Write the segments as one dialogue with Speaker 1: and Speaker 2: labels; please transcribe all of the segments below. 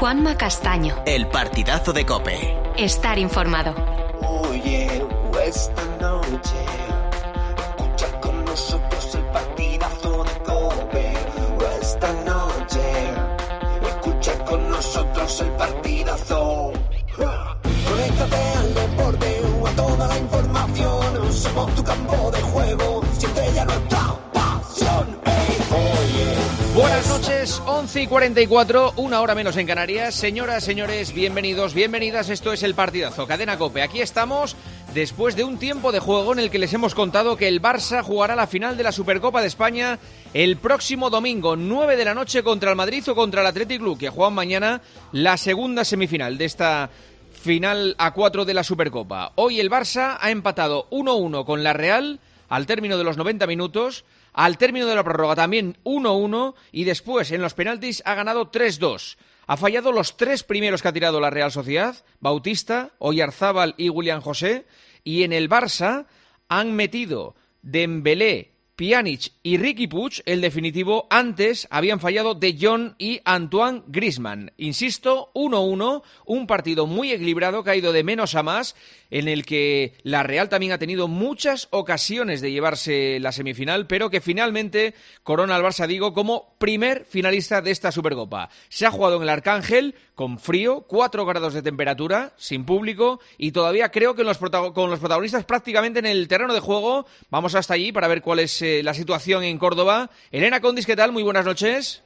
Speaker 1: Juanma Castaño.
Speaker 2: El partidazo de COPE.
Speaker 1: Estar informado.
Speaker 3: Oye, esta noche escucha con nosotros el partidazo de COPE. Esta noche escucha con nosotros el partidazo. Conéctate al deporte o a toda la información. Somos tu campo de juego, siente ya nuestra pasión.
Speaker 4: Buenas noches, 11:44, una hora menos en Canarias. Señoras, señores, bienvenidos, bienvenidas. Esto es el partidazo, Cadena COPE. Aquí estamos después de un tiempo de juego en el que les hemos contado que el Barça jugará la final de la Supercopa de España el próximo domingo, 9 de la noche, contra el Madrid o contra el Athletic Club, que juegan mañana la segunda semifinal de esta final a 4 de la Supercopa. Hoy el Barça ha empatado 1-1 con la Real al término de los 90 minutos. Al término de la prórroga también 1-1 y después en los penaltis ha ganado 3-2. Ha fallado los 3 primeros que ha tirado la Real Sociedad, Bautista, Oyarzábal y William José, y en el Barça han metido Dembélé, Pjanic y Riqui Puig, el definitivo. Antes habían fallado De Jong y Antoine Griezmann. Insisto, 1-1, un partido muy equilibrado que ha ido de menos a más, en el que la Real también ha tenido muchas ocasiones de llevarse la semifinal, pero que finalmente corona al Barça, digo, como primer finalista de esta Supercopa. Se ha jugado en el Arcángel, con frío, 4 grados de temperatura, sin público, y todavía creo que con los protagonistas prácticamente en el terreno de juego. Vamos hasta allí para ver cuál es la situación en Córdoba. Elena Condis, ¿qué tal? Muy buenas noches.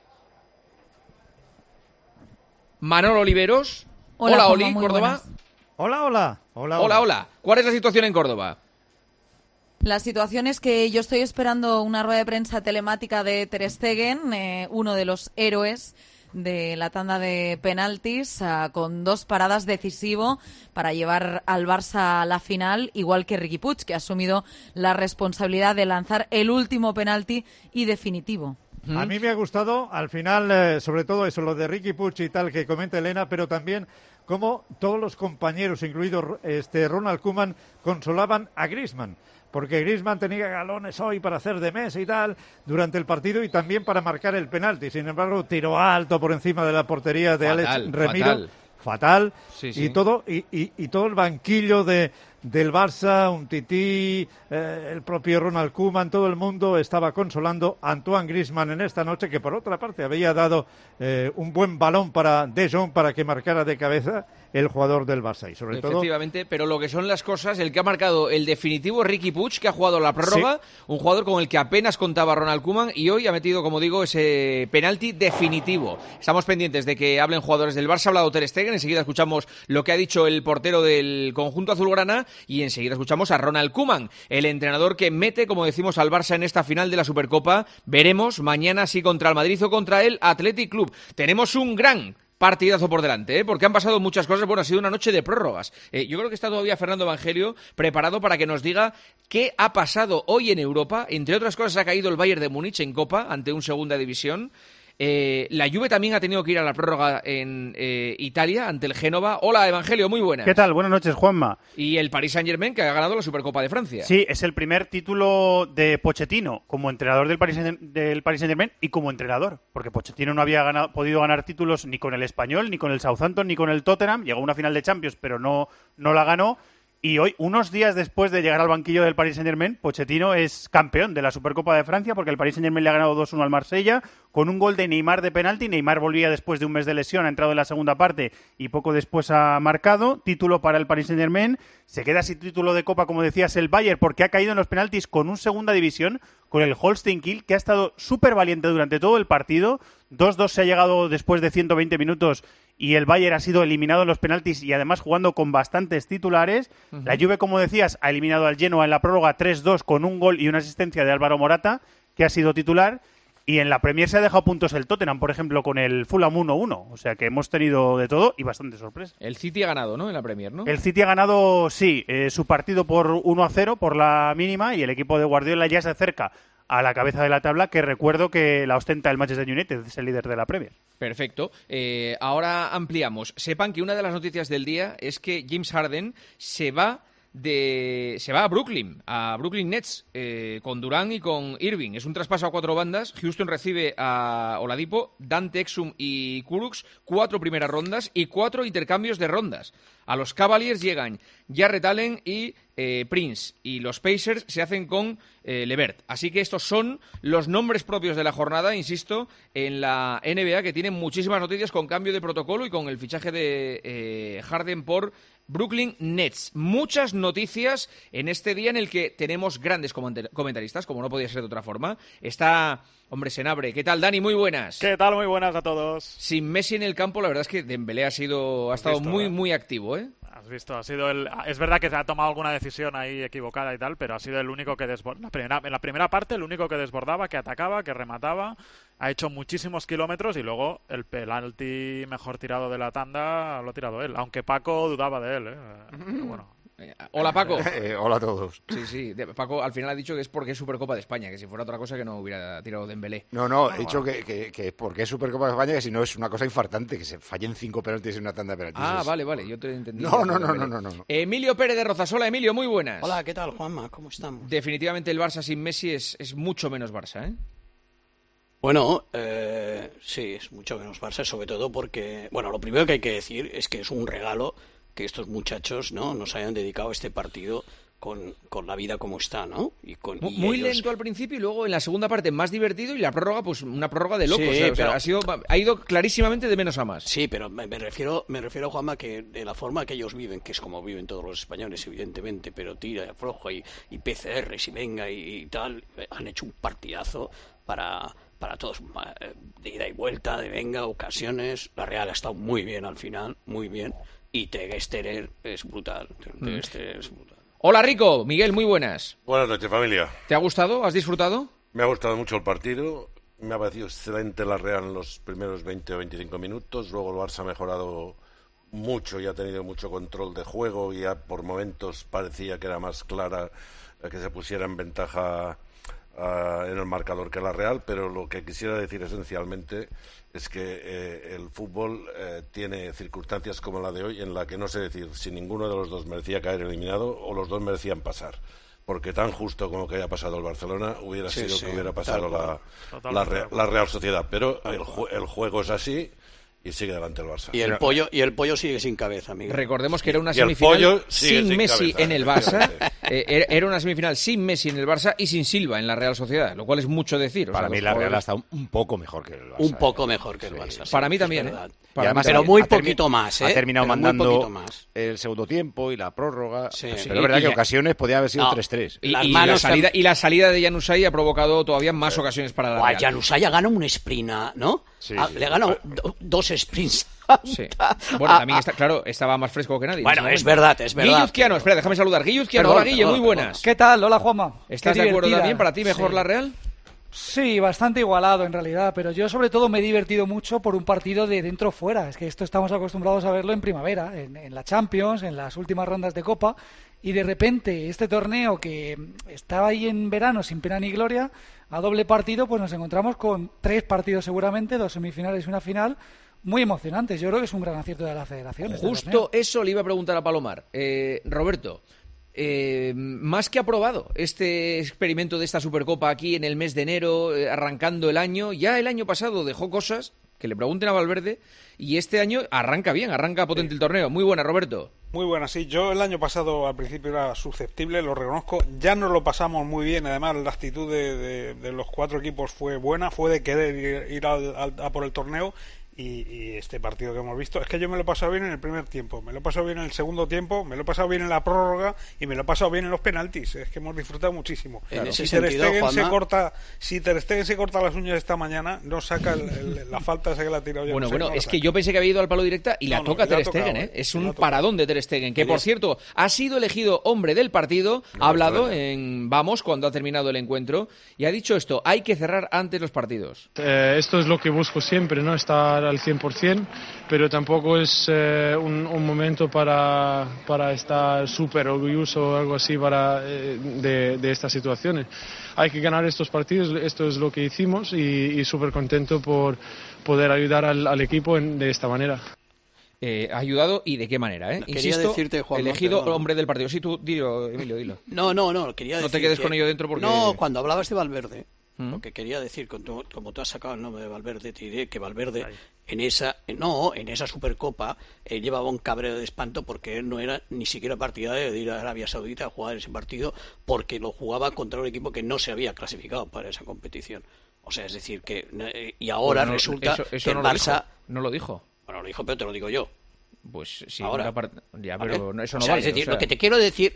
Speaker 4: Manolo Oliveros. Hola Oli, Córdoba. Hola. ¿Cuál es la situación en Córdoba?
Speaker 5: La situación es que yo estoy esperando una rueda de prensa telemática de Ter Stegen, uno de los héroes de la tanda de penaltis, con 2 paradas decisivo para llevar al Barça a la final, igual que Riqui Puig, que ha asumido la responsabilidad de lanzar el último penalti y definitivo.
Speaker 6: A mí me ha gustado, al final, sobre todo eso, lo de Riqui Puig y tal, que comenta Elena, pero también cómo todos los compañeros, incluido Ronald Koeman, consolaban a Griezmann. Porque Griezmann tenía galones hoy para hacer de Messi y tal durante el partido y también para marcar el penalti. Sin embargo, tiró alto por encima de la portería de Alex Remiro. Fatal. Sí. Y todo el banquillo del Barça, Umtiti, el propio Ronald Koeman, todo el mundo estaba consolando a Antoine Griezmann en esta noche, que por otra parte había dado un buen balón para De Jong para que marcara de cabeza el jugador del Barça. Y sobre todo,
Speaker 4: efectivamente, pero lo que son las cosas, el que ha marcado el definitivo, Riqui Puig, que ha jugado la prórroga, sí. Un jugador con el que apenas contaba Ronald Koeman, y hoy ha metido, como digo, ese penalti definitivo. Estamos pendientes de que hablen jugadores del Barça. Ha hablado Ter Stegen, enseguida escuchamos lo que ha dicho el portero del conjunto azulgrana, y enseguida escuchamos a Ronald Koeman, el entrenador que mete, como decimos, al Barça en esta final de la Supercopa. Veremos mañana si contra el Madrid o contra el Athletic Club. Tenemos un gran partidazo por delante, porque han pasado muchas cosas. Bueno, ha sido una noche de prórrogas. Yo creo que está todavía Fernando Evangelio preparado para que nos diga qué ha pasado hoy en Europa. Entre otras cosas, ha caído el Bayern de Múnich en Copa ante un Segunda División. La Juve también ha tenido que ir a la prórroga en Italia ante el Génova. Hola, Evangelio, muy buenas.
Speaker 7: ¿Qué tal? Buenas noches, Juanma.
Speaker 4: Y el Paris Saint-Germain, que ha ganado la Supercopa de Francia.
Speaker 7: Sí, es el primer título de Pochettino como entrenador del Paris Saint-Germain y como entrenador, porque Pochettino no había podido ganar títulos ni con el Español, ni con el Southampton, ni con el Tottenham. Llegó a una final de Champions, pero no la ganó. Y hoy, unos días después de llegar al banquillo del Paris Saint-Germain, Pochettino es campeón de la Supercopa de Francia, porque el Paris Saint-Germain le ha ganado 2-1 al Marsella con un gol de Neymar de penalti. Neymar volvía después de un mes de lesión, ha entrado en la segunda parte y poco después ha marcado. Título para el Paris Saint-Germain. Se queda sin título de Copa, como decías, el Bayern, porque ha caído en los penaltis con un Segunda División, con el Holstein Kiel, que ha estado súper valiente durante todo el partido. 2-2 se ha llegado después de 120 minutos y el Bayern ha sido eliminado en los penaltis y además jugando con bastantes titulares. Uh-huh. La Juve, como decías, ha eliminado al Genoa en la prórroga 3-2 con un gol y una asistencia de Álvaro Morata, que ha sido titular. Y en la Premier se ha dejado puntos el Tottenham, por ejemplo, con el Fulham 1-1. O sea que hemos tenido de todo y bastante sorpresa.
Speaker 4: El City ha ganado, ¿no?, en la Premier, ¿no?
Speaker 7: El City ha ganado, sí, su partido por 1-0, por la mínima, y el equipo de Guardiola ya se acerca a la cabeza de la tabla, que recuerdo que la ostenta el Manchester United, es el líder de la Premier.
Speaker 4: Perfecto. Ahora ampliamos. Sepan que una de las noticias del día es que James Harden se va se va a Brooklyn Nets, con Durant y con Irving. Es un traspaso a 4 bandas. Houston recibe a Oladipo, Dante Exum y Kurucs, 4 primeras rondas y 4 intercambios de rondas. A los Cavaliers llegan Jarrett Allen y Prince, y los Pacers se hacen con Levert. Así que estos son los nombres propios de la jornada, insisto, en la NBA, que tienen muchísimas noticias con cambio de protocolo y con el fichaje de Harden por Brooklyn Nets. Muchas noticias en este día en el que tenemos grandes comentaristas, como no podía ser de otra forma. Está, hombre, Senabre. ¿Qué tal, Dani? Muy buenas.
Speaker 8: ¿Qué tal? Muy buenas a todos.
Speaker 4: Sin Messi en el campo, la verdad es que Dembélé ha estado muy activo, ¿eh?
Speaker 8: Has visto, es verdad que se ha tomado alguna decisión ahí equivocada y tal, pero ha sido el único que en la primera parte, el único que desbordaba, que atacaba, que remataba, ha hecho muchísimos kilómetros y luego el penalti mejor tirado de la tanda lo ha tirado él, aunque Paco dudaba de él, pero bueno.
Speaker 4: Hola, Paco.
Speaker 9: Hola a todos.
Speaker 4: Sí, Paco al final ha dicho que es porque es Supercopa de España, que si fuera otra cosa que no hubiera tirado Dembélé.
Speaker 9: No, he dicho que porque es Supercopa de España, que si no es una cosa infartante, que se fallen 5 penaltis en una tanda de penaltis.
Speaker 4: Ah, vale, yo te he entendido.
Speaker 9: No.
Speaker 4: Emilio Pérez de Rozasola. Emilio, muy buenas.
Speaker 10: Hola, ¿qué tal, Juanma? ¿Cómo estamos?
Speaker 4: Definitivamente el Barça sin Messi es mucho menos Barça, ¿eh?
Speaker 10: Bueno, sí, es mucho menos Barça, sobre todo porque, bueno, lo primero que hay que decir es que es un regalo que estos muchachos, ¿no?, nos hayan dedicado este partido con la vida como está, ¿no?
Speaker 4: Muy lento al principio y luego en la segunda parte más divertido, y la prórroga, pues una prórroga de locos.
Speaker 10: Sí, pero
Speaker 4: ha ido clarísimamente de menos a más.
Speaker 10: Sí, pero me refiero, Juanma, que de la forma que ellos viven, que es como viven todos los españoles, evidentemente, pero tira y afloja y PCRs y venga y tal, han hecho un partidazo para todos, de ida y vuelta, de venga, ocasiones. La Real ha estado muy bien al final, muy bien. Y Ter Stegen es brutal.
Speaker 4: Hola, Rico. Miguel, muy buenas.
Speaker 11: Buenas noches, familia.
Speaker 4: ¿Te ha gustado? ¿Has disfrutado?
Speaker 11: Me ha gustado mucho el partido. Me ha parecido excelente la Real en los primeros 20 o 25 minutos. Luego el Barça ha mejorado mucho y ha tenido mucho control de juego. Y ya por momentos parecía que era más clara, que se pusiera en ventaja en el marcador que la Real, pero lo que quisiera decir esencialmente es que el fútbol tiene circunstancias como la de hoy, en la que no sé decir si ninguno de los dos merecía caer eliminado o los dos merecían pasar, porque tan justo como que haya pasado el Barcelona hubiera sido que hubiera pasado la Real Sociedad, pero el juego es así. Y sigue adelante el Barça.
Speaker 10: Y el pollo sigue sin cabeza, Miguel.
Speaker 4: Recordemos que era una semifinal sin Messi en el Barça. Era una semifinal sin Messi en el Barça y sin Silva en la Real Sociedad, lo cual es mucho decir.
Speaker 9: Para mí la Real ha estado un poco mejor que el Barça.
Speaker 10: Un poco mejor que el Barça. Sí,
Speaker 4: para mí también,
Speaker 10: pero muy poquito más, ¿eh?
Speaker 9: Ha terminado mandando el segundo tiempo y la prórroga.
Speaker 10: Sí.
Speaker 9: Pero es verdad que ocasiones podía haber sido 3-3.
Speaker 4: Y la salida de Januzaj ha provocado todavía más ocasiones para la Real.
Speaker 10: Januzaj ha ganado un sprint, ¿no?
Speaker 9: Sí,
Speaker 10: le ha ganado 2 sprints.
Speaker 4: Sí. Bueno, también estaba más fresco que nadie.
Speaker 10: Bueno, es verdad.
Speaker 4: Guilluzquiano, espera, déjame saludar. Guilluzquiano, hola Guille, muy buenas.
Speaker 12: ¿Qué tal? Hola, Juanma.
Speaker 4: ¿Estás de acuerdo también? ¿Para ti mejor la Real?
Speaker 12: Sí, bastante igualado en realidad, pero yo sobre todo me he divertido mucho por un partido de dentro-fuera. Es que esto estamos acostumbrados a verlo en primavera, en la Champions, en las últimas rondas de Copa, y de repente este torneo que estaba ahí en verano sin pena ni gloria, a doble partido, pues nos encontramos con 3 partidos seguramente, 2 semifinales y una final, muy emocionantes. Yo creo que es un gran acierto de la Federación.
Speaker 4: Justo eso le iba a preguntar a Palomar. Roberto, más que aprobado este experimento de esta Supercopa aquí en el mes de enero, arrancando el año, ya el año pasado dejó cosas que le pregunten a Valverde, y este año arranca bien, arranca potente el torneo. Muy buena, Roberto.
Speaker 13: Muy buena, sí. Yo el año pasado al principio era susceptible, lo reconozco. Ya nos lo pasamos muy bien. Además, la actitud de los 4 equipos fue buena, fue de querer ir a por el torneo. Y este partido que hemos visto, es que yo me lo he pasado bien en el primer tiempo, me lo he pasado bien en el segundo tiempo, me lo he pasado bien en la prórroga y me lo he pasado bien en los penaltis. Es que hemos disfrutado muchísimo.
Speaker 10: Claro.
Speaker 13: Si Ter Stegen se corta las uñas esta mañana, no saca la falta esa que la ha tirado.
Speaker 4: Bueno, es que yo pensé que había ido al palo directa y la toca Ter Stegen, ¿eh? Es un paradón de Ter Stegen, que por cierto ha sido elegido hombre del partido, ha hablado en Vamos cuando ha terminado el encuentro y ha dicho esto: hay que cerrar antes los partidos.
Speaker 14: Esto es lo que busco siempre, ¿no? Estar al 100%, pero tampoco es un momento para estar súper orgulloso o algo así de estas situaciones. Hay que ganar estos partidos, esto es lo que hicimos y súper contento por poder ayudar al equipo de esta manera.
Speaker 4: ha ayudado y de qué manera, ¿eh?
Speaker 10: Quería
Speaker 4: Insisto,
Speaker 10: decirte, Juan,
Speaker 4: elegido
Speaker 10: perdón.
Speaker 4: hombre del partido. Sí, tú, dilo, Emilio, dilo.
Speaker 10: No, quería decir.
Speaker 4: No te quedes
Speaker 10: que...
Speaker 4: con ello dentro porque.
Speaker 10: No, cuando hablabas de Valverde, lo que quería decir, como tú has sacado el nombre de Valverde, te diré que Valverde en esa Supercopa llevaba un cabreo de espanto porque él no era ni siquiera partidario de ir a Arabia Saudita a jugar ese partido porque lo jugaba contra un equipo que no se había clasificado para esa competición. O sea, es decir, que... Y ahora resulta
Speaker 4: eso
Speaker 10: que el
Speaker 4: no
Speaker 10: Barça...
Speaker 4: No lo dijo.
Speaker 10: Bueno, lo dijo, pero te lo digo yo.
Speaker 4: Pues sí,
Speaker 10: ahora.
Speaker 4: Ya, pero eso no
Speaker 10: o sea,
Speaker 4: vale.
Speaker 10: es decir, lo que te quiero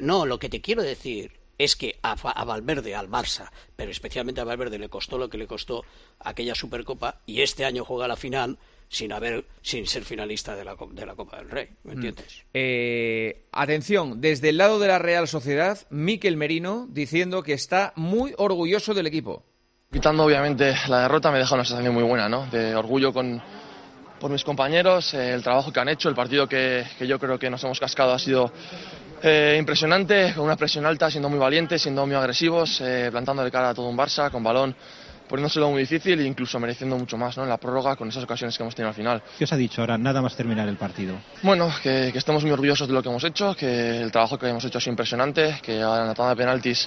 Speaker 10: decir es que a Valverde, al Barça, pero especialmente a Valverde le costó lo que le costó aquella Supercopa y este año juega la final sin ser finalista de la Copa del Rey, ¿me entiendes?
Speaker 4: Atención, desde el lado de la Real Sociedad, Mikel Merino diciendo que está muy orgulloso del equipo.
Speaker 15: Quitando obviamente la derrota me deja una sensación muy buena, ¿no? De orgullo por mis compañeros, el trabajo que han hecho, el partido que yo creo que nos hemos cascado ha sido impresionante, con una presión alta, siendo muy valientes, siendo muy agresivos, plantando de cara a todo un Barça, con balón, poniéndoselo muy difícil e incluso mereciendo mucho más, ¿no? En la prórroga con esas ocasiones que hemos tenido al final.
Speaker 16: ¿Qué os ha dicho ahora, nada más terminar el partido?
Speaker 15: Bueno, que estemos muy orgullosos de lo que hemos hecho, que el trabajo que hemos hecho ha sido impresionante, que ahora en la tanda de penaltis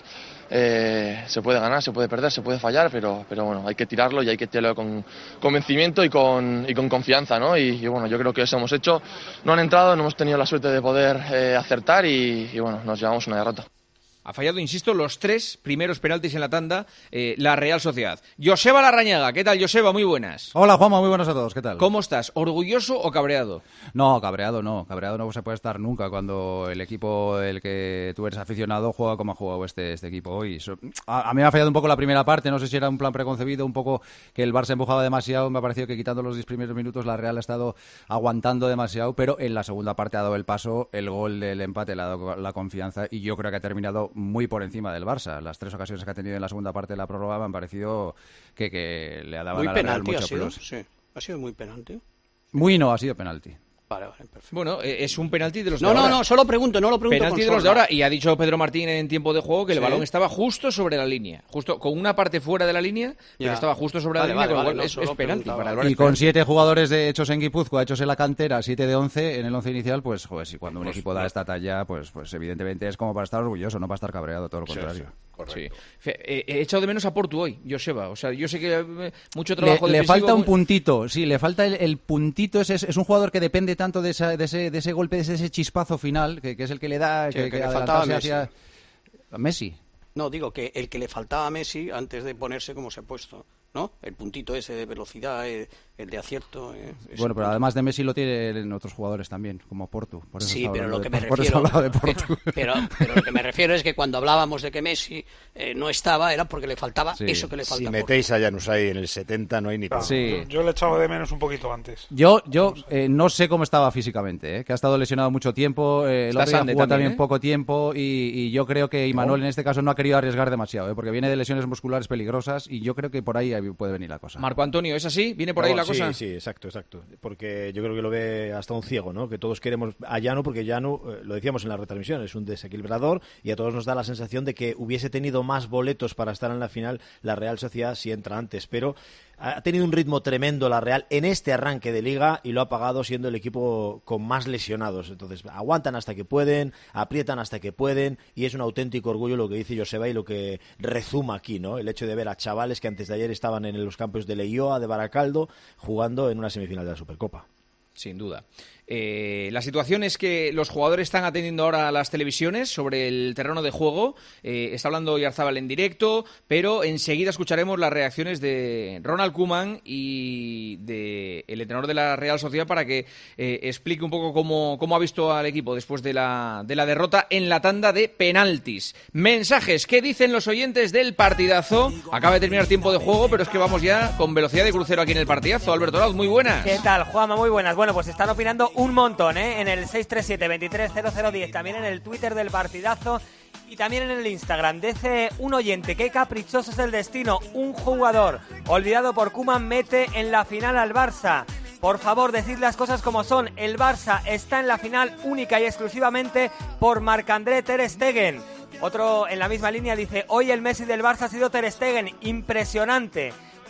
Speaker 15: se puede ganar, se puede perder, se puede fallar, pero bueno, hay que tirarlo y hay que tirarlo con convencimiento y con confianza, ¿no? Y bueno, yo creo que eso hemos hecho. No han entrado, no hemos tenido la suerte de poder acertar y bueno, nos llevamos una derrota.
Speaker 4: Ha fallado, insisto, los 3 primeros penaltis en la tanda, la Real Sociedad. Joseba Larrañaga, ¿qué tal, Joseba? Muy buenas.
Speaker 17: Hola, Juanma, muy buenas a todos, ¿qué tal?
Speaker 4: ¿Cómo estás? ¿Orgulloso o cabreado?
Speaker 17: No, cabreado no se puede estar nunca cuando el equipo del que tú eres aficionado juega como ha jugado este equipo hoy. A mí me ha fallado un poco la primera parte, no sé si era un plan preconcebido, un poco que el Barça empujaba demasiado, me ha parecido que quitando los 10 primeros minutos la Real ha estado aguantando demasiado, pero en la segunda parte ha dado el paso, el gol del empate le ha dado la confianza y yo creo que ha terminado muy por encima del Barça. Las 3 ocasiones que ha tenido en la segunda parte de la prórroga me han parecido que le ha dado a la Real mucho plus.
Speaker 10: Sí, ha sido muy penalti.
Speaker 17: Ha sido penalti.
Speaker 10: Vale, perfecto.
Speaker 4: Bueno, es un penalti de los de ahora.
Speaker 10: No, solo pregunto.
Speaker 4: Penalti de los de ahora, y ha dicho Pedro Martín en tiempo de juego que el balón estaba justo sobre la línea, justo con una parte fuera de la línea, pero estaba justo sobre la línea, con lo cual es penalti para el Barça.
Speaker 17: Y con 7 jugadores hechos en Guipúzcoa, hechos en la cantera, 7 de 11 en el 11 inicial, pues joder, si cuando un equipo da esta talla, pues evidentemente es como para estar orgulloso, no para estar cabreado, todo lo contrario.
Speaker 4: Sí. He echado de menos a Portu hoy, Joseba. O sea, yo sé que mucho trabajo
Speaker 17: le falta un puntito, sí, le falta el puntito. Es un jugador que depende tanto de ese golpe, de ese chispazo final, que es el que le da
Speaker 10: que le faltaba a Messi.
Speaker 17: Hacia Messi.
Speaker 10: No, digo que el que le faltaba a Messi antes de ponerse como se ha puesto, ¿no? El puntito ese de velocidad, el de acierto.
Speaker 17: Bueno, pero además de Messi lo tienen otros jugadores también, como Portu. Por eso
Speaker 10: sí, pero lo que me
Speaker 17: por eso hablaba de Portu.
Speaker 10: Pero lo que me refiero es que cuando hablábamos de que Messi no estaba, era porque le faltaba eso que le falta.
Speaker 9: Si metéis a Januzaj en el 70 no hay ni
Speaker 13: claro, yo le echaba de menos un poquito antes.
Speaker 17: Yo no sé cómo estaba físicamente, que ha estado lesionado mucho tiempo, el otro día jugó también poco tiempo y yo creo que Imanol en este caso no ha querido arriesgar demasiado, porque viene de lesiones musculares peligrosas y yo creo que por ahí puede venir la cosa.
Speaker 4: Marco Antonio, ¿es así? ¿Viene por ahí la cosa?
Speaker 18: Sí, exacto. Porque yo creo que lo ve hasta un ciego, ¿no? Que todos queremos a Llano, porque Llano, lo decíamos en la retransmisión, es un desequilibrador y a todos nos da la sensación de que hubiese tenido más boletos para estar en la final la Real Sociedad si entra antes, pero ha tenido un ritmo tremendo la Real en este arranque de Liga y lo ha pagado siendo el equipo con más lesionados. Entonces aguantan hasta que pueden, aprietan hasta que pueden y es un auténtico orgullo lo que dice Joseba y lo que rezuma aquí, ¿no? El hecho de ver a chavales que antes de ayer estaban en los campos de Leioa, de Baracaldo, jugando en una semifinal de la Supercopa.
Speaker 4: Sin duda. La situación es que los jugadores están atendiendo ahora a las televisiones sobre el terreno de juego. Está hablando Oyarzábal en directo, pero enseguida escucharemos las reacciones de Ronald Koeman y del entrenador de la Real Sociedad para que explique un poco cómo ha visto al equipo después de la derrota en la tanda de penaltis. Mensajes, ¿qué dicen los oyentes del partidazo? Acaba de terminar tiempo de juego, pero es que vamos ya con velocidad de crucero aquí en el partidazo. Alberto Lauz, muy buenas.
Speaker 19: ¿Qué tal, Juanma? Muy buenas. Bueno, pues están opinando un montón, en el 637-230010, también en el Twitter del partidazo y también en el Instagram. Dice un oyente, qué caprichoso es el destino, un jugador olvidado por Koeman mete en la final al Barça. Por favor, decid las cosas como son, el Barça está en la final única y exclusivamente por Marc-André Ter Stegen. Otro en la misma línea dice, hoy el Messi del Barça ha sido Ter Stegen, impresionante.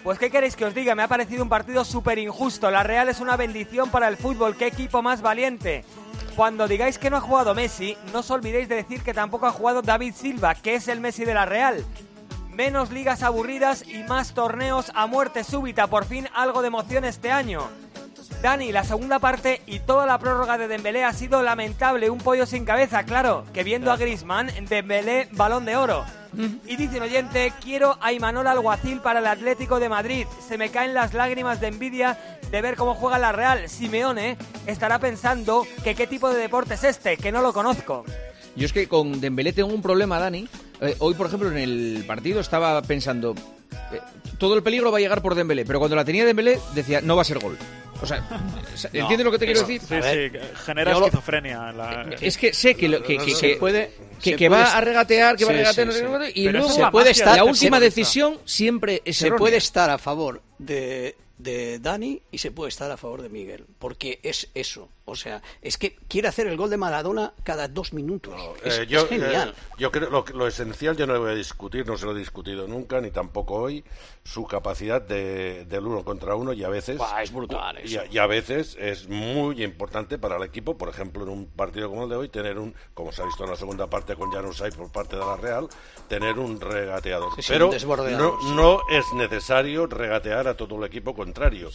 Speaker 19: Pues qué queréis que os diga, me ha parecido un partido súper injusto. La Real es una bendición para el fútbol, qué equipo más valiente. Cuando digáis que no ha jugado Messi, no os olvidéis de decir que tampoco ha jugado David Silva, que es el Messi de la Real. Menos ligas aburridas y más torneos a muerte súbita, por fin algo de emoción este año. Dani, la segunda parte y toda la prórroga de Dembélé ha sido lamentable, un pollo sin cabeza, claro, que viendo a Griezmann, Dembélé, Balón de Oro. Y dice un oyente, quiero a Imanol Alguacil para el Atlético de Madrid, se me caen las lágrimas de envidia de ver cómo juega la Real. Simeone estará pensando que qué tipo de deporte es este, que no lo conozco.
Speaker 4: Yo es que con Dembélé tengo un problema, Dani. Hoy, por ejemplo, en el partido estaba pensando, todo el peligro va a llegar por Dembélé, pero cuando la tenía Dembélé decía, no va a ser gol. O sea, ¿entiendes lo que te quiero decir?
Speaker 8: Sí, genera esquizofrenia.
Speaker 4: Es que sé que va a regatear, y luego la última decisión siempre es errónea.
Speaker 10: Se puede estar a favor de Dani y se puede estar a favor de Miguel, porque es eso. O sea, es que quiere hacer el gol de Maradona cada 2 minutos. Es genial.
Speaker 11: Yo creo lo esencial, yo no lo voy a discutir, no se lo he discutido nunca, ni tampoco hoy, su capacidad del 1 contra 1, y a veces
Speaker 10: es brutal eso.
Speaker 11: Y a veces es muy importante para el equipo, por ejemplo, en un partido como el de hoy, tener como se ha visto en la segunda parte con Januzaj por parte de la Real, tener un regateador. Pero no es necesario regatear a todo el equipo contrario.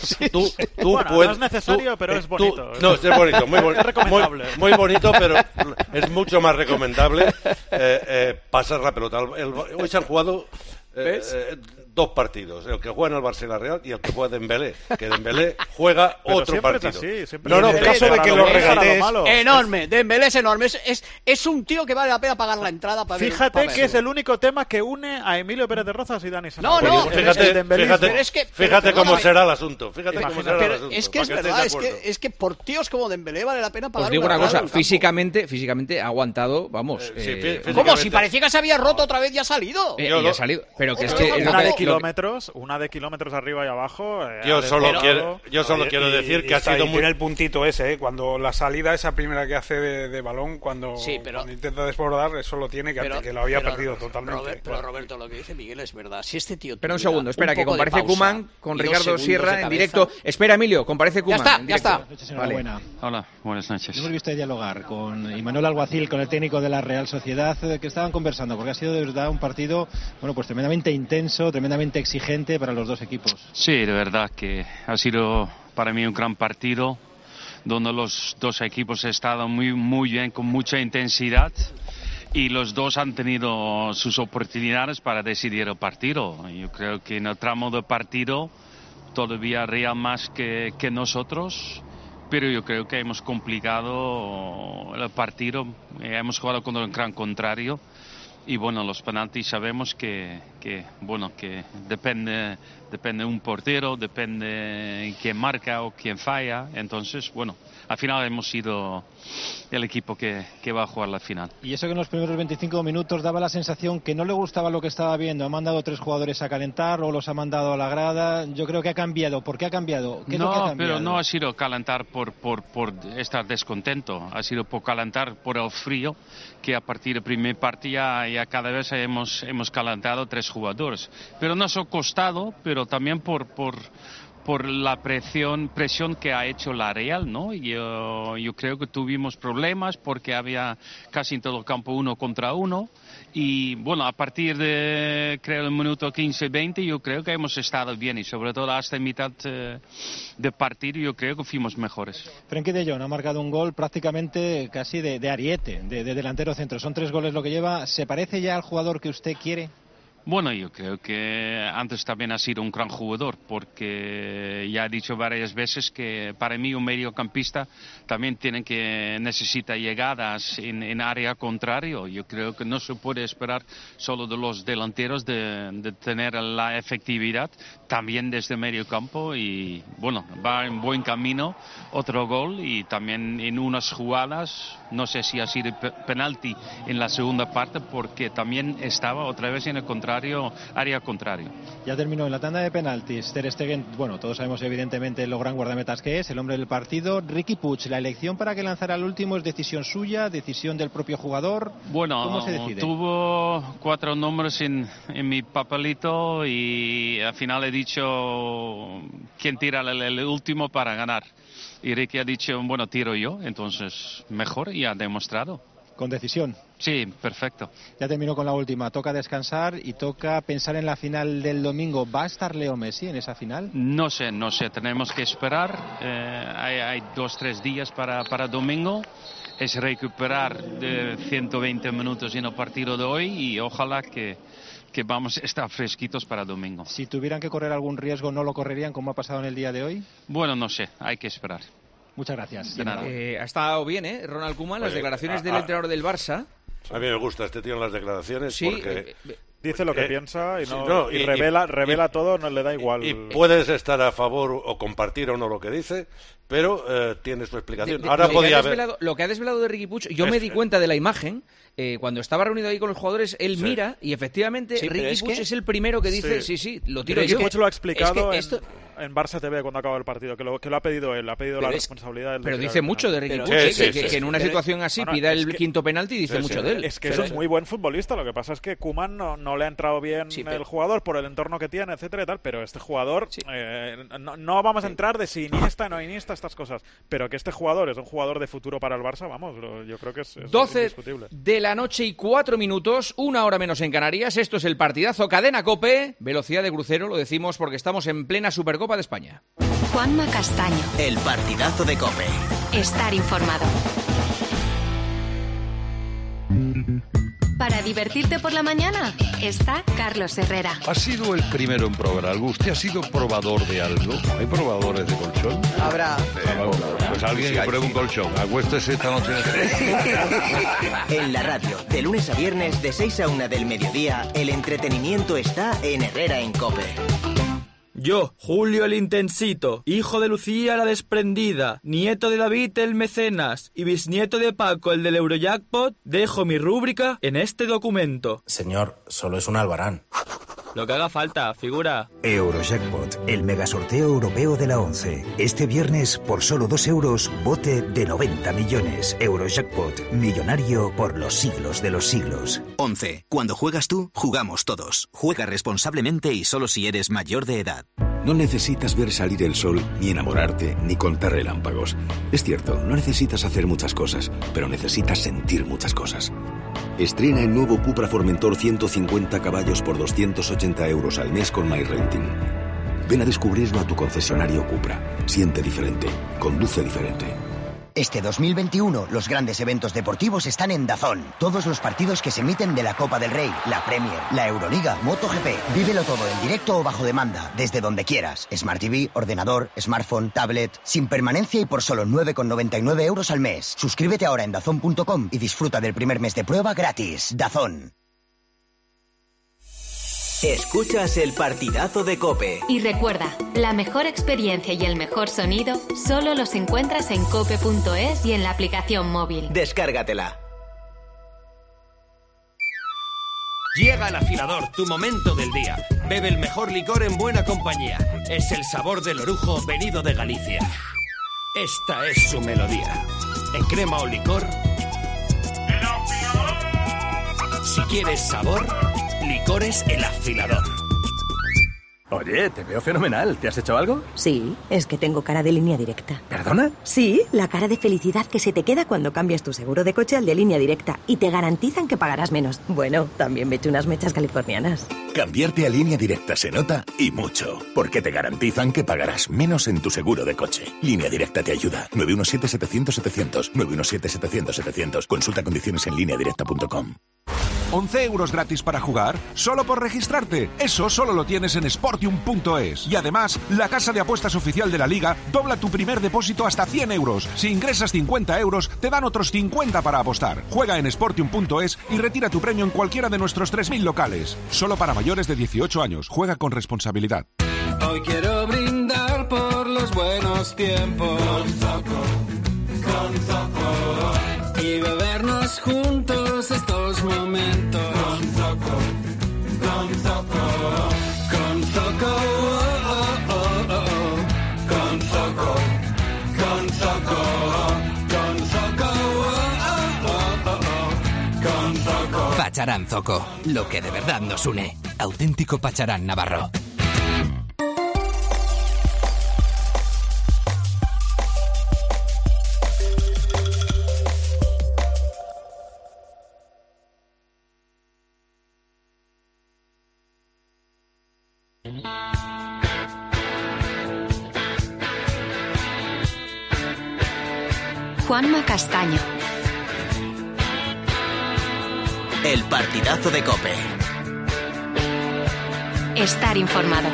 Speaker 8: No es necesario, pero es bonito.
Speaker 11: No, es bonito, muy bonito, pero es mucho más recomendable pasar la pelota. Hoy se han jugado 2 partidos, el que juega en el Barça y la Real y el que juega Dembélé, que Dembélé juega otro partido.
Speaker 10: En el caso de que lo regatees, enorme, Dembélé es enorme, es un tío que vale la pena pagar la entrada para
Speaker 8: Fíjate que es el único tema que une a Emilio Pérez de Rozas y Dani Sanabria.
Speaker 10: No,
Speaker 11: fíjate cómo será el asunto.
Speaker 10: Es que es verdad, es que por tíos como Dembélé vale la pena pagar.
Speaker 4: Os digo una cosa, físicamente ha aguantado, vamos.
Speaker 10: ¿Cómo? Si parecía que se había roto otra vez y ha salido.
Speaker 4: Y ha salido, pero que es que
Speaker 8: una de kilómetros arriba y abajo.
Speaker 11: Yo solo quiero decir que ha sido muy...
Speaker 13: Tiene el puntito ese, cuando la salida esa primera que hace de balón, cuando intenta desbordar, eso lo tiene, que lo había perdido totalmente.
Speaker 10: Pero Roberto, lo que dice Miguel es verdad. Si este tío...
Speaker 4: Espera un segundo, espera, que comparece Koeman con Ricardo Sierra en directo. Espera, Emilio, comparece Koeman.
Speaker 10: Ya está.
Speaker 16: Vale.
Speaker 20: Hola, buenas noches.
Speaker 16: Hemos visto dialogar con Imanol Alguacil, con el técnico de la Real Sociedad, que estaban conversando, porque ha sido de verdad un partido, pues tremendamente intenso, tremendamente exigente para los dos equipos.
Speaker 20: Sí, de verdad que ha sido para mí un gran partido, donde los dos equipos han estado muy bien, con mucha intensidad, y los dos han tenido sus oportunidades para decidir el partido. Yo creo que en el tramo de partido todavía Real más que nosotros, pero yo creo que hemos complicado el partido, hemos jugado con un gran contrario. Y bueno, los penaltis sabemos que depende un portero, depende quién marca o quién falla. Entonces, bueno, al final hemos sido el equipo que va a jugar la final.
Speaker 16: Y eso que en los primeros 25 minutos daba la sensación que no le gustaba lo que estaba viendo. Ha mandado 3 jugadores a calentar o los ha mandado a la grada. Yo creo que ha cambiado. ¿Por qué ha cambiado? ¿Qué es lo que ha cambiado?
Speaker 20: Pero no ha sido calentar por estar descontento. Ha sido por calentar por el frío, que a partir del primer partido ya cada vez hemos calentado 3 jugadores. Pero nos ha costado, pero también por la presión que ha hecho la Real, ¿no? Yo creo que tuvimos problemas porque había casi en todo el campo 1 contra 1 y bueno, a partir de creo el minuto 15-20 yo creo que hemos estado bien y sobre todo hasta mitad de partido yo creo que fuimos mejores.
Speaker 16: Frenkie de Jong ha marcado un gol prácticamente casi de ariete, de delantero centro. Son 3 goles lo que lleva. ¿Se parece ya al jugador que usted quiere?
Speaker 20: Bueno, yo creo que antes también ha sido un gran jugador, porque ya he dicho varias veces que para mí un mediocampista también necesita llegadas en área contrario. Yo creo que no se puede esperar solo de los delanteros de tener la efectividad también desde medio campo y bueno, va en buen camino, otro gol y también en unas jugadas, no sé si ha sido penalti en la segunda parte porque también estaba otra vez en el contrario contrario, área contrario.
Speaker 16: Ya terminó en la tanda de penaltis. Ter Stegen, bueno, todos sabemos evidentemente lo gran guardametas que es, el hombre del partido. Riqui Puig, la elección para que lanzara el último es decisión suya, decisión del propio jugador.
Speaker 20: Bueno,
Speaker 16: ¿cómo se decide?
Speaker 20: Tuvo 4 nombres en mi papelito y al final he dicho quién tira el último para ganar. Y Ricky ha dicho, bueno, tiro yo, entonces mejor, y ha demostrado.
Speaker 16: ¿Con decisión?
Speaker 20: Sí, perfecto.
Speaker 16: Ya terminó con la última. Toca descansar y toca pensar en la final del domingo. ¿Va a estar Leo Messi en esa final?
Speaker 20: No sé. Tenemos que esperar. Hay 2-3 días para domingo. Es recuperar de 120 minutos en el partido de hoy y ojalá que vamos a estar fresquitos para domingo.
Speaker 16: Si tuvieran que correr algún riesgo, ¿no lo correrían como ha pasado en el día de hoy?
Speaker 20: Bueno, no sé. Hay que esperar.
Speaker 16: Muchas gracias.
Speaker 4: De nada. Ha estado bien, Ronald Koeman, las declaraciones del entrenador del Barça.
Speaker 11: A mí me gusta este tío en las declaraciones porque...
Speaker 8: Dice lo que piensa y revela todo, no le da igual.
Speaker 11: Y puedes estar a favor o compartir o no lo que dice, pero tiene su explicación. Ahora
Speaker 4: lo que ha desvelado de Riqui Puig, yo me di cuenta de la imagen, cuando estaba reunido ahí con los jugadores, él mira y efectivamente Riqui Puig es el primero que dice, sí, lo tiro yo.
Speaker 8: Riqui Puig lo ha explicado en Barça TV cuando acaba el partido, que lo ha pedido él, ha pedido la responsabilidad del...
Speaker 4: Pero dice mucho de Riqui Puig, que en una situación así pida el quinto penalti, dice mucho de él.
Speaker 8: Es que es muy buen futbolista, lo que pasa es que Koeman no le ha entrado bien el jugador por el entorno que tiene, etcétera y tal, pero este jugador, no vamos a entrar de si Iniesta, no Iniesta, estas cosas, pero que este jugador es un jugador de futuro para el Barça, vamos, yo creo que es
Speaker 4: 12
Speaker 8: indiscutible.
Speaker 4: de la noche y 4 minutos, 1 hora menos en Canarias, esto es el partidazo Cadena COPE, velocidad de crucero, lo decimos porque estamos en plena Supercopa de España.
Speaker 1: Juanma Castaño.
Speaker 2: El partidazo de COPE.
Speaker 1: Estar informado. Para divertirte por la mañana está Carlos Herrera.
Speaker 21: ¿Ha sido el primero en probar algo? ¿Usted ha sido probador de algo? ¿Hay probadores de colchón?
Speaker 22: Habrá.
Speaker 21: Pues alguien que pruebe un colchón. Acuéstese esta noche.
Speaker 2: En la radio, de lunes a viernes, de 6 a 1 del mediodía, el entretenimiento está en Herrera en COPE.
Speaker 23: Yo, Julio el Intensito, hijo de Lucía la Desprendida, nieto de David el Mecenas y bisnieto de Paco el del Eurojackpot, dejo mi rúbrica en este documento.
Speaker 24: Señor, solo es un albarán.
Speaker 23: Lo que haga falta, figura.
Speaker 25: Eurojackpot, el megasorteo europeo de la 11. Este viernes, por solo 2 euros, bote de 90 millones. Eurojackpot, millonario por los siglos de los siglos.
Speaker 2: 11. Cuando juegas tú, jugamos todos. Juega responsablemente y solo si eres mayor de edad.
Speaker 26: No necesitas ver salir el sol, ni enamorarte, ni contar relámpagos. Es cierto, no necesitas hacer muchas cosas, pero necesitas sentir muchas cosas. Estrena el nuevo Cupra Formentor 150 caballos por 280 euros al mes con MyRenting. Ven a descubrirlo a tu concesionario Cupra. Siente diferente, conduce diferente.
Speaker 25: Este 2021, los grandes eventos deportivos están en DAZN. Todos los partidos que se emiten de la Copa del Rey, la Premier, la Euroliga, MotoGP. Vívelo todo en directo o bajo demanda, desde donde quieras. Smart TV, ordenador, smartphone, tablet, sin permanencia y por solo 9,99 euros al mes. Suscríbete ahora en DAZN.com y disfruta del primer mes de prueba gratis. DAZN.
Speaker 2: Escuchas el partidazo de COPE.
Speaker 1: Y recuerda, la mejor experiencia y el mejor sonido solo los encuentras en cope.es y en la aplicación móvil.
Speaker 2: Descárgatela.
Speaker 27: Llega el afilador, tu momento del día. Bebe el mejor licor en buena compañía. Es el sabor del orujo venido de Galicia. Esta es su melodía. En crema o licor. ¡El afilador! Si quieres sabor, Licores El Afilador.
Speaker 28: Oye, te veo fenomenal. ¿Te has hecho algo?
Speaker 29: Sí, es que tengo cara de Línea Directa.
Speaker 28: ¿Perdona?
Speaker 29: Sí, la cara de felicidad que se te queda cuando cambias tu seguro de coche al de Línea Directa y te garantizan que pagarás menos. Bueno, también me eché unas mechas californianas.
Speaker 28: Cambiarte a Línea Directa se nota y mucho, porque te garantizan que pagarás menos en tu seguro de coche. Línea Directa te ayuda. 917-700-700. 917-700-700. Consulta condiciones en lineadirecta.com.
Speaker 30: 11 euros gratis para jugar, solo por registrarte. Eso solo lo tienes en Sportium.es. Y además, la casa de apuestas oficial de la Liga dobla tu primer depósito hasta 100 euros. Si ingresas 50 euros, te dan otros 50 para apostar. Juega en Sportium.es y retira tu premio en cualquiera de nuestros 3.000 locales. Solo para mayores de 18 años. Juega con responsabilidad.
Speaker 31: Hoy quiero brindar por los buenos tiempos. Con Zoco. Y bebernos juntos estos momentos. Con Zoco. Zoco, con Zoco, con Zoco, con Zoco, con Zoco, con Zoco.
Speaker 3: Pacharán Zoco, lo que de verdad nos une. Auténtico Pacharán navarro.
Speaker 1: Juanma Castaño.
Speaker 2: El partidazo de COPE.
Speaker 1: Estar informado.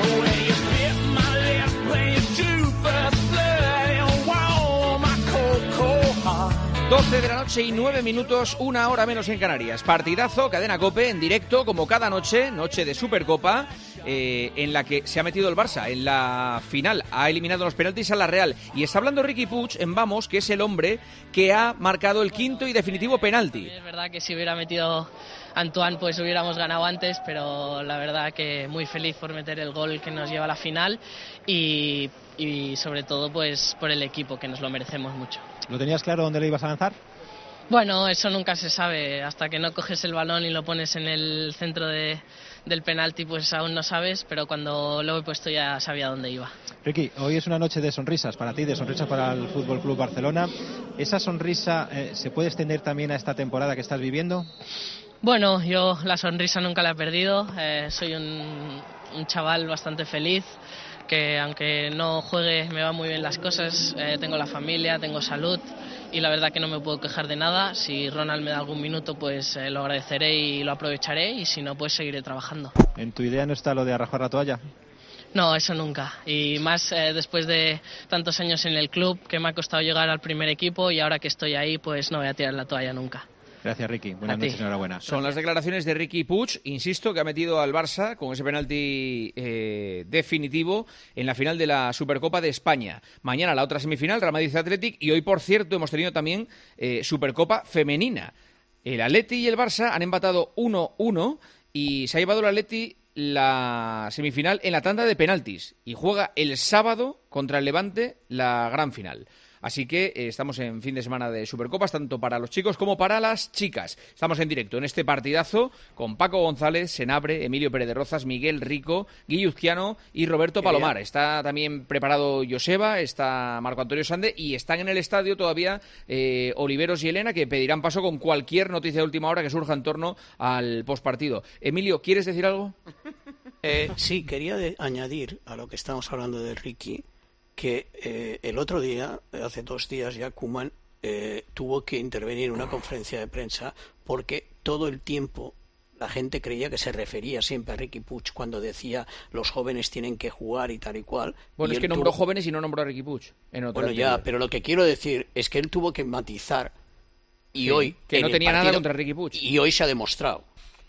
Speaker 4: 12 de la noche y 9 minutos, 1 hora menos en Canarias. Partidazo, cadena COPE, en directo, como cada noche, noche de Supercopa, en la que se ha metido el Barça en la final. Ha eliminado los penaltis a la Real. Y está hablando Riqui Puig en Vamos, que es el hombre que ha marcado el quinto y definitivo penalti.
Speaker 5: Es verdad que si hubiera metido Antoine, pues hubiéramos ganado antes, pero la verdad que muy feliz por meter el gol que nos lleva a la final y sobre todo pues por el equipo, que nos lo merecemos mucho.
Speaker 16: ¿Lo tenías claro dónde le ibas a lanzar?
Speaker 5: Bueno, eso nunca se sabe, hasta que no coges el balón y lo pones en el centro del penalti, pues aún no sabes, pero cuando lo he puesto ya sabía dónde iba.
Speaker 16: Riqui, hoy es una noche de sonrisas para ti, de sonrisas para el Fútbol Club Barcelona. ¿Esa sonrisa se puede extender también a esta temporada que estás viviendo?
Speaker 5: Bueno, yo la sonrisa nunca la he perdido, soy un chaval bastante feliz, que aunque no juegue me van muy bien las cosas, tengo la familia, tengo salud y la verdad que no me puedo quejar de nada. Si Ronald me da algún minuto, pues lo agradeceré y lo aprovecharé, y si no, pues seguiré trabajando.
Speaker 16: ¿En tu idea no está lo de arrojar la toalla?
Speaker 5: No, eso nunca, y más después de tantos años en el club, que me ha costado llegar al primer equipo, y ahora que estoy ahí, pues no voy a tirar la toalla nunca.
Speaker 16: Gracias, Riqui. Buenas noches, enhorabuena.
Speaker 4: Son las declaraciones de Riqui Puig, insisto, que ha metido al Barça con ese penalti definitivo en la final de la Supercopa de España. Mañana la otra semifinal, Real Madrid Athletic, y hoy, por cierto, hemos tenido también Supercopa femenina. El Atleti y el Barça han empatado 1-1 y se ha llevado el Atleti la semifinal en la tanda de penaltis y juega el sábado contra el Levante la gran final. Así que estamos en fin de semana de Supercopas, tanto para los chicos como para las chicas. Estamos en directo en este partidazo con Paco González, Senabre, Emilio Pérez de Rozas, Miguel Rico, Guilluzquiano y Roberto Palomar. Está también preparado Joseba, está Marco Antonio Sande y están en el estadio todavía Oliveros y Elena, que pedirán paso con cualquier noticia de última hora que surja en torno al postpartido. Emilio, ¿quieres decir algo?
Speaker 10: Sí, quería añadir a lo que estamos hablando de Riqui, que el otro día, hace 2 días ya, Koeman tuvo que intervenir en una conferencia de prensa porque todo el tiempo la gente creía que se refería siempre a Riqui Puig cuando decía los jóvenes tienen que jugar y tal y cual.
Speaker 4: Bueno, es que nombró jóvenes y no nombró a Riqui Puig.
Speaker 10: Bueno, ya, pero lo que quiero decir es que él tuvo que matizar y
Speaker 4: sí,
Speaker 10: hoy...
Speaker 4: que no tenía nada contra Riqui Puig.
Speaker 10: Y hoy se ha demostrado.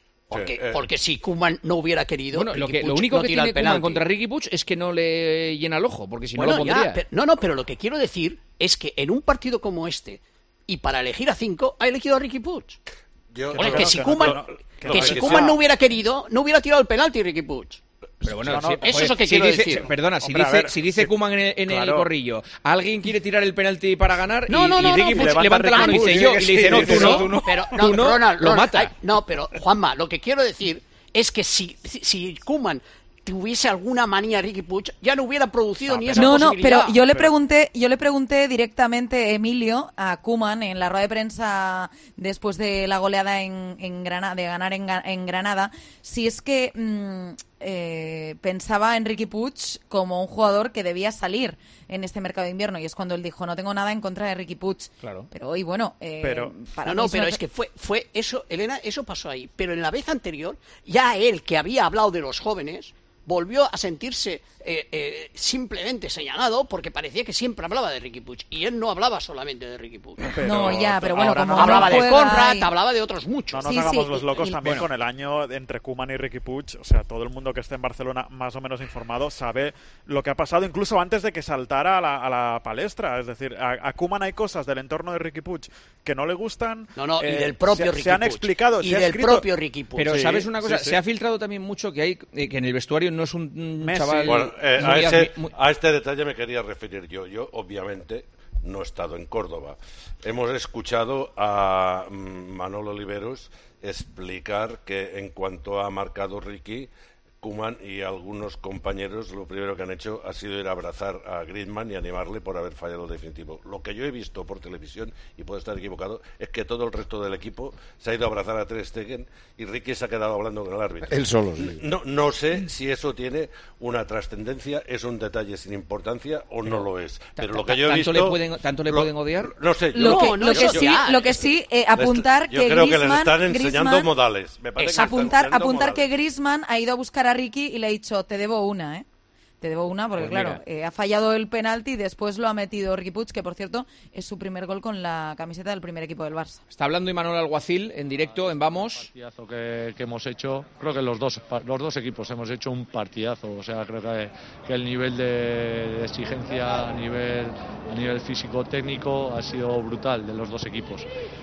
Speaker 10: Porque si Koeman no hubiera querido...
Speaker 4: Bueno, lo único no que tiene Koeman contra Riqui Puig es que no le llena el ojo, porque si no lo pondría.
Speaker 10: Pero lo que quiero decir es que en un partido como este, y para elegir a 5, ha elegido a Riqui Puig. Que si Koeman no hubiera querido, no hubiera tirado el penalti Riqui Puig.
Speaker 4: Pero bueno,
Speaker 10: eso es lo que quiero decir.
Speaker 4: Perdona, si dice Koeman en el corrillo, alguien quiere tirar el penalti para ganar y Riqui Puig levanta la mano y dice yo, y le dice no, tú no,
Speaker 10: pero
Speaker 4: Ronald, lo mata.
Speaker 10: No, pero Juanma, lo que quiero decir es que si Koeman tuviese alguna manía Riqui Puig, ya no hubiera producido ni esa posibilidad.
Speaker 6: No, pero yo le pregunté directamente, Emilio, a Koeman en la rueda de prensa después de la goleada en Granada, de ganar en Granada, si es que pensaba en Riqui Puig como un jugador que debía salir en este mercado de invierno, y es cuando él dijo no tengo nada en contra de Riqui Puig.
Speaker 4: Claro.
Speaker 6: Pero hoy, bueno,
Speaker 10: pero es que fue eso, Elena, eso pasó ahí. Pero en la vez anterior, ya él, que había hablado de los jóvenes, volvió a sentirse simplemente señalado porque parecía que siempre hablaba de Riqui Puig, y él no hablaba solamente de Riqui Puig.
Speaker 6: Pero bueno, como
Speaker 10: no hablaba de Conrad,
Speaker 6: y...
Speaker 10: hablaba de otros muchos.
Speaker 8: No nos hagamos los locos también con el año entre Koeman y Riqui Puig. O sea, todo el mundo que esté en Barcelona más o menos informado sabe lo que ha pasado incluso antes de que saltara a la palestra. Es decir, a Koeman hay cosas del entorno de Riqui Puig que no le gustan.
Speaker 10: Y del propio Riqui Puig.
Speaker 8: Se han explicado.
Speaker 10: Y del propio Riqui Puig.
Speaker 4: Pero ¿sabes una cosa? Se ha filtrado también mucho que hay que en el vestuario no es un chaval...
Speaker 11: Bueno, a este detalle me quería referir yo. Yo, obviamente, no he estado en Córdoba. Hemos escuchado a Manolo Oliveros explicar que en cuanto ha marcado Riqui, Koeman y algunos compañeros lo primero que han hecho ha sido ir a abrazar a Griezmann y animarle por haber fallado el definitivo. Lo que yo he visto por televisión, y puedo estar equivocado, es que todo el resto del equipo se ha ido a abrazar a Ter Stegen y Riqui se ha quedado hablando con el árbitro.
Speaker 7: Él solo, sí.
Speaker 11: No sé si eso tiene una trascendencia, es un detalle sin importancia o no lo es. Pero lo que yo he visto...
Speaker 4: ¿Tanto le pueden odiar?
Speaker 11: No sé.
Speaker 6: Lo que sí, apuntar
Speaker 11: yo
Speaker 6: que
Speaker 11: creo
Speaker 6: Griezmann...
Speaker 11: que les están enseñando modales. Me parece
Speaker 6: apuntar que Griezmann ha ido a buscar a Riqui y le ha dicho, te debo una, ¿eh? Te debo una porque, pues claro, ha fallado el penalti y después lo ha metido Riqui Puig, que por cierto es su primer gol con la camiseta del primer equipo del Barça.
Speaker 4: Está hablando Imanol Alguacil en directo en Vamos.
Speaker 9: El partidazo que hemos hecho, creo que los dos equipos hemos hecho un partidazo. O sea, creo que el nivel de exigencia a nivel físico-técnico ha sido brutal de los dos equipos.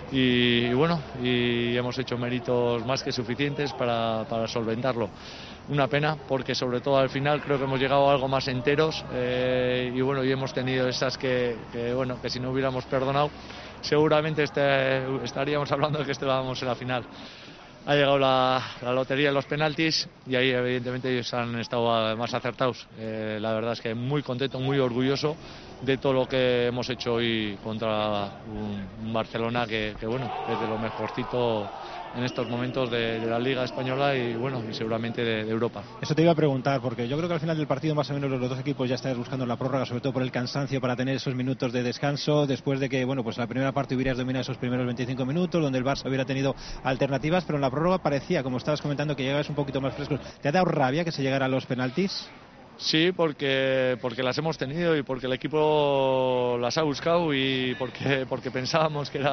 Speaker 9: Y bueno, y hemos hecho méritos más que suficientes para solventarlo. Una pena, porque sobre todo al final creo que hemos llegado a algo más enteros y bueno, y hemos tenido esas que si no hubiéramos perdonado seguramente estaríamos hablando de que estábamos en la final. Ha llegado la lotería de los penaltis y ahí evidentemente ellos han estado más acertados. La verdad es que muy contento, muy orgulloso de todo lo que hemos hecho hoy contra un Barcelona que bueno, es de lo mejorcito en estos momentos de la Liga Española y bueno, y seguramente de Europa.
Speaker 16: Eso te iba a preguntar, porque yo creo que al final del partido más o menos los dos equipos ya están buscando la prórroga, sobre todo por el cansancio, para tener esos minutos de descanso, después de que, bueno, pues la primera parte hubieras dominado esos primeros 25 minutos, donde el Barça hubiera tenido alternativas, pero en la prórroga parecía, como estabas comentando, que llegabas un poquito más frescos. ¿Te ha dado rabia que se llegara a los penaltis?
Speaker 9: Sí, porque las hemos tenido y porque el equipo las ha buscado y porque pensábamos que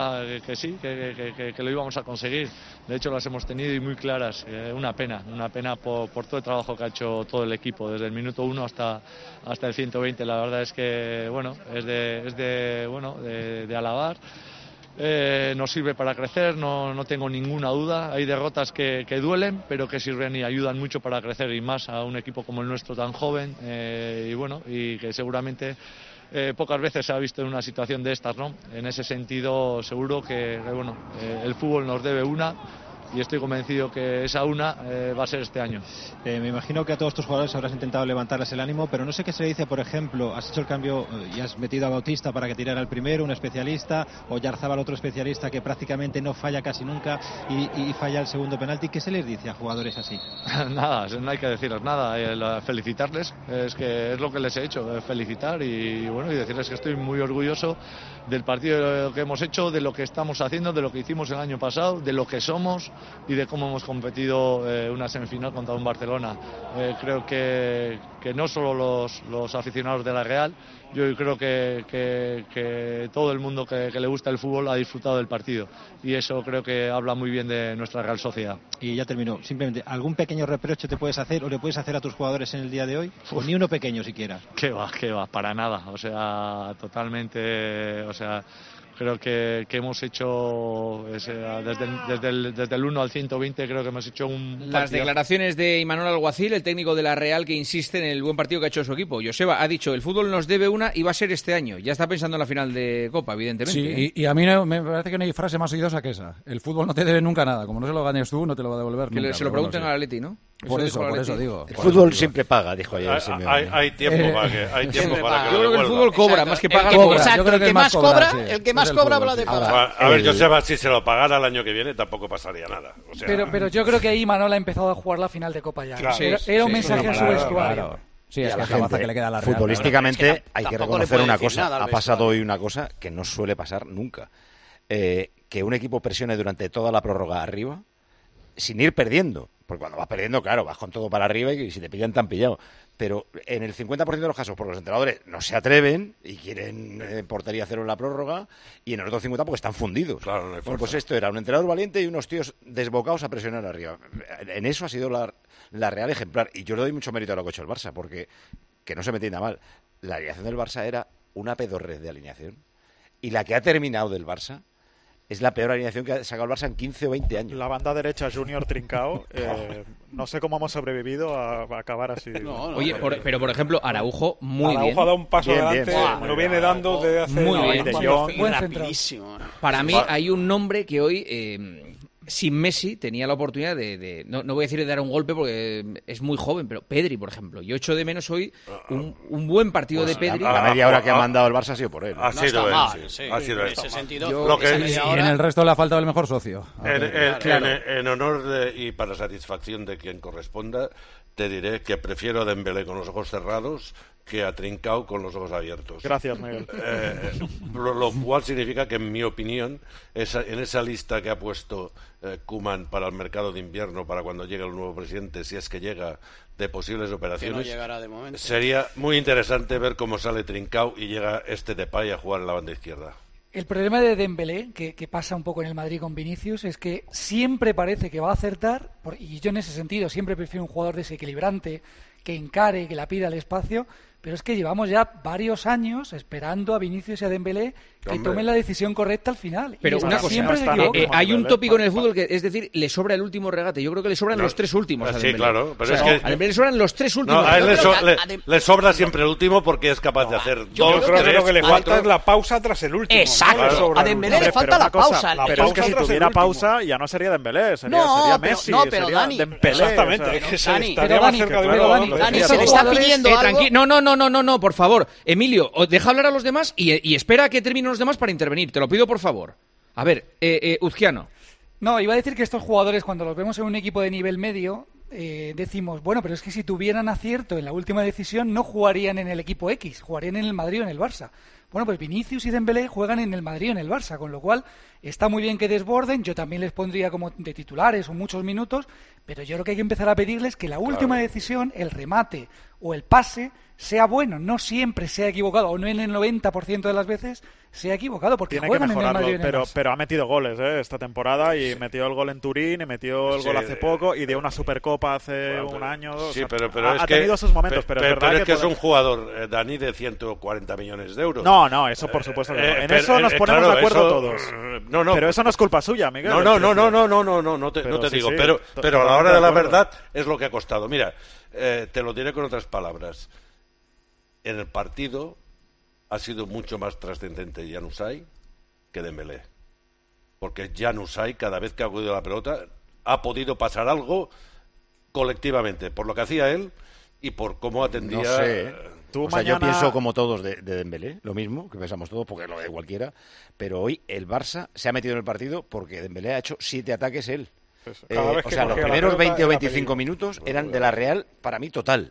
Speaker 9: lo íbamos a conseguir. De hecho las hemos tenido y muy claras. Una pena por todo el trabajo que ha hecho todo el equipo desde el minuto 1 hasta el 120. La verdad es que bueno, es de alabar. Nos sirve para crecer, no tengo ninguna duda. Hay derrotas que duelen, pero que sirven y ayudan mucho para crecer, y más a un equipo como el nuestro tan joven y que seguramente pocas veces se ha visto en una situación de estas, ¿no? En ese sentido, seguro que el fútbol nos debe una. Y estoy convencido que esa una va a ser este año.
Speaker 16: Me imagino que a todos tus jugadores habrás intentado levantarles el ánimo, pero no sé qué se le dice, por ejemplo, has hecho el cambio y has metido a Bautista para que tirara el primero, un especialista, o Yarzábal, otro especialista que prácticamente no falla casi nunca y falla el segundo penalti. ¿Qué se les dice a jugadores así?
Speaker 9: Nada, no hay que decirles nada, felicitarles, es que es lo que les he hecho, felicitar y decirles que estoy muy orgulloso del partido que hemos hecho, de lo que estamos haciendo, de lo que hicimos el año pasado, de lo que somos y de cómo hemos competido una semifinal contra un Barcelona. Creo que no solo los aficionados de la Real, yo creo que todo el mundo que le gusta el fútbol ha disfrutado del partido, y eso creo que habla muy bien de nuestra Real Sociedad.
Speaker 16: Y ya terminó, simplemente, ¿algún pequeño reproche te puedes hacer o le puedes hacer a tus jugadores en el día de hoy? O ni uno pequeño siquiera.
Speaker 9: ¿Qué va? Para nada, totalmente, creo que hemos hecho desde el 1 al 120 creo que hemos hecho un partido.
Speaker 4: Las declaraciones de Imanol Alguacil, el técnico de la Real, que insiste en el buen partido que ha hecho su equipo. Joseba ha dicho, el fútbol nos debe una y va a ser este año. Ya está pensando en la final de Copa, evidentemente.
Speaker 12: Sí, y a mí me parece que no hay frase más oídosa que esa. El fútbol no te debe nunca nada. Como no se lo ganes tú, no te lo va a devolver nunca.
Speaker 4: Que se lo pregunten al Atleti, ¿no?
Speaker 12: Por eso digo.
Speaker 7: El fútbol siempre paga, dijo ayer.
Speaker 11: Hay tiempo para que
Speaker 4: yo creo que el fútbol cobra más que paga.
Speaker 10: Exacto, el que más cobra, el que más cobra habla de pagar.
Speaker 11: A ver, Joseba, si se lo pagara el año que viene tampoco pasaría nada.
Speaker 13: Pero yo creo que ahí Manol ha empezado a jugar la final de Copa ya.
Speaker 11: Claro,
Speaker 13: era un mensaje en su vestuario.
Speaker 12: Claro. Sí, es
Speaker 7: la gente, que le queda a la Real. Futbolísticamente hay que reconocer una cosa. Ha pasado hoy una cosa que no suele pasar nunca. Que un equipo presione durante toda la prórroga arriba sin ir perdiendo. Porque cuando vas perdiendo, claro, vas con todo para arriba y si te pillan, te han pillado. Pero en el 50% de los casos, porque los entrenadores no se atreven y quieren portería cero en la prórroga, y en el otro 50% porque están fundidos.
Speaker 11: Claro, no hay
Speaker 7: bueno, pues esto era un entrenador valiente y unos tíos desbocados a presionar arriba. En eso ha sido la Real ejemplar. Y yo le doy mucho mérito a lo que ha hecho el Barça, porque, que no se me entienda mal, la alineación del Barça era una pedorrez de alineación. Y la que ha terminado del Barça es la peor alineación que ha sacado el Barça en 15 o 20 años.
Speaker 8: La banda derecha Junior Trincao, no sé cómo hemos sobrevivido a acabar así.
Speaker 4: Oye, pero por ejemplo, Araujo, muy bien.
Speaker 14: Araujo ha dado un paso adelante, lo viene dando desde hace...
Speaker 4: Muy bien.
Speaker 10: Rapidísimo.
Speaker 4: Para mí hay un nombre que hoy... sin Messi tenía la oportunidad no voy a decir de dar un golpe porque es muy joven, pero Pedri, por ejemplo. Yo echo de menos hoy un buen partido de Pedri.
Speaker 7: La media hora que ha mandado el Barça ha sido por él.
Speaker 11: Ha sido él, sí. Ha sido él.
Speaker 12: Y en el resto le ha faltado el mejor socio.
Speaker 11: En honor y para satisfacción de quien corresponda, te diré que prefiero a Dembélé con los ojos cerrados que a Trincao con los ojos abiertos.
Speaker 8: Gracias, Miguel.
Speaker 11: Lo cual significa que, en mi opinión, en esa lista que ha puesto Koeman para el mercado de invierno, para cuando llegue el nuevo presidente, si es que llega, de posibles operaciones,
Speaker 10: que no llegará de momento,
Speaker 11: sería muy interesante ver cómo sale Trincao y llega Depay a jugar en la banda izquierda.
Speaker 13: El problema de Dembélé, que pasa un poco en el Madrid con Vinicius, es que siempre parece que va a acertar, y yo en ese sentido siempre prefiero un jugador desequilibrante, que encare, que la pida al espacio, pero es que llevamos ya varios años esperando a Vinicius y a Dembélé que tomen la decisión correcta al final.
Speaker 4: Pero una cosa, hay un tópico en el fútbol que, es decir, le sobra el último regate. Yo creo que le sobran los tres últimos a Dembélé.
Speaker 11: Sí, claro. Pero
Speaker 4: a Dembélé le sobran los tres últimos.
Speaker 11: A él le sobra siempre el último porque es capaz de hacer
Speaker 14: yo creo que lo que le falta es la pausa tras el último.
Speaker 10: Exacto. A Dembélé le falta la pausa.
Speaker 8: Pero es que si tuviera pausa ya no sería Dembélé, sería Messi.
Speaker 10: No, pero Dani.
Speaker 14: Exactamente. Estaría más cerca de
Speaker 10: Dani, se le está pidiendo algo.
Speaker 4: No, por favor. Emilio, deja hablar a los demás y espera a que terminen los demás para intervenir. Te lo pido, por favor. A ver, Uzquiano.
Speaker 13: No, iba a decir que estos jugadores, cuando los vemos en un equipo de nivel medio, decimos, bueno, pero es que si tuvieran acierto en la última decisión, no jugarían en el equipo X, jugarían en el Madrid o en el Barça. Bueno, pues Vinicius y Dembélé juegan en el Madrid o en el Barça, con lo cual está muy bien que desborden, yo también les pondría como de titulares o muchos minutos, pero yo creo que hay que empezar a pedirles que la última decisión, el remate o el pase, sea bueno, no siempre sea equivocado, o no en el 90% de las veces sea equivocado, porque
Speaker 8: tiene
Speaker 13: juegan
Speaker 8: que mejorarlo,
Speaker 13: en el Madrid,
Speaker 8: pero ha metido goles esta temporada y metió el gol en Turín y metió el gol hace poco y dio una Supercopa hace un año.
Speaker 11: Sí, pero
Speaker 8: ha tenido esos momentos, pero es verdad
Speaker 11: que es un jugador, Dani, de 140 millones de euros.
Speaker 8: No, eso por supuesto que no. En eso nos ponemos de acuerdo todos. Pero eso no es culpa suya, Miguel.
Speaker 11: No te digo. Pero a la hora de la verdad es lo que ha costado. Mira, te lo diré con otras palabras. En el partido ha sido mucho más trascendente Januzaj que Dembélé. Porque Januzaj, cada vez que ha acudido a la pelota, ha podido pasar algo colectivamente, por lo que hacía él y por cómo atendía...
Speaker 7: No sé. Yo pienso como todos de Dembélé, lo mismo, que pensamos todos, porque lo de cualquiera, pero hoy el Barça se ha metido en el partido porque Dembélé ha hecho 7 ataques él. Los primeros 20 o 25 minutos eran de la Real, para mí, total.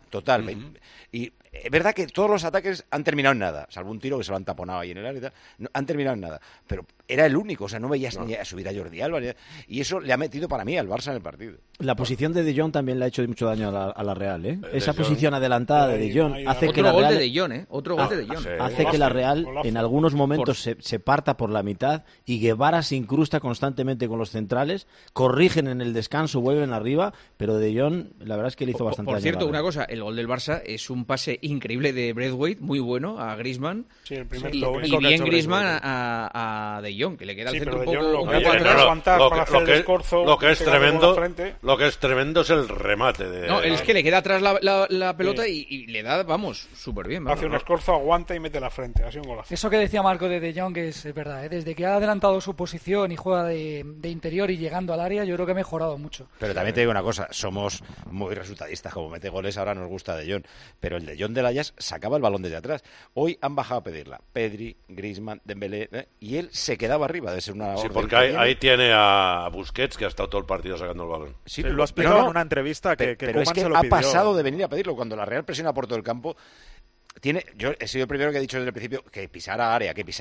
Speaker 7: Y es verdad que todos los ataques han terminado en nada, salvo un tiro que se lo han taponado ahí en el área y tal, no, han terminado en nada. Pero era el único, no veías ni a subir a Jordi Alba, y eso le ha metido para mí al Barça en el partido.
Speaker 15: La posición de De Jong también le ha hecho mucho daño a la Real, ¿eh? Esa posición adelantada de De Jong hace que la Real...
Speaker 4: Otro gol de De Jong.
Speaker 15: Hace que la Real en algunos momentos se parta por la mitad y Guevara se incrusta constantemente con los centrales, corrigen en el descanso, vuelven arriba, pero De Jong la verdad es que le hizo bastante daño.
Speaker 4: Por cierto, una cosa, el gol del Barça es un pase increíble de Braithwaite, muy bueno, a Griezmann, y bien Griezmann a De Jong, que le queda el centro un poco...
Speaker 11: Lo que es tremendo es el remate.
Speaker 4: Es que le queda atrás la pelota y le da, súper bien.
Speaker 14: Hace un escorzo, aguanta y mete la frente, así un golazo.
Speaker 13: Eso que decía Marco de Jong es verdad, desde que ha adelantado su posición y juega de interior y llegando al área, yo creo que ha mejorado mucho.
Speaker 7: Pero también te digo una cosa, somos muy resultadistas, como mete goles ahora nos gusta De Jong, pero el De Jong del Ajax sacaba el balón desde atrás. Hoy han bajado a pedirla Pedri, Griezmann, Dembélé, y él se quedaba arriba de ser una...
Speaker 11: Sí, porque ahí tiene a Busquets, que ha estado todo el partido sacando el balón.
Speaker 8: Sí, lo ha explicado en una entrevista que
Speaker 7: pero es que
Speaker 8: se lo pidió.
Speaker 7: Ha pasado de venir a pedirlo. Cuando la Real presiona por todo el campo, yo he sido el primero que he dicho desde el principio que pisara área, que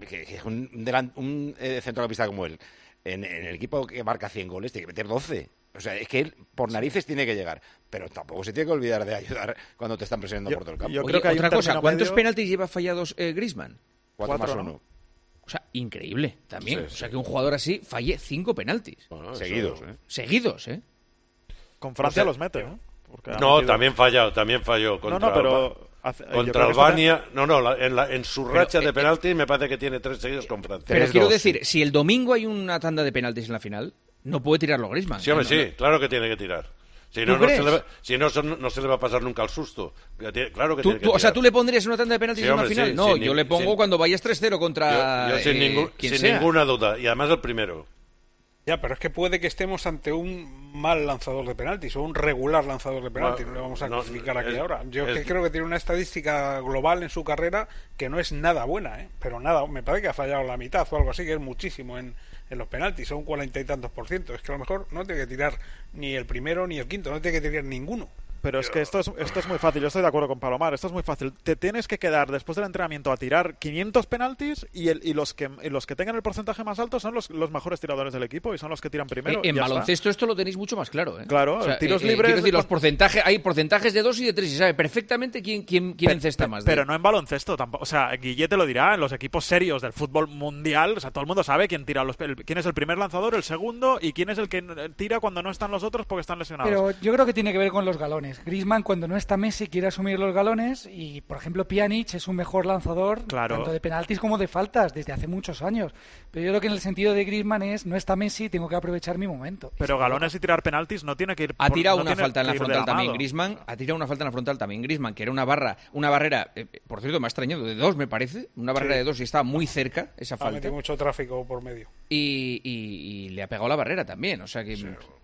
Speaker 7: un centrocampista como él en el equipo que marca 100 goles tiene que meter 12. O sea, es que él por narices tiene que llegar, pero tampoco se tiene que olvidar de ayudar cuando te están presionando por todo el campo.
Speaker 4: Yo creo que otra cosa, ¿cuántos penaltis lleva fallados Griezmann?
Speaker 7: 4 más 1.
Speaker 4: O sea, increíble también.
Speaker 7: Sí,
Speaker 4: o sea, que un jugador así falle 5 penaltis.
Speaker 11: Bueno,
Speaker 7: seguidos,
Speaker 4: Seguidos, ¿eh?
Speaker 8: Con Francia los mete, ¿no?
Speaker 11: No, también falló contra, contra Albania. En su racha de penaltis me parece que tiene 3 seguidos con Francia.
Speaker 4: Pero quiero decir, si el domingo hay una tanda de penaltis en la final, no puede tirarlo Griezmann.
Speaker 11: Sí, hombre, sí, claro que tiene que tirar. Si no, no se le va a sin le va a pasar nunca el susto. Claro que tiene que tirar.
Speaker 4: O sea, ¿tú le pondrías una tanda de penaltis en una final? No, yo le pongo cuando vayas 3-0 contra
Speaker 11: yo sin ninguna duda. Y además el primero.
Speaker 14: Ya, pero es que puede que estemos ante un mal lanzador de penaltis o un regular lanzador de penaltis. No le vamos a clasificar aquí ahora. Yo creo que tiene una estadística global en su carrera que no es nada buena, ¿eh? Pero nada, me parece que ha fallado la mitad o algo así, que es muchísimo en los penaltis, son 40 y tantos %. Es que a lo mejor no tiene que tirar ni el primero ni el quinto, no tiene que tirar ninguno.
Speaker 8: Pero es que esto es muy fácil, yo estoy de acuerdo con Palomar, esto es muy fácil. Te tienes que quedar después del entrenamiento a tirar 500 penaltis y los que tengan el porcentaje más alto son los mejores tiradores del equipo y son los que tiran primero.
Speaker 4: En baloncesto esto lo tenéis mucho más claro, ¿eh?
Speaker 8: Claro,
Speaker 4: o sea,
Speaker 8: tiros libres...
Speaker 4: Quiero decir, los porcentajes, hay porcentajes de 2 y de 3 y sabe perfectamente quién encesta más.
Speaker 8: Pero no en baloncesto tampoco. O sea, Guille te lo dirá, en los equipos serios del fútbol mundial, o sea, todo el mundo sabe quién es el primer lanzador, el segundo y quién es el que tira cuando no están los otros porque están lesionados.
Speaker 13: Pero yo creo que tiene que ver con los galones. Griezmann, cuando no está Messi, quiere asumir los galones y, por ejemplo, Pjanic es un mejor lanzador tanto de penaltis como de faltas desde hace muchos años. Pero yo creo que en el sentido de Griezmann es, no está Messi, tengo que aprovechar mi momento.
Speaker 8: Pero galones y tirar penaltis no tiene que ir...
Speaker 4: Ha tirado una falta en la frontal también Griezmann, que era una barrera, por cierto, me ha extrañado, de 2 me parece, una barrera de 2 y estaba muy cerca esa falta. Ha
Speaker 14: metido mucho tráfico por medio.
Speaker 4: Y le ha pegado la barrera también, o sea que...
Speaker 11: Sí.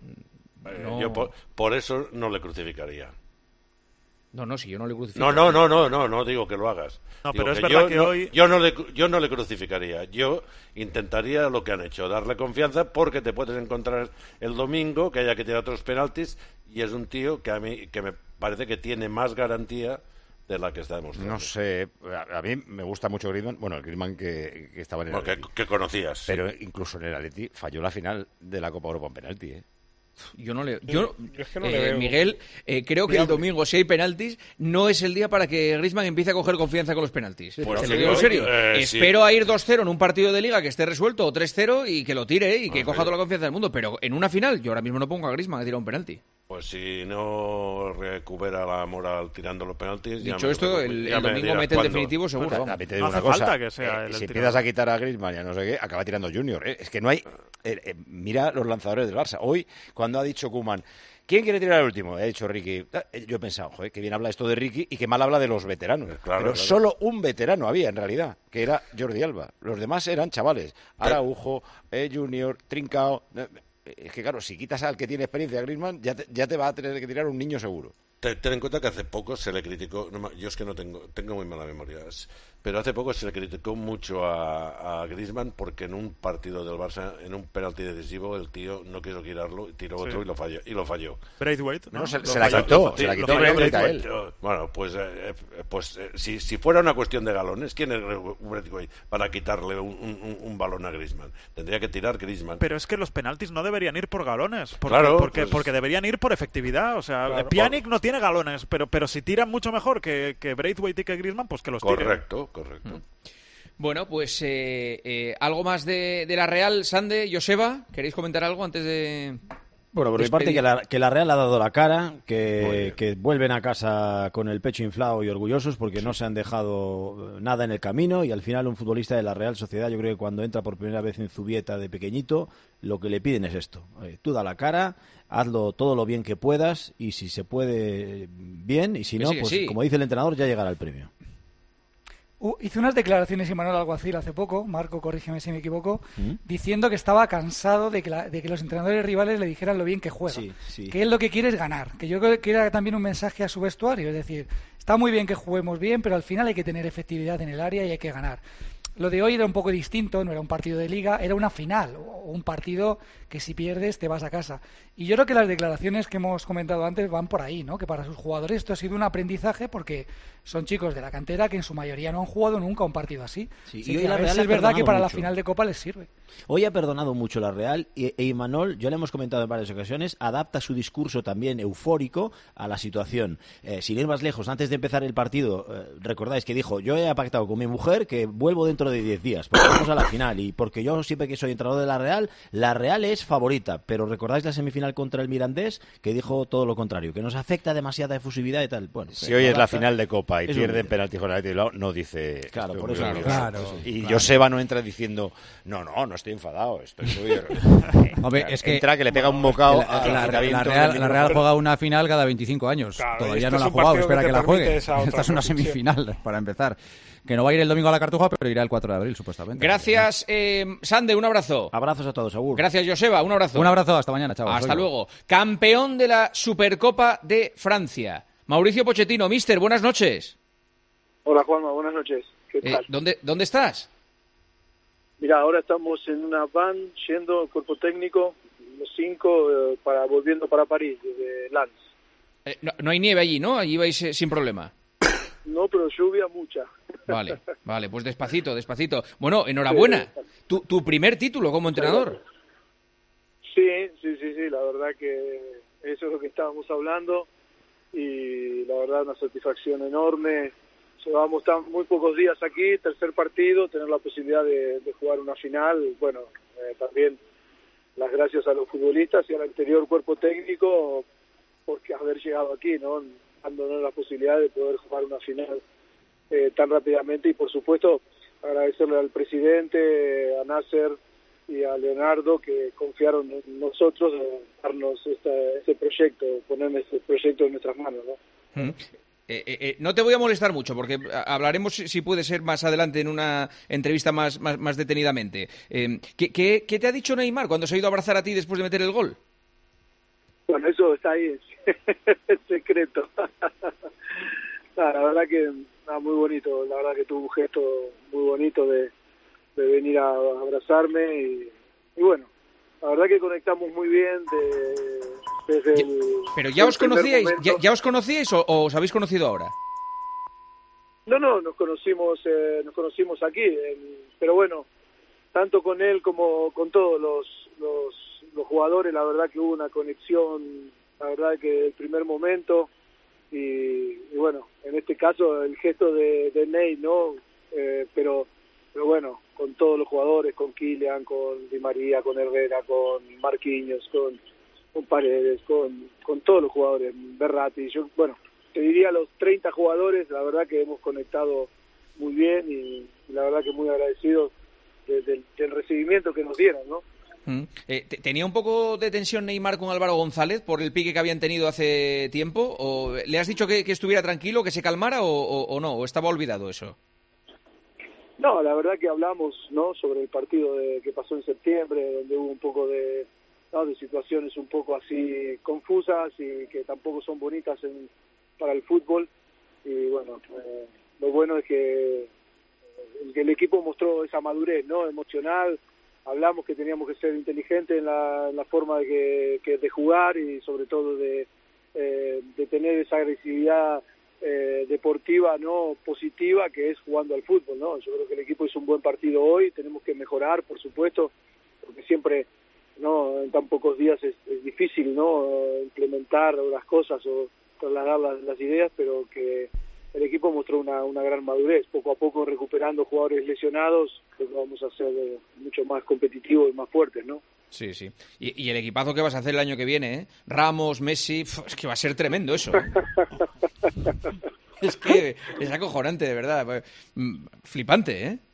Speaker 11: Yo por eso no le crucificaría.
Speaker 4: No, si yo no le crucificaría.
Speaker 11: No digo que lo hagas.
Speaker 8: No,
Speaker 11: digo
Speaker 8: pero es verdad que hoy...
Speaker 11: Yo no le crucificaría. Yo intentaría lo que han hecho, darle confianza, porque te puedes encontrar el domingo que haya que tirar otros penaltis y es un tío que a mí me parece que tiene más garantía de la que está demostrando.
Speaker 7: No sé, a mí me gusta mucho Griezmann, bueno, el Griezmann que estaba en el Atleti.
Speaker 11: Que conocías.
Speaker 7: Pero incluso en el Atleti falló la final de la Copa Europa en penalti, ¿eh?
Speaker 4: Yo no le...
Speaker 14: es que no le veo.
Speaker 4: Miguel, creo que el domingo, si hay penaltis, no es el día para que Griezmann empiece a coger confianza con los penaltis.
Speaker 11: Pues
Speaker 4: te lo digo en serio. Espero a ir 2-0 en un partido de Liga que esté resuelto, o 3-0, y que lo tire y que coja toda la confianza del mundo. Pero en una final, yo ahora mismo no pongo a Griezmann a tirar un penalti.
Speaker 11: Pues si no recupera la moral tirando los penaltis...
Speaker 4: Dicho esto, el domingo mete el definitivo seguro.
Speaker 7: A mí te digo una cosa, si empiezas a quitar a Griezmann y a no sé qué, acaba tirando Junior. Es que no hay... mira los lanzadores del Barça. Hoy, cuando ha dicho Koeman, ¿quién quiere tirar el último? Ha dicho Ricky. Yo he pensado, joder, que bien habla esto de Ricky y que mal habla de los veteranos. Pero solo un veterano había, en realidad, que era Jordi Alba. Los demás eran chavales. Araujo, Junior, Trincao... Es que claro, si quitas al que tiene experiencia, Griezmann, ya te va a tener que tirar un niño seguro.
Speaker 11: Ten en cuenta que hace poco se le criticó, yo es que no tengo muy mala memoria, pero hace poco se le criticó mucho a Griezmann porque en un partido del Barça, en un penalti decisivo, el tío no quiso girarlo, tiró otro y lo falló.
Speaker 8: Braithwaite,
Speaker 7: ¿no? Se la quitó Braithwaite a él.
Speaker 11: Bueno, pues si fuera una cuestión de galones, ¿quién es Braithwaite para quitarle un balón a Griezmann? Tendría que tirar Griezmann.
Speaker 8: Pero es que los penaltis no deberían ir por galones, porque deberían ir por efectividad. O sea, Pjanic no tiene galones, pero si tiran mucho mejor que Braithwaite y que Griezmann, pues que los tire.
Speaker 11: Correcto.
Speaker 4: Bueno, pues algo más de la Real, Sande, Joseba, ¿queréis comentar algo antes de...?
Speaker 15: Bueno, por mi parte que la Real ha dado la cara, que vuelven a casa con el pecho inflado y orgullosos porque no se han dejado nada en el camino y al final un futbolista de la Real Sociedad, yo creo que cuando entra por primera vez en Zubieta de pequeñito, lo que le piden es esto. Tú da la cara, hazlo todo lo bien que puedas y si se puede bien y si no, pues como dice el entrenador, ya llegará el premio.
Speaker 13: Hizo unas declaraciones Imanol Alguacil hace poco, Marco, corrígeme si me equivoco, diciendo que estaba cansado de que los entrenadores rivales le dijeran lo bien que juega, que él lo que quiere es ganar, que yo creo que era también un mensaje a su vestuario, es decir, está muy bien que juguemos bien, pero al final hay que tener efectividad en el área y hay que ganar. Lo de hoy era un poco distinto, no era un partido de liga, era una final, o un partido que si pierdes te vas a casa. Y yo creo que las declaraciones que hemos comentado antes van por ahí, ¿no? Que para sus jugadores esto ha sido un aprendizaje porque son chicos de la cantera que en su mayoría no han jugado nunca un partido así.
Speaker 15: Sí,
Speaker 13: Así
Speaker 15: y hoy
Speaker 13: que
Speaker 15: la
Speaker 13: a ver
Speaker 15: Real
Speaker 13: si
Speaker 15: ha
Speaker 13: es verdad que
Speaker 15: perdonado
Speaker 13: para la
Speaker 15: mucho.
Speaker 13: final de Copa les sirve.
Speaker 15: Hoy ha perdonado mucho la Real y Imanol, ya le hemos comentado en varias ocasiones, adapta su discurso también eufórico a la situación. Sin ir más lejos, antes de empezar el partido, recordáis que dijo, yo he pactado con mi mujer que vuelvo dentro de 10 días, porque vamos a la final y porque yo siempre que soy entrenador de la Real es favorita, pero recordáis la semifinal contra el Mirandés, que dijo todo lo contrario, que nos afecta demasiada efusividad y tal. Bueno,
Speaker 7: si hoy es la final de Copa y
Speaker 15: es
Speaker 7: pierden penalti con el Athletic Bilbao, no dice...
Speaker 15: Claro, por eso.
Speaker 7: Y Joseba no entra diciendo, no estoy enfadado, estoy muy...
Speaker 12: Hombre, es que
Speaker 7: entra que le pega un bocado
Speaker 12: la Real juega una final cada 25 años.
Speaker 14: Claro,
Speaker 12: todavía
Speaker 14: este
Speaker 12: no la
Speaker 14: es
Speaker 12: ha
Speaker 14: un
Speaker 12: jugado,
Speaker 14: partido
Speaker 12: espera
Speaker 14: que
Speaker 12: que
Speaker 14: te
Speaker 12: la juegue.
Speaker 14: permite esa otra
Speaker 12: Esta es una
Speaker 14: posición.
Speaker 12: semifinal, para empezar. Que no va a ir el domingo a la Cartuja, pero irá el 4 de abril, supuestamente.
Speaker 4: Gracias, Sande, un abrazo.
Speaker 15: Abrazos a todos, Agur.
Speaker 4: Gracias, Joseba, un abrazo.
Speaker 12: Un abrazo, hasta mañana, chavos.
Speaker 4: Hasta luego. Campeón de la Supercopa de Francia. Mauricio Pochettino, mister, buenas noches.
Speaker 17: Hola Juanma, buenas noches. ¿Qué tal?
Speaker 4: ¿Dónde estás?
Speaker 17: Mira, ahora estamos en una van yendo al cuerpo técnico, los 5, volviendo para París, desde Lens.
Speaker 4: No hay nieve allí, ¿no? Allí vais sin problema.
Speaker 17: No, pero lluvia mucha.
Speaker 4: Vale, pues despacito. Bueno, enhorabuena. Tu primer título como entrenador.
Speaker 17: Sí, la verdad que eso es lo que estábamos hablando y la verdad una satisfacción enorme. Llevamos muy pocos días aquí, tercer partido, tener la posibilidad de jugar una final. Bueno, también las gracias a los futbolistas y al anterior cuerpo técnico porque haber llegado aquí, ¿no? Dándonos la posibilidad de poder jugar una final tan rápidamente y por supuesto agradecerle al presidente, a Nasser y a Leonardo que confiaron en nosotros de darnos este proyecto, poner este proyecto en nuestras manos, ¿no?
Speaker 4: No te voy a molestar mucho porque hablaremos si puede ser más adelante en una entrevista más detenidamente. ¿Qué te ha dicho Neymar cuando se ha ido a abrazar a ti después de meter el gol?
Speaker 17: Bueno, eso está ahí, es secreto. La verdad que muy bonito, la verdad que tuvo un gesto muy bonito de venir a abrazarme y bueno, la verdad que conectamos muy bien desde el...
Speaker 4: ¿Pero ya os conocíais? ¿Ya os conocíais o os habéis conocido ahora?
Speaker 17: No, nos conocimos aquí, pero bueno, tanto con él como con todos los jugadores, la verdad que hubo una conexión, la verdad que el primer momento y bueno, en este caso el gesto de Ney, ¿no? Pero bueno, con todos los jugadores, con Kylian, con Di María, con Herrera, con Marquinhos, con Paredes, con todos los jugadores, Berratti, yo, bueno, te diría los 30 jugadores, la verdad que hemos conectado muy bien y la verdad que muy agradecidos del recibimiento que nos dieron, ¿no?
Speaker 4: ¿Tenía un poco de tensión Neymar con Álvaro González por el pique que habían tenido hace tiempo? ¿O le has dicho que estuviera tranquilo, que se calmara o no? ¿O estaba olvidado eso?
Speaker 17: No, la verdad que hablamos, ¿no? Sobre el partido que pasó en septiembre, donde hubo un poco de situaciones un poco así confusas y que tampoco son bonitas para el fútbol. Y bueno, lo bueno es que el equipo mostró esa madurez, ¿no? Emocional. Hablamos que teníamos que ser inteligentes en la forma de jugar y sobre todo de tener esa agresividad deportiva, no positiva, que es jugando al fútbol, ¿no? Yo creo que el equipo hizo un buen partido hoy, tenemos que mejorar, por supuesto, porque siempre, ¿no? En tan pocos días es difícil, ¿no? Implementar las cosas o trasladar las ideas, pero que el equipo mostró una gran madurez, poco a poco recuperando jugadores lesionados, creo que vamos a ser mucho más competitivos y más fuertes, ¿no?
Speaker 4: Sí. Y el equipazo que vas a hacer el año que viene, ¿eh? Ramos, Messi, es que va a ser tremendo eso. Es que es acojonante, de verdad. Flipante, ¿eh?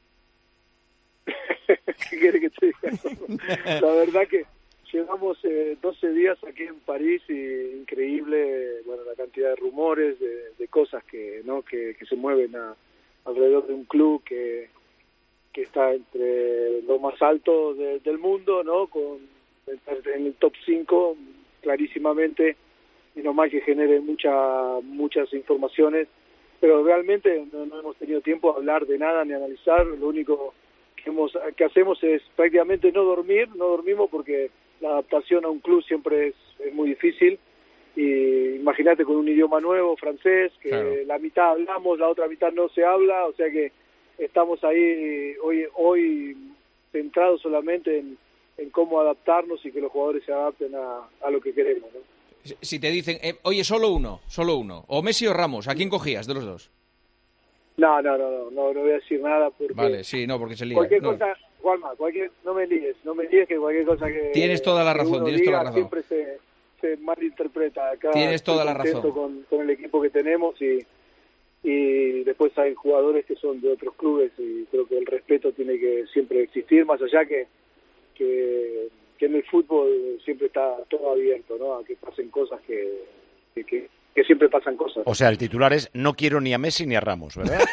Speaker 17: ¿Qué quieres que te diga? La verdad que llevamos 12 días aquí en París y increíble, bueno, la cantidad de rumores, de cosas que se mueven alrededor de un club que está entre lo más alto del mundo, ¿no? En el top 5 clarísimamente, y no más que genere muchas informaciones pero realmente no hemos tenido tiempo de hablar de nada ni analizar. Lo único que hacemos es prácticamente no dormimos porque la adaptación a un club siempre es muy difícil. Y imagínate con un idioma nuevo, francés, que claro, la mitad hablamos, la otra mitad no se habla, o sea que estamos ahí hoy centrados solamente en cómo adaptarnos y que los jugadores se adapten a lo que queremos, ¿no?
Speaker 4: Si te dicen, oye, solo uno, o Messi o Ramos, ¿a quién cogías de los dos?
Speaker 17: No voy a decir nada porque...
Speaker 4: Vale, sí, no, porque se lía.
Speaker 17: Cualquier cosa, Juanma, no me líes que cualquier cosa que...
Speaker 4: Tienes toda la razón,
Speaker 17: siempre se malinterpreta. Acá
Speaker 4: tienes toda la razón.
Speaker 17: Con el equipo que tenemos y después hay jugadores que son de otros clubes y creo que el respeto tiene que siempre existir, más allá que en el fútbol siempre está todo abierto, ¿no? A que pasen cosas que siempre pasan cosas.
Speaker 7: O sea, el titular es: no quiero ni a Messi ni a Ramos, ¿verdad?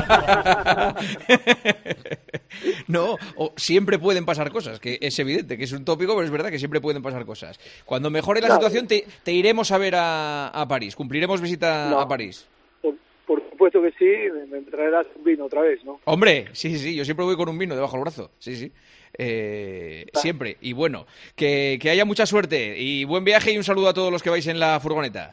Speaker 4: No, siempre pueden pasar cosas, que es evidente que es un tópico, pero es verdad que siempre pueden pasar cosas. Cuando mejore la situación te iremos a ver a París, cumpliremos visita a París.
Speaker 17: Por supuesto que sí, me traerás un vino otra vez, ¿no?
Speaker 4: Hombre, sí, yo siempre voy con un vino debajo del brazo, sí. Siempre. Y bueno, que haya mucha suerte y buen viaje y un saludo a todos los que vais en la furgoneta.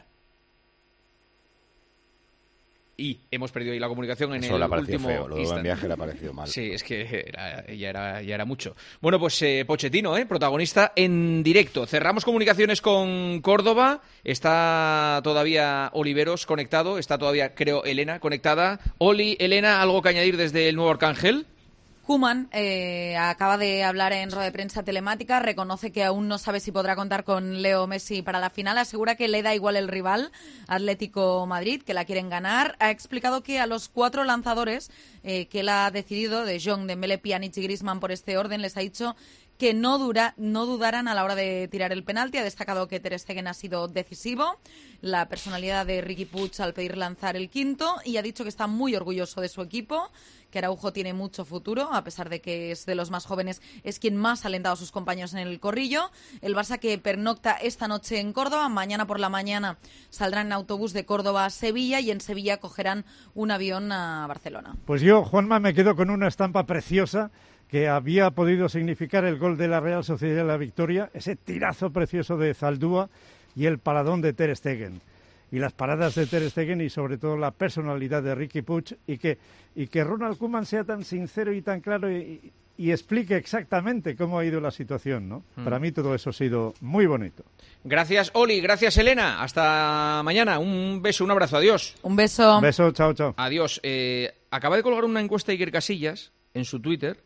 Speaker 4: Y hemos perdido ahí la comunicación en
Speaker 7: Eso
Speaker 4: el
Speaker 7: le pareció
Speaker 4: último
Speaker 7: feo, lo de
Speaker 4: instante.
Speaker 7: buen viaje le pareció mal.
Speaker 4: Sí, es que ya era mucho. Bueno, pues Pochettino, protagonista en directo. Cerramos comunicaciones con Córdoba. Está todavía Oliveros conectado. Está todavía, creo, Elena conectada. Oli, Elena, ¿algo que añadir desde el Nuevo Arcángel?
Speaker 6: Koeman acaba de hablar en rueda de prensa telemática, reconoce que aún no sabe si podrá contar con Leo Messi para la final, asegura que le da igual el rival, Atlético Madrid, que la quieren ganar. Ha explicado que a los 4 lanzadores que él ha decidido, de Jong, Dembélé, Pjanic y Griezmann por este orden, les ha dicho que no dudaran a la hora de tirar el penalti. Ha destacado que Ter Stegen ha sido decisivo, la personalidad de Riqui Puig al pedir lanzar el quinto, y ha dicho que está muy orgulloso de su equipo, que Araujo tiene mucho futuro, a pesar de que es de los más jóvenes, es quien más ha alentado a sus compañeros en el corrillo. El Barça que pernocta esta noche en Córdoba, mañana por la mañana saldrán en autobús de Córdoba a Sevilla y en Sevilla cogerán un avión a Barcelona.
Speaker 18: Pues yo, Juanma, me quedo con una estampa preciosa que había podido significar el gol de la Real Sociedad de la victoria, ese tirazo precioso de Zaldúa y el paradón de Ter Stegen. Y las paradas de Ter Stegen y sobre todo la personalidad de Riqui Puig y que Ronald Koeman sea tan sincero y tan claro y explique exactamente cómo ha ido la situación, ¿no? Para mí todo eso ha sido muy bonito.
Speaker 4: Gracias, Oli, gracias, Elena. Hasta mañana. Un beso, un abrazo, adiós.
Speaker 6: Un beso.
Speaker 18: Un beso, chao.
Speaker 4: Adiós. Acaba de colgar una encuesta Iker Casillas en su Twitter.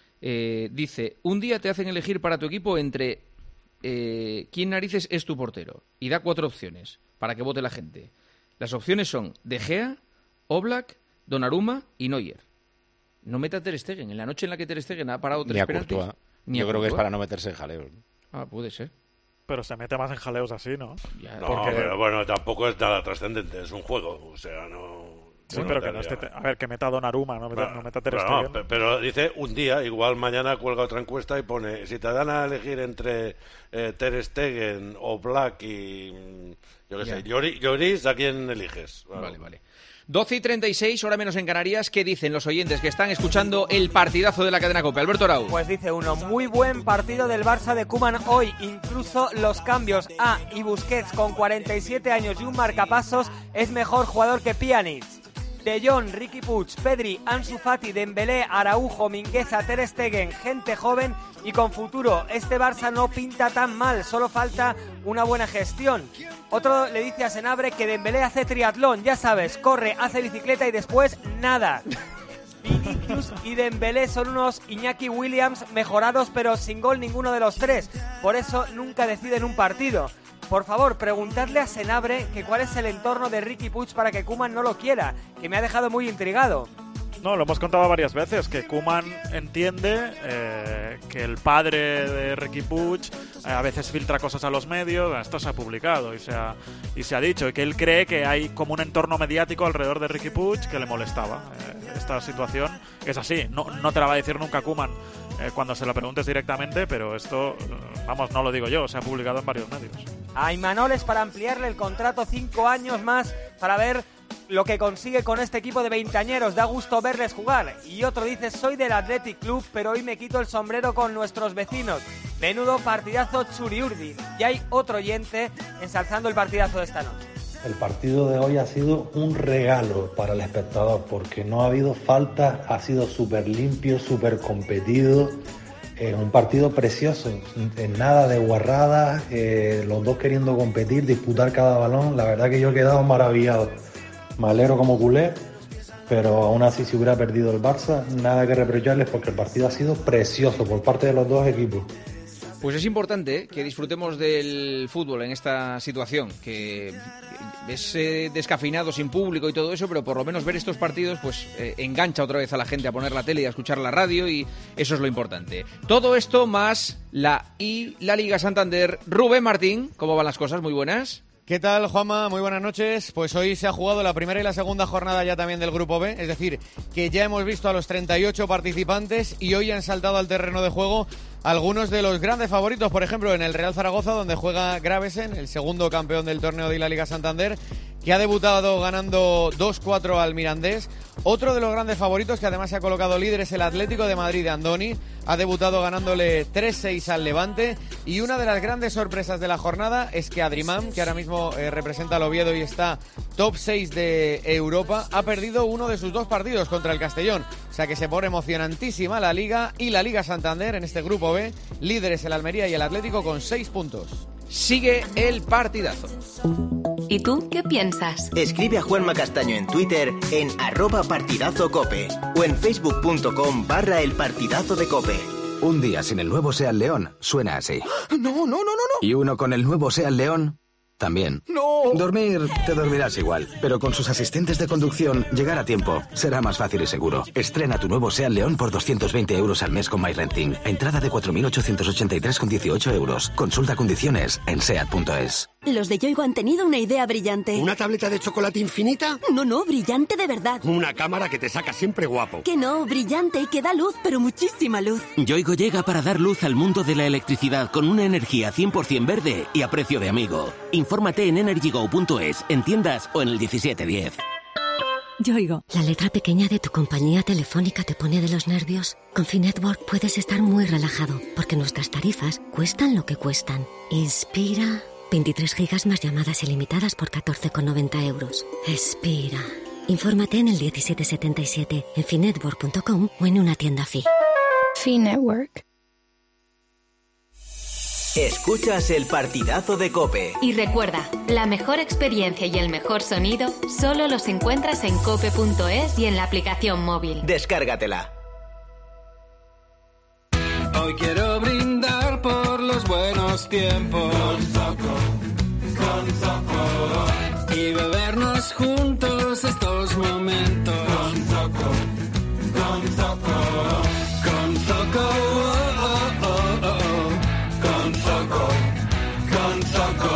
Speaker 4: Dice: un día te hacen elegir para tu equipo entre quién narices es tu portero, y da 4 opciones para que vote la gente. Las opciones son De Gea, Oblak, Donnarumma y Neuer. No meta a Ter Stegen. En la noche en la que Ter Stegen ha parado 3 penaltis.
Speaker 7: Yo creo que es para no meterse en jaleos.
Speaker 4: Puede ser.
Speaker 8: Pero se mete más en jaleos así, ¿no?
Speaker 11: Pero bueno, tampoco es nada trascendente, es un juego, o sea, no...
Speaker 8: Sí, pero que no esté... A ver, que meta a Donnarumma, no meta a Ter Stegen.
Speaker 11: No, pero dice un día, igual mañana cuelga otra encuesta y pone: si te dan a elegir entre Ter Stegen o Black y... yo qué sé, Lloris, ¿a quién eliges?
Speaker 4: Vale. 12:36, hora menos en Canarias. ¿Qué dicen los oyentes que están escuchando el partidazo de la cadena COPE? Alberto Arau.
Speaker 19: Pues dice uno: muy buen partido del Barça de Koeman hoy. Incluso los cambios. Y Busquets, con 47 años y un marcapasos, es mejor jugador que Pjanic. De Jong, Riqui Puig, Pedri, Ansu Fati, Dembélé, Araujo, Mingueza, Ter Stegen, gente joven y con futuro. Este Barça no pinta tan mal, solo falta una buena gestión. Otro le dice a Senabre que Dembélé hace triatlón, ya sabes, corre, hace bicicleta y después nada. Vinicius y Dembélé son unos Iñaki Williams mejorados, pero sin gol ninguno de los 3. Por eso nunca deciden un partido. Por favor, preguntadle a Senabre que cuál es el entorno de Riqui Puig para que Koeman no lo quiera, que me ha dejado muy intrigado.
Speaker 8: No, lo hemos contado varias veces, que Koeman entiende que el padre de Riqui Puig a veces filtra cosas a los medios. Esto se ha publicado y se ha dicho, y que él cree que hay como un entorno mediático alrededor de Riqui Puig que le molestaba. Esta situación es así, no te la va a decir nunca Koeman cuando se la preguntes directamente, pero esto, no lo digo yo, se ha publicado en varios medios.
Speaker 19: A Imanol es para ampliarle el contrato 5 años más para ver lo que consigue con este equipo de veinteañeros, da gusto verles jugar. Y otro dice, soy del Athletic Club, pero hoy me quito el sombrero con nuestros vecinos. Menudo partidazo Churiurdi. Y hay otro oyente ensalzando el partidazo de esta noche.
Speaker 20: El partido de hoy ha sido un regalo para el espectador porque no ha habido faltas, ha sido súper limpio, súper competido, un partido precioso, nada de guarradas, los dos queriendo competir, disputar cada balón. La verdad que yo he quedado maravillado, me alegro como culé, pero aún así si hubiera perdido el Barça, nada que reprocharles porque el partido ha sido precioso por parte de los dos equipos.
Speaker 4: Pues es importante que disfrutemos del fútbol en esta situación, que es descafeinado, sin público y todo eso, pero por lo menos ver estos partidos pues engancha otra vez a la gente a poner la tele y a escuchar la radio, y eso es lo importante. Todo esto más la Liga Santander. Rubén Martín, ¿cómo van las cosas? Muy buenas.
Speaker 21: ¿Qué tal, Juanma? Muy buenas noches. Pues hoy se ha jugado la primera y la segunda jornada ya también del Grupo B, es decir, que ya hemos visto a los 38 participantes y hoy han saltado al terreno de juego algunos de los grandes favoritos, por ejemplo, en el Real Zaragoza, donde juega Gravesen, el segundo campeón del torneo de la Liga Santander, que ha debutado ganando 2-4 al Mirandés. Otro de los grandes favoritos, que además se ha colocado líder, es el Atlético de Madrid de Andoni. Ha debutado ganándole 3-6 al Levante. Y una de las grandes sorpresas de la jornada es que Adriman, que ahora mismo representa al Oviedo y está top 6 de Europa, ha perdido uno de sus dos partidos contra el Castellón. O sea que se pone emocionantísima la Liga y la Liga Santander en este Grupo B. Líderes el Almería y el Atlético con 6 puntos.
Speaker 4: Sigue el partidazo.
Speaker 1: ¿Y tú qué piensas?
Speaker 2: Escribe a Juanma Castaño en Twitter en @partidazocope o en facebook.com/elpartidazo de Cope.
Speaker 22: Un día sin el nuevo Seat León suena así.
Speaker 2: No.
Speaker 22: Y uno con el nuevo Seat León también.
Speaker 2: ¡No!
Speaker 22: Dormir, te dormirás igual, pero con sus asistentes de conducción, llegar a tiempo será más fácil y seguro. Estrena tu nuevo Seat León por 220 € al mes con MyRenting. Entrada de 4.883,18 €. Consulta condiciones en seat.es.
Speaker 23: Los de Yoigo han tenido una idea brillante.
Speaker 24: ¿Una tableta de chocolate infinita?
Speaker 23: No, brillante de verdad.
Speaker 24: Una cámara que te saca siempre guapo.
Speaker 23: Que no, brillante y que da luz, pero muchísima luz.
Speaker 25: Yoigo llega para dar luz al mundo de la electricidad con una energía 100% verde y a precio de amigo. Infórmate en energygo.es, en tiendas o en el 1710.
Speaker 23: Yoigo.
Speaker 26: La letra pequeña de tu compañía telefónica te pone de los nervios. Con Finetwork puedes estar muy relajado, porque nuestras tarifas cuestan lo que cuestan. Inspira. 23 gigas más llamadas ilimitadas por 14,90 €. Expira. Infórmate en el 1777, en finetwork.com o en una tienda Fi.
Speaker 27: Finetwork.
Speaker 2: Escuchas el partidazo de Cope.
Speaker 1: Y recuerda, la mejor experiencia y el mejor sonido solo los encuentras en cope.es y en la aplicación móvil.
Speaker 2: Descárgatela.
Speaker 31: Hoy quiero brindar por los buenos tiempos con Zoco y bebernos juntos estos momentos con Zoco con Zoco con Zoco con Zoco con Zoco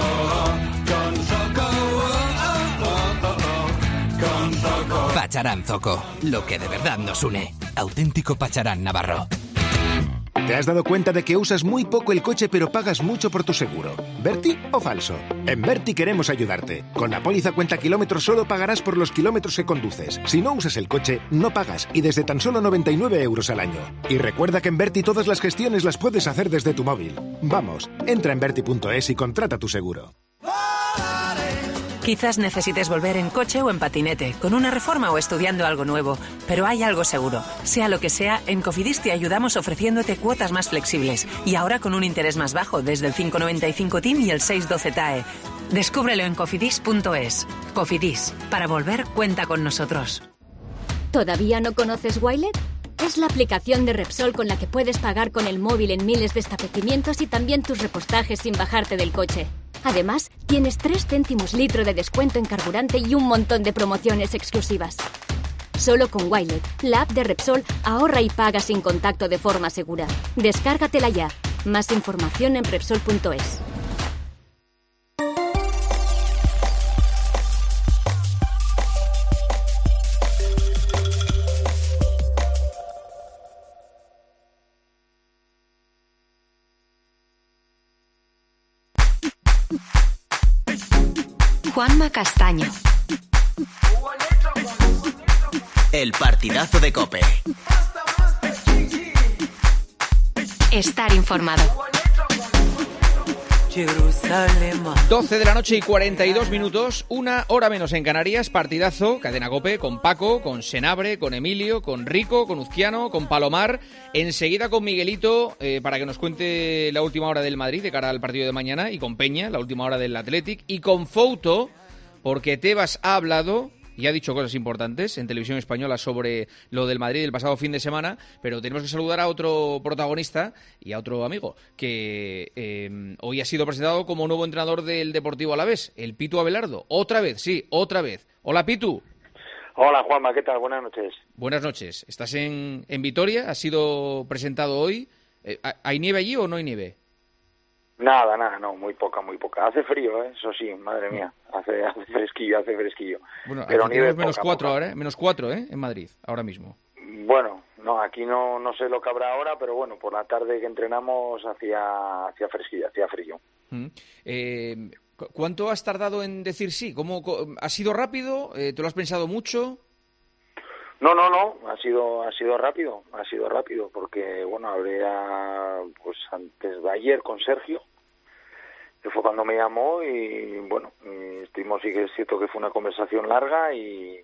Speaker 31: con Zoco.
Speaker 3: Pacharán Zoco, lo que de verdad nos une. Auténtico Pacharán Navarro.
Speaker 28: ¿Te has dado cuenta de que usas muy poco el coche pero pagas mucho por tu seguro? ¿Berti o falso? En Berti queremos ayudarte. Con la póliza cuenta kilómetros solo pagarás por los kilómetros que conduces. Si no usas el coche, no pagas y desde tan solo 99 € al año. Y recuerda que en Berti todas las gestiones las puedes hacer desde tu móvil. Vamos, entra en berti.es y contrata tu seguro.
Speaker 31: Quizás necesites volver en coche o en patinete, con una reforma o estudiando algo nuevo, pero hay algo seguro. Sea lo que sea, en Cofidis te ayudamos ofreciéndote cuotas más flexibles y ahora con un interés más bajo desde el 5,95 TIM y el 6,12 TAE. Descúbrelo en cofidis.es. Cofidis, para volver cuenta con nosotros.
Speaker 23: ¿Todavía no conoces Wilet? Es la aplicación de Repsol con la que puedes pagar con el móvil en miles de establecimientos y también tus repostajes sin bajarte del coche. Además, tienes 3 céntimos litro de descuento en carburante y un montón de promociones exclusivas. Solo con Wilet, la app de Repsol, ahorra y paga sin contacto de forma segura. Descárgatela ya. Más información en Repsol.es.
Speaker 1: Juanma Castaño.
Speaker 2: El partidazo de COPE.
Speaker 1: Estar informado.
Speaker 4: 12 de la noche y 42 minutos, 1 hora menos en Canarias, partidazo, Cadena COPE, con Paco, con Senabre, con Emilio, con Rico, con Uzquiano, con Palomar, enseguida con Miguelito, para que nos cuente la última hora del Madrid de cara al partido de mañana, y con Peña, la última hora del Athletic, y con Fouto, porque Tebas ha hablado y ha dicho cosas importantes en televisión española sobre lo del Madrid del pasado fin de semana, pero tenemos que saludar a otro protagonista y a otro amigo que hoy ha sido presentado como nuevo entrenador del Deportivo Alavés, el Pitu Abelardo. Otra vez, sí, otra vez. Hola, Pitu.
Speaker 5: Hola, Juanma, ¿qué tal? Buenas noches.
Speaker 4: Buenas noches. ¿Estás en Vitoria? ¿Has sido presentado hoy? ¿Hay nieve allí o no hay nieve?
Speaker 5: Nada, no, muy poca. Hace frío, eso sí, madre mía, hace fresquillo.
Speaker 4: Bueno,
Speaker 5: pero
Speaker 4: aquí tenemos menos 4 ahora, menos 4, en Madrid, ahora mismo.
Speaker 5: Bueno, no, aquí no sé lo que habrá ahora, pero bueno, por la tarde que entrenamos hacía fresquillo, hacía frío.
Speaker 4: ¿Cuánto has tardado en decir sí? ¿Ha sido rápido? ¿Te lo has pensado mucho?
Speaker 5: No, ha sido rápido, porque bueno, hablé pues antes de ayer con Sergio, que fue cuando me llamó, y bueno, estuvimos, sí que es cierto que fue una conversación larga y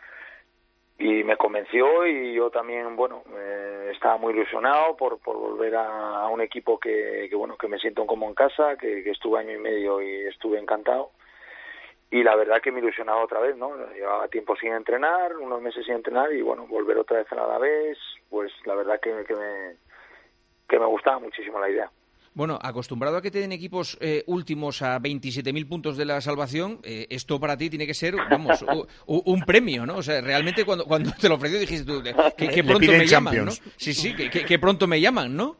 Speaker 5: me convenció, y yo también, bueno, estaba muy ilusionado por volver a un equipo que bueno, que me siento como en casa, que estuve año y medio y estuve encantado. Y la verdad que me ilusionaba otra vez, ¿no? Llevaba tiempo sin entrenar, unos meses sin entrenar, y bueno, volver otra vez a la vez, pues la verdad que me gustaba muchísimo la idea.
Speaker 4: Bueno, acostumbrado a que te den equipos últimos a 27.000 puntos de la salvación, esto para ti tiene que ser, vamos, un premio, ¿no? O sea, realmente cuando te lo ofreció dijiste tú, que pronto me llaman, ¿no? Sí, que pronto me llaman, ¿no?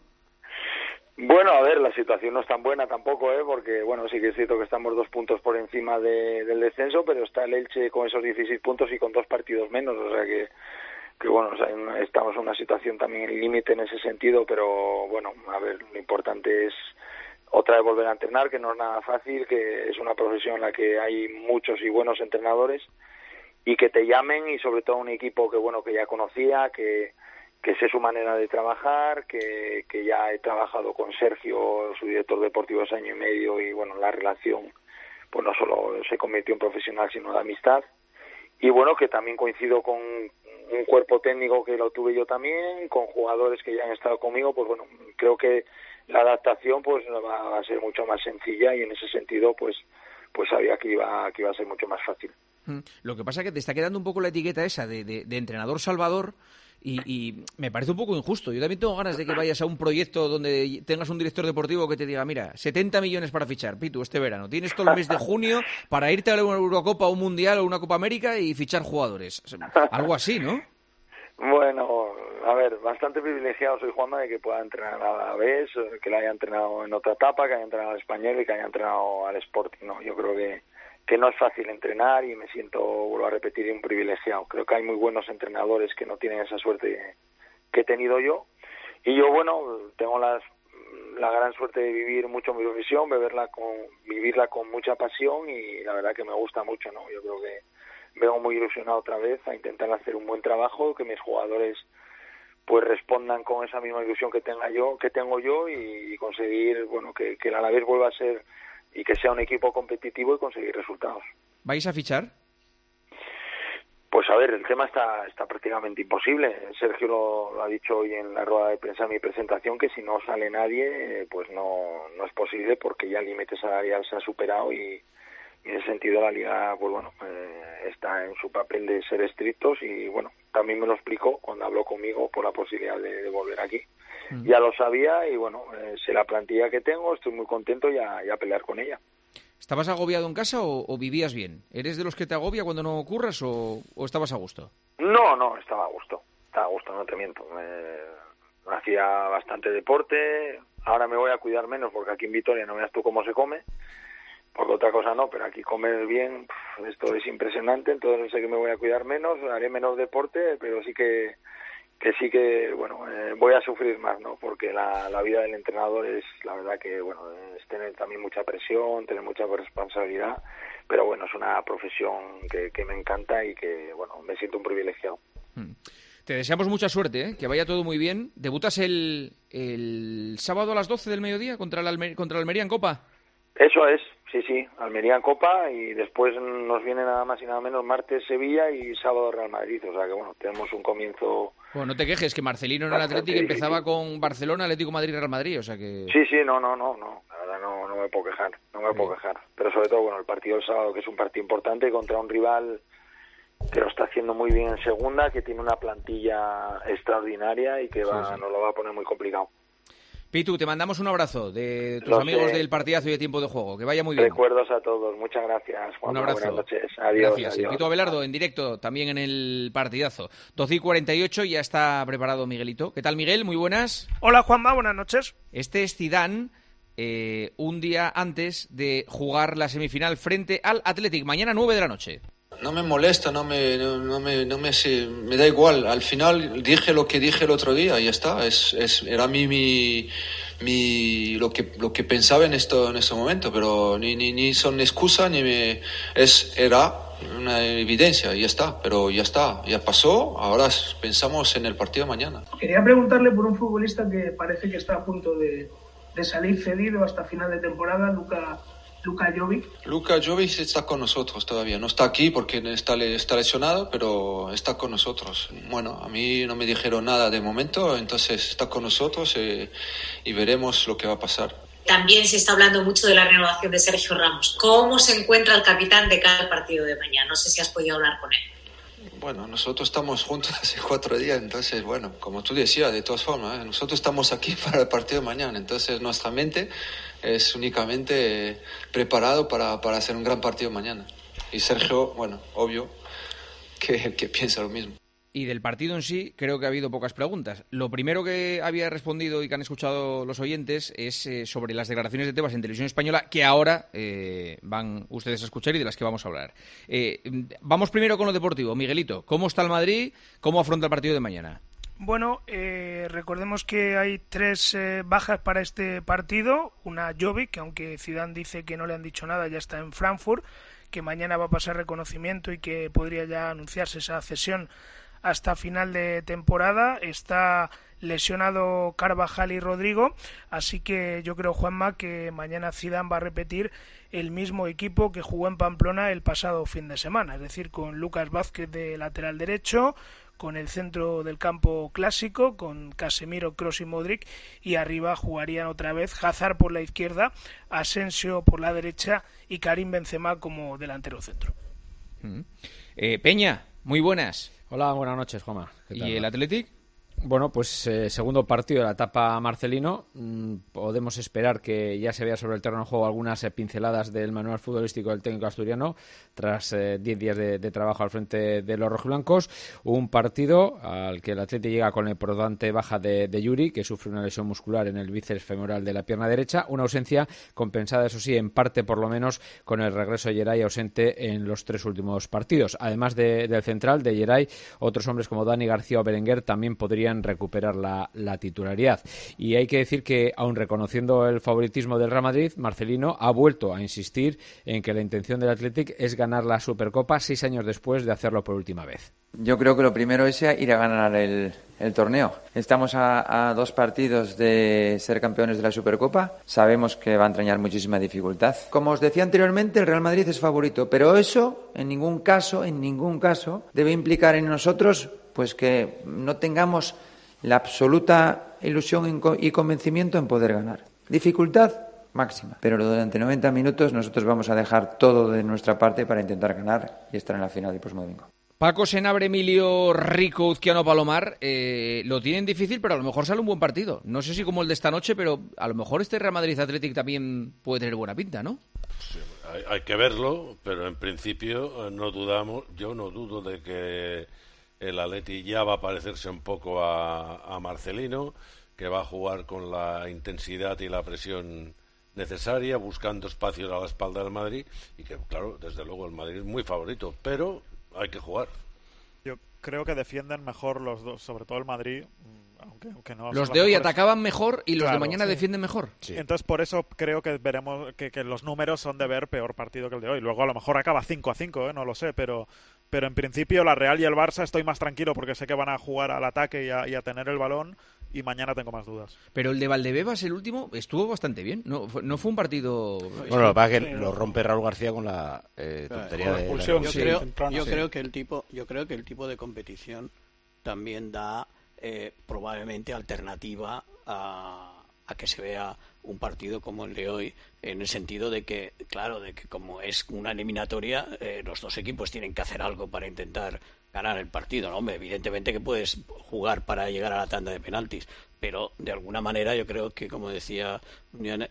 Speaker 5: Bueno, a ver, la situación no es tan buena tampoco, porque bueno, sí que es cierto que estamos 2 puntos por encima del descenso, pero está el Elche con esos 16 puntos y con 2 partidos menos, o sea que bueno, o sea, estamos en una situación también límite en ese sentido, pero bueno, a ver, lo importante es otra vez volver a entrenar, que no es nada fácil, que es una profesión en la que hay muchos y buenos entrenadores, y que te llamen, y sobre todo un equipo que bueno, que ya conocía, que sé su manera de trabajar, que ya he trabajado con Sergio, su director deportivo, hace año y medio, y bueno, la relación pues no solo se convirtió en profesional, sino de amistad. Y bueno, que también coincido con un cuerpo técnico que lo tuve yo también, con jugadores que ya han estado conmigo, pues bueno, creo que la adaptación pues va a ser mucho más sencilla, y en ese sentido pues sabía que iba a ser mucho más fácil.
Speaker 4: Lo que pasa es que te está quedando un poco la etiqueta esa de entrenador salvador, y me parece un poco injusto. Yo también tengo ganas de que vayas a un proyecto donde tengas un director deportivo que te diga, mira, 70 millones para fichar, Pitu, este verano. Tienes todo el mes de junio para irte a una Eurocopa, un Mundial o una Copa América y fichar jugadores. Algo así, ¿no?
Speaker 5: Bueno, a ver, bastante privilegiado soy, Juanma, de que pueda entrenar a la vez, que le haya entrenado en otra etapa, que haya entrenado al Español y que haya entrenado al Sporting, ¿no? Yo creo que no es fácil entrenar, y me siento, vuelvo a repetir, un privilegiado. Creo que hay muy buenos entrenadores que no tienen esa suerte que he tenido yo, y yo, bueno, tengo la gran suerte de vivir mucho mi profesión, vivirla con mucha pasión, y la verdad que me gusta mucho, ¿no? Yo creo que vengo muy ilusionado otra vez a intentar hacer un buen trabajo, que mis jugadores pues respondan con esa misma ilusión que tengo yo, y conseguir, bueno, que el Alavés vuelva a ser y que sea un equipo competitivo y conseguir resultados.
Speaker 4: ¿Vais a fichar?
Speaker 5: Pues a ver, el tema está prácticamente imposible. Sergio lo ha dicho hoy en la rueda de prensa, en mi presentación, que si no sale nadie, pues no es posible, porque ya el límite salarial se ha superado, y en ese sentido la Liga, pues bueno, está en su papel de ser estrictos, y bueno, también me lo explicó cuando habló conmigo por la posibilidad de volver aquí. Ya lo sabía, y bueno, sé la plantilla que tengo, estoy muy contento y a pelear con ella.
Speaker 4: ¿Estabas agobiado en casa o vivías bien? ¿Eres de los que te agobia cuando no curras o estabas a gusto?
Speaker 5: No, estaba a gusto, no te miento. Hacía bastante deporte, ahora me voy a cuidar menos porque aquí en Vitoria no veas tú cómo se come, porque otra cosa no, pero aquí comer bien, esto es impresionante, entonces sé que me voy a cuidar menos, haré menos deporte, pero sí que bueno, voy a sufrir más, ¿no? Porque la vida del entrenador es, la verdad que, bueno, es tener también mucha presión, tener mucha responsabilidad, pero bueno, es una profesión que me encanta y que, bueno, me siento un privilegiado.
Speaker 4: Te deseamos mucha suerte, que vaya todo muy bien. ¿Debutas el sábado a las 12 del mediodía contra el Almería en Copa?
Speaker 5: Eso es, sí, Almería en Copa, y después nos viene nada más y nada menos martes Sevilla y sábado Real Madrid, o sea que bueno, tenemos un comienzo...
Speaker 4: Bueno, no te quejes, que Marcelino en el Atlético empezaba con Barcelona, Atlético Madrid, Real Madrid, o sea que...
Speaker 5: Sí, no, la verdad no me puedo quejar, pero sobre todo, bueno, el partido del sábado, que es un partido importante contra un rival que lo está haciendo muy bien en segunda, que tiene una plantilla extraordinaria y que nos lo va a poner muy complicado.
Speaker 4: Pitu, te mandamos un abrazo de tus amigos del partidazo y de Tiempo de Juego. Que vaya muy bien.
Speaker 5: Recuerdos a todos. Muchas gracias, Juan.
Speaker 4: Un abrazo.
Speaker 5: Buenas noches. Adiós.
Speaker 4: Gracias.
Speaker 5: Adiós.
Speaker 4: Pitu Abelardo, en directo, también en el partidazo. 12:48, ya está preparado Miguelito. ¿Qué tal, Miguel? Muy buenas.
Speaker 6: Hola, Juanma. Buenas noches.
Speaker 4: Este es Zidane, un día antes de jugar la semifinal frente al Athletic. Mañana 9 de la noche.
Speaker 9: No me molesta, me da igual. Al final dije lo que dije el otro día y ya está. Era lo que pensaba en este momento, pero ni son excusa era una evidencia y ya está. Pero ya está, ya pasó. Ahora pensamos en el partido de mañana.
Speaker 6: Quería preguntarle por un futbolista que parece que está a punto de salir cedido hasta final de temporada, Luka Jovic.
Speaker 9: Luka Jovic está con nosotros todavía. No está aquí porque está lesionado, pero está con nosotros. Bueno, a mí no me dijeron nada de momento, entonces está con nosotros y veremos lo que va a pasar.
Speaker 10: También se está hablando mucho de la renovación de Sergio Ramos. ¿Cómo se encuentra el capitán de cada partido de mañana? No sé si has podido hablar con él.
Speaker 9: Bueno, nosotros estamos juntos hace 4 días, entonces, bueno, como tú decías, de todas formas, nosotros estamos aquí para el partido de mañana, entonces nuestra mente es únicamente preparado para hacer un gran partido mañana. Y Sergio, bueno, obvio que piensa lo mismo.
Speaker 4: Y del partido en sí, creo que ha habido pocas preguntas. Lo primero que había respondido y que han escuchado los oyentes es sobre las declaraciones de Tebas en Televisión Española, que ahora van ustedes a escuchar y de las que vamos a hablar. Vamos primero con lo deportivo. Miguelito, ¿cómo está el Madrid? ¿Cómo afronta el partido de mañana?
Speaker 6: Bueno, recordemos que hay 3 bajas para este partido. Una Jovic, que aunque Zidane dice que no le han dicho nada, ya está en Frankfurt, que mañana va a pasar reconocimiento y que podría ya anunciarse esa cesión hasta final de temporada. Está lesionado Carvajal y Rodrigo, así que yo creo, Juanma, que mañana Zidane va a repetir el mismo equipo que jugó en Pamplona el pasado fin de semana, es decir, con Lucas Vázquez de lateral derecho, con el centro del campo clásico, con Casemiro, Kroos y Modric, y arriba jugarían otra vez Hazard por la izquierda, Asensio por la derecha y Karim Benzema como delantero centro.
Speaker 4: Peña, muy buenas.
Speaker 12: Hola, buenas noches, Juanma.
Speaker 4: ¿Y el Athletic?
Speaker 12: Bueno, pues segundo partido de la etapa Marcelino. Podemos esperar que ya se vea sobre el terreno de juego algunas pinceladas del manual futbolístico del técnico asturiano tras 10 días de trabajo al frente de los rojiblancos. Un partido al que el Atleti llega con la importante baja de Yuri, que sufre una lesión muscular en el bíceps femoral de la pierna derecha. Una ausencia compensada, eso sí, en parte por lo menos, con el regreso de Yeray ausente en los 3 últimos partidos. Además del central, de Yeray, otros hombres como Dani García o Berenguer también podrían recuperar la titularidad. Y hay que decir que, aun reconociendo el favoritismo del Real Madrid, Marcelino ha vuelto a insistir en que la intención del Athletic es ganar la Supercopa 6 años después de hacerlo por última vez.
Speaker 13: Yo creo que lo primero es ir a ganar el torneo. Estamos a 2 partidos de ser campeones de la Supercopa. Sabemos que va a entrañar muchísima dificultad. Como os decía anteriormente, el Real Madrid es favorito, pero eso en ningún caso debe implicar en nosotros pues que no tengamos la absoluta ilusión y convencimiento en poder ganar. Dificultad máxima, pero durante 90 minutos nosotros vamos a dejar todo de nuestra parte para intentar ganar y estar en la final del próximo domingo.
Speaker 4: Paco Senabre, Emilio Rico, Uzquiano Palomar, lo tienen difícil, pero a lo mejor sale un buen partido. No sé si como el de esta noche, pero a lo mejor este Real Madrid Athletic también puede tener buena pinta, ¿no?
Speaker 11: Sí, hay que verlo, pero en principio yo no dudo de que el Atleti ya va a parecerse un poco a Marcelino, que va a jugar con la intensidad y la presión necesaria, buscando espacios a la espalda del Madrid, y que, claro, desde luego el Madrid es muy favorito, pero hay que jugar.
Speaker 8: Yo creo que defienden mejor los dos, sobre todo el Madrid, aunque no.
Speaker 4: Los de hoy atacaban mejor y los de mañana defienden mejor.
Speaker 8: Sí. Entonces, por eso creo que veremos que los números son de ver peor partido que el de hoy. Luego, a lo mejor acaba 5-5, no lo sé, pero pero en principio la Real y el Barça estoy más tranquilo porque sé que van a jugar al ataque y a tener el balón, y mañana tengo más dudas.
Speaker 4: Pero el de Valdebebas, el último, estuvo bastante bien. No fue un partido...
Speaker 7: Bueno, lo que pasa es que lo rompe Raúl García con la tontería de la expulsión.
Speaker 14: Yo creo que el tipo de competición también da probablemente alternativa a que se vea un partido como el de hoy, en el sentido de que, claro, de que como es una eliminatoria, los dos equipos tienen que hacer algo para intentar ganar el partido, ¿no? Hombre, evidentemente que puedes jugar para llegar a la tanda de penaltis, pero de alguna manera yo creo que, como decía Unión,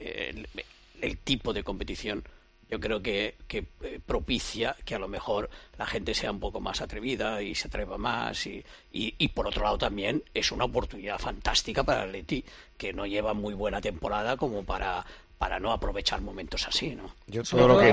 Speaker 14: el tipo de competición yo creo que propicia que a lo mejor la gente sea un poco más atrevida y se atreva más y por otro lado también es una oportunidad fantástica para el Atleti, que no lleva muy buena temporada como para no aprovechar momentos así, ¿no?
Speaker 7: Todo lo que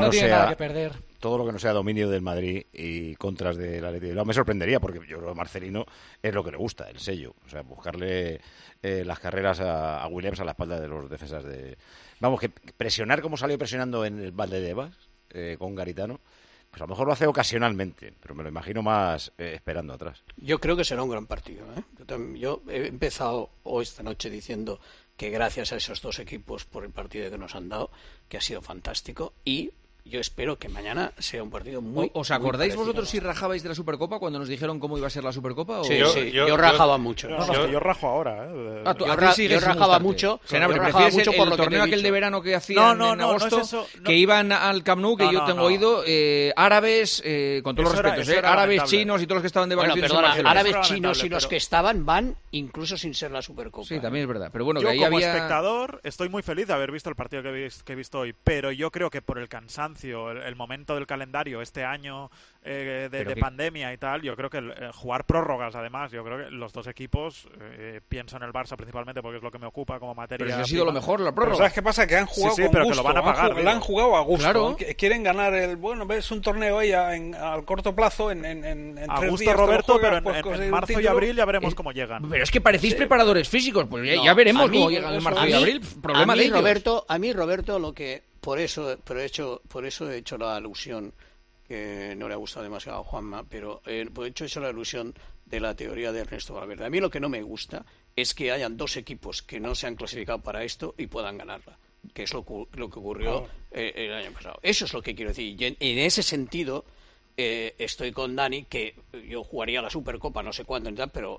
Speaker 7: no sea dominio del Madrid y contras del Atleti de Bilbao me sorprendería, porque yo creo que Marcelino es lo que le gusta, el sello, o sea, buscarle las carreras a Williams a la espalda de los defensas de... Vamos, que presionar como salió presionando en el Valdebebas con Garitano, pues a lo mejor lo hace ocasionalmente, pero me lo imagino más esperando atrás.
Speaker 14: Yo creo que será un gran partido, ¿eh? Yo he empezado hoy esta noche diciendo que gracias a esos dos equipos por el partido que nos han dado, que ha sido fantástico, y yo espero que mañana sea un partido muy...
Speaker 4: ¿Os acordáis vosotros si rajabais de la Supercopa cuando nos dijeron cómo iba a ser la Supercopa?
Speaker 14: Sí, yo rajaba mucho.
Speaker 8: Yo rajo ahora.
Speaker 14: Yo rajaba mucho.
Speaker 4: ¿Prefieres el torneo aquel de verano que hacían en agosto? Que iban al Camp Nou, que yo tengo oído, árabes, con todos los respetos, árabes, chinos y todos los que estaban de vacaciones en Barcelona.
Speaker 14: Árabes, chinos y los que estaban van incluso sin ser la Supercopa.
Speaker 4: Sí, también es verdad. Pero bueno,
Speaker 8: yo
Speaker 4: que ahí
Speaker 8: como
Speaker 4: había...
Speaker 8: espectador estoy muy feliz de haber visto el partido que he visto hoy, pero yo creo que por el cansancio, el momento del calendario, este año de pandemia y tal, yo creo que jugar prórrogas, además, yo creo que los dos equipos, pienso en el Barça principalmente porque es lo que me ocupa como materia.
Speaker 4: Pero si ha sido lo mejor la prórroga.
Speaker 6: Pero ¿sabes qué pasa? Que han jugado con
Speaker 8: pero
Speaker 6: gusto,
Speaker 8: que lo van a pagar.
Speaker 6: La han jugado a gusto.
Speaker 4: Claro.
Speaker 6: Quieren ganar es un torneo ahí al corto plazo, en
Speaker 8: a
Speaker 6: 3
Speaker 8: gusto,
Speaker 6: días,
Speaker 8: Roberto,
Speaker 6: juegas,
Speaker 8: pero en marzo y abril ya veremos cómo llegan.
Speaker 4: Pero es que parecéis preparadores físicos, pues ya veremos cómo llegan en marzo y abril. Problema de ellos.
Speaker 14: A mí, Roberto, lo que... Por eso he hecho la alusión, que no le ha gustado demasiado a Juanma, pero he hecho la alusión de la teoría de Ernesto Valverde. A mí lo que no me gusta es que hayan dos equipos que no se han clasificado para esto y puedan ganarla, que es lo que ocurrió el año pasado. Eso es lo que quiero decir. Y en ese sentido estoy con Dani, que yo jugaría la Supercopa no sé cuándo y tal, pero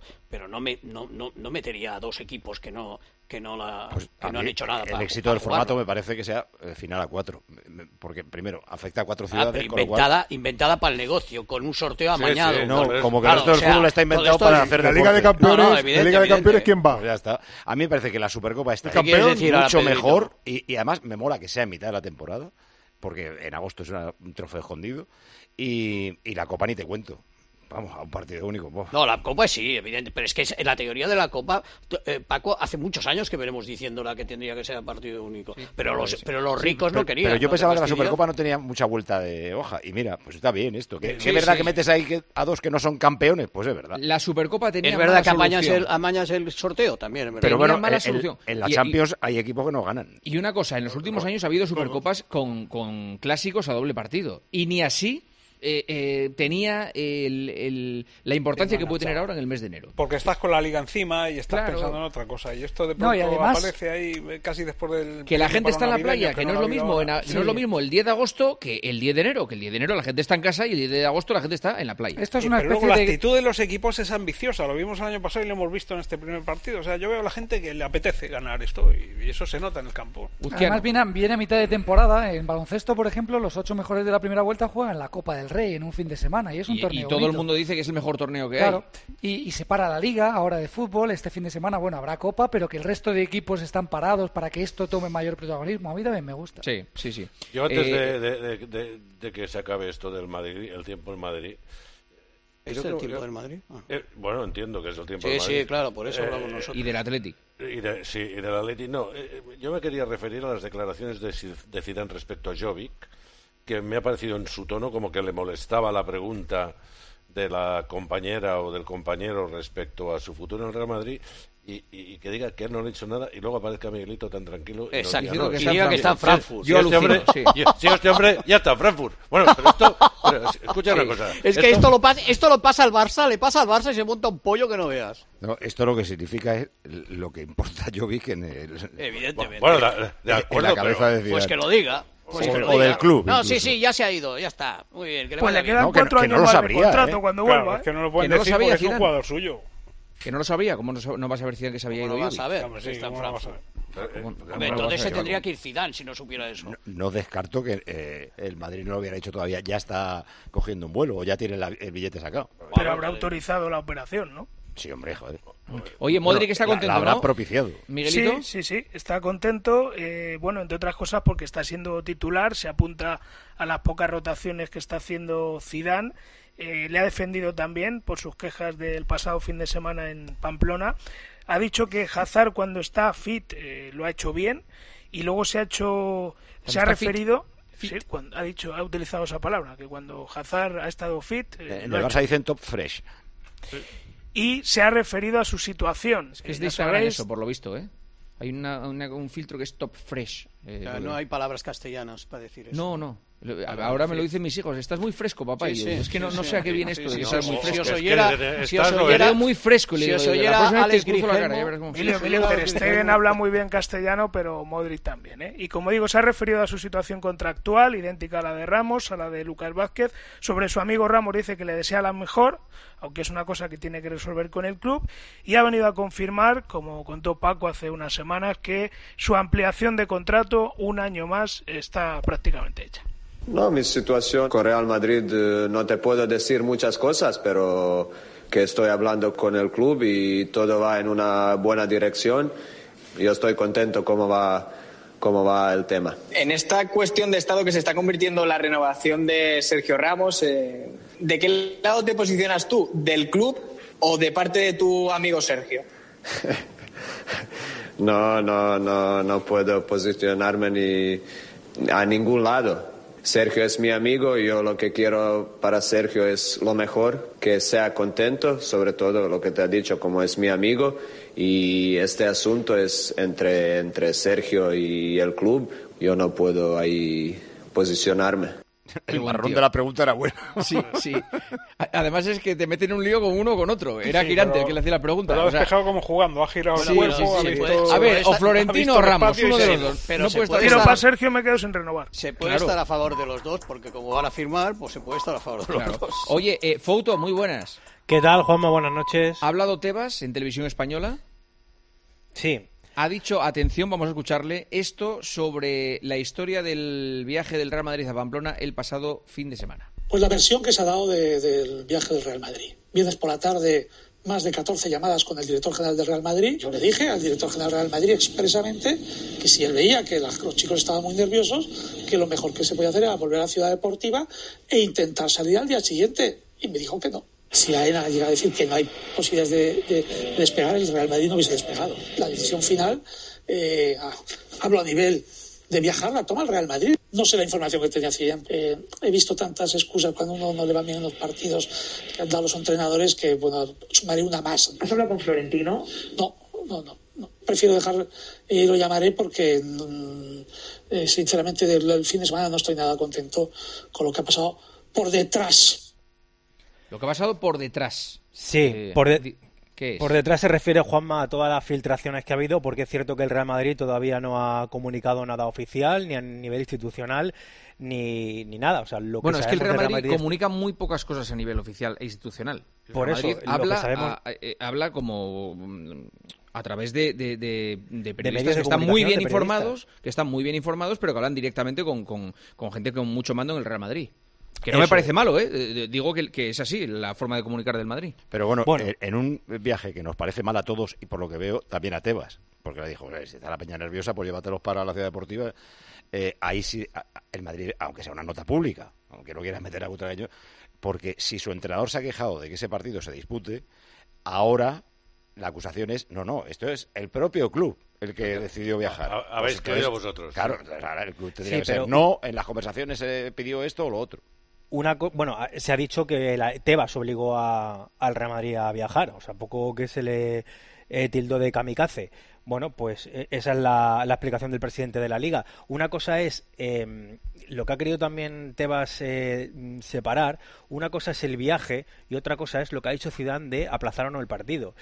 Speaker 14: no metería a dos equipos que no han hecho nada.
Speaker 7: El éxito del formato me parece que sea final a 4, porque primero afecta a 4 ciudades.
Speaker 14: Inventada para el negocio, con un sorteo amañado.
Speaker 7: Como que el resto del fútbol está inventado para hacer deporte.
Speaker 15: La Liga de Campeones, la Liga de Campeones, ¿quién va?
Speaker 7: Pues ya está. A mí me parece que la Supercopa está
Speaker 14: campeón
Speaker 7: mucho mejor y además me mola que sea en mitad de la temporada, porque en agosto es un trofeo escondido, y la Copa ni te cuento. Vamos, a un partido único.
Speaker 14: No, la Copa sí, evidente, pero es que en la teoría de la Copa, Paco, hace muchos años que venimos diciéndola que tendría que ser partido único, sí, pero los ricos no querían.
Speaker 7: Pero yo pensaba que la Supercopa no tenía mucha vuelta de hoja, y mira, pues está bien esto. Que es verdad que metes ahí a dos que no son campeones, pues es verdad.
Speaker 4: La Supercopa tenía
Speaker 14: es verdad que amañas el sorteo también, es verdad.
Speaker 7: Pero bueno, en la Champions hay equipos que no ganan.
Speaker 4: Y una cosa, en los últimos años ha habido Supercopas con clásicos a doble partido, y ni así tenía la importancia que puede tener ahora en el mes de enero.
Speaker 6: Porque estás con la Liga encima y estás pensando en otra cosa, y esto de pronto además, aparece ahí casi después del...
Speaker 4: Que la gente está en la playa, que no es lo mismo no es lo mismo el 10 de agosto que el 10 de enero, que el 10 de enero la gente está en casa y el 10 de agosto la gente está en la playa.
Speaker 6: Esto es una especie luego, la actitud de los equipos es ambiciosa, lo vimos el año pasado y lo hemos visto en este primer partido. O sea, yo veo a la gente que le apetece ganar esto y eso se nota en el campo.
Speaker 16: Además viene a mitad de temporada. En baloncesto, por ejemplo, los 8 mejores de la primera vuelta juegan la Copa del Rey en un fin de semana y es un torneo
Speaker 4: y todo
Speaker 16: bonito.
Speaker 4: El mundo dice que es el mejor torneo que
Speaker 16: hay. Y se para la Liga ahora de fútbol este fin de semana. Bueno, habrá Copa, pero que el resto de equipos están parados para que esto tome mayor protagonismo. A mí también me gusta.
Speaker 4: Sí.
Speaker 11: Yo antes de que se acabe esto del Madrid, el tiempo en Madrid...
Speaker 14: ¿Es el tiempo del Madrid?
Speaker 11: Bueno, entiendo que es el tiempo del
Speaker 14: Madrid.
Speaker 11: Sí,
Speaker 14: claro, por eso hablamos nosotros.
Speaker 4: Y del Athletic.
Speaker 11: Y del Athletic. No, yo me quería referir a las declaraciones de Zidane respecto a Jovic, que me ha parecido en su tono como que le molestaba la pregunta de la compañera o del compañero respecto a su futuro en el Real Madrid, y que diga que él no le ha dicho nada y luego aparezca Miguelito tan tranquilo.
Speaker 14: Exacto,
Speaker 11: no,
Speaker 14: que diga que está en Frankfurt.
Speaker 11: Este hombre ya está en Frankfurt. Bueno, pero escucha una cosa.
Speaker 14: Es que esto lo pasa al Barça, le pasa al Barça y se monta un pollo que no veas.
Speaker 7: No, esto lo que significa es lo que importa a Jovic en el...
Speaker 14: Evidentemente.
Speaker 11: Bueno, de acuerdo,
Speaker 7: en la cabeza de Zidane.
Speaker 14: Pues que lo diga.
Speaker 7: O del club.
Speaker 14: No,
Speaker 7: incluso.
Speaker 14: sí, ya se ha ido, ya está. Muy bien. Que
Speaker 6: pues le quedan 4 años más de contrato cuando vuelva.
Speaker 15: Es que no lo pueden decir porque es un jugador suyo.
Speaker 4: Que no lo sabía, ¿cómo no vas a ver Zidane que se había ido?
Speaker 14: No vas a ver, está en Frankfurt. Entonces se tendría que ir Zidane si no supiera eso.
Speaker 7: No descarto que el Madrid no lo hubiera hecho todavía, ya está cogiendo un vuelo o ya tiene el billete sacado.
Speaker 6: Pero habrá autorizado la operación, ¿no?
Speaker 7: Sí, hombre, joder.
Speaker 4: Oye, Modric está contento,
Speaker 7: la habrá
Speaker 4: ¿no?
Speaker 7: propiciado.
Speaker 4: ¿Miguelito?
Speaker 6: Sí, está contento. Bueno, entre otras cosas porque está siendo titular, se apunta a las pocas rotaciones que está haciendo Zidane. Le ha defendido también por sus quejas del pasado fin de semana en Pamplona. Ha dicho que Hazard cuando está fit lo ha hecho bien y luego se ha referido... Sí, ha utilizado esa palabra, que cuando Hazard ha estado fit...
Speaker 7: en el Barça dicen top fresh.
Speaker 6: Y se ha referido a su situación.
Speaker 4: Es que es de Instagram eso, por lo visto, ¿eh? Hay un filtro que es top fresh.
Speaker 14: No hay palabras castellanas para decir eso.
Speaker 4: No. Ahora me lo dicen mis hijos. Estás muy fresco, papá.
Speaker 14: Sí,
Speaker 4: es que no sé a qué viene esto de que estás muy fresco.
Speaker 14: Si os oyera
Speaker 4: muy fresco.
Speaker 14: Si os oyera Alex Grigemo...
Speaker 6: Emilio Ter Stegen habla muy bien castellano, pero Modric también, ¿eh? Y como digo, se ha referido a su situación contractual, idéntica a la de Ramos, a la de Lucas Vázquez. Sobre su amigo Ramos dice que le desea la mejor, aunque es una cosa que tiene que resolver con el club. Y ha venido a confirmar, como contó Paco hace unas semanas, que su ampliación de contrato, un año más, está prácticamente hecha.
Speaker 17: No, mi situación con Real Madrid no te puedo decir muchas cosas, pero que estoy hablando con el club y todo va en una buena dirección. Yo estoy contento cómo va el tema.
Speaker 18: En esta cuestión de estado que se está convirtiendo la renovación de Sergio Ramos, ¿de qué lado te posicionas tú? ¿Del club o de parte de tu amigo Sergio?
Speaker 17: No puedo posicionarme ni a ningún lado. Sergio es mi amigo y yo lo que quiero para Sergio es lo mejor, que sea contento, sobre todo lo que te ha dicho, como es mi amigo, y este asunto es entre Sergio y el club. Yo no puedo ahí posicionarme.
Speaker 7: El marrón de la pregunta era bueno.
Speaker 4: Sí. Además es que te meten en un lío con uno o con otro. Era Girante el que le hacía la pregunta.
Speaker 15: Lo has dejado como jugando, ha girado el cuerpo.
Speaker 4: A ver, o Florentino o Ramos, uno de los dos.
Speaker 14: Pero
Speaker 6: para Sergio me quedo sin renovar.
Speaker 14: Se puede estar a favor de los dos, porque como van a firmar, pues se puede estar a favor de los dos.
Speaker 4: Oye, Fouto, muy buenas.
Speaker 19: ¿Qué tal, Juanma? Buenas noches.
Speaker 4: ¿Ha hablado Tebas en Televisión Española?
Speaker 19: Sí.
Speaker 4: Ha dicho, atención, vamos a escucharle, esto sobre la historia del viaje del Real Madrid a Pamplona el pasado fin de semana.
Speaker 20: Pues la versión que se ha dado del viaje del Real Madrid. Viernes por la tarde, más de 14 llamadas con el director general del Real Madrid. Yo le dije al director general del Real Madrid expresamente que si él veía que los chicos estaban muy nerviosos, que lo mejor que se podía hacer era volver a la ciudad deportiva e intentar salir al día siguiente. Y me dijo que no. Si AENA llega a decir que no hay posibilidades de despegar, el Real Madrid no hubiese despegado. La decisión final, hablo a nivel de viajar, la toma el Real Madrid. No sé la información que tenía Zidane. He visto tantas excusas cuando uno no le va bien en los partidos que han dado los entrenadores que, bueno, sumaré una más.
Speaker 18: ¿Has hablado con Florentino?
Speaker 20: No. Prefiero lo llamaré porque, sinceramente, del fin de semana no estoy nada contento con lo que ha pasado por detrás.
Speaker 4: Lo que ha pasado por detrás.
Speaker 19: Sí, ¿qué es? Por detrás se refiere, Juanma, a todas las filtraciones que ha habido, porque es cierto que el Real Madrid todavía no ha comunicado nada oficial, ni a nivel institucional, ni nada. O sea,
Speaker 4: bueno, es que el Real Madrid comunica muy pocas cosas a nivel oficial e institucional.
Speaker 19: Por eso,
Speaker 4: habla como a través de periodistas que están muy bien informados, pero que hablan directamente con gente con mucho mando en el Real Madrid. Que no me parece malo, digo que es así la forma de comunicar del Madrid.
Speaker 7: Pero bueno, en un viaje que nos parece mal a todos y por lo que veo también a Tebas, porque le dijo, si está la peña nerviosa, pues llévatelos para la ciudad deportiva. Ahí sí, el Madrid, aunque sea una nota pública, aunque no quieras meter a Butragueño, porque si su entrenador se ha quejado de que ese partido se dispute, ahora la acusación es, no, esto es el propio club el que decidió viajar.
Speaker 11: Habéis creído vosotros.
Speaker 7: Claro, el club tendría que ser, no, en las conversaciones se pidió esto o lo otro.
Speaker 19: Se ha dicho que Tebas obligó al Real Madrid a viajar, o sea, poco que se le tildó de kamikaze. Bueno, pues esa es la explicación del presidente de la Liga. Una cosa es lo que ha querido también Tebas separar. Una cosa es el viaje y otra cosa es lo que ha dicho Zidane de aplazar o no el partido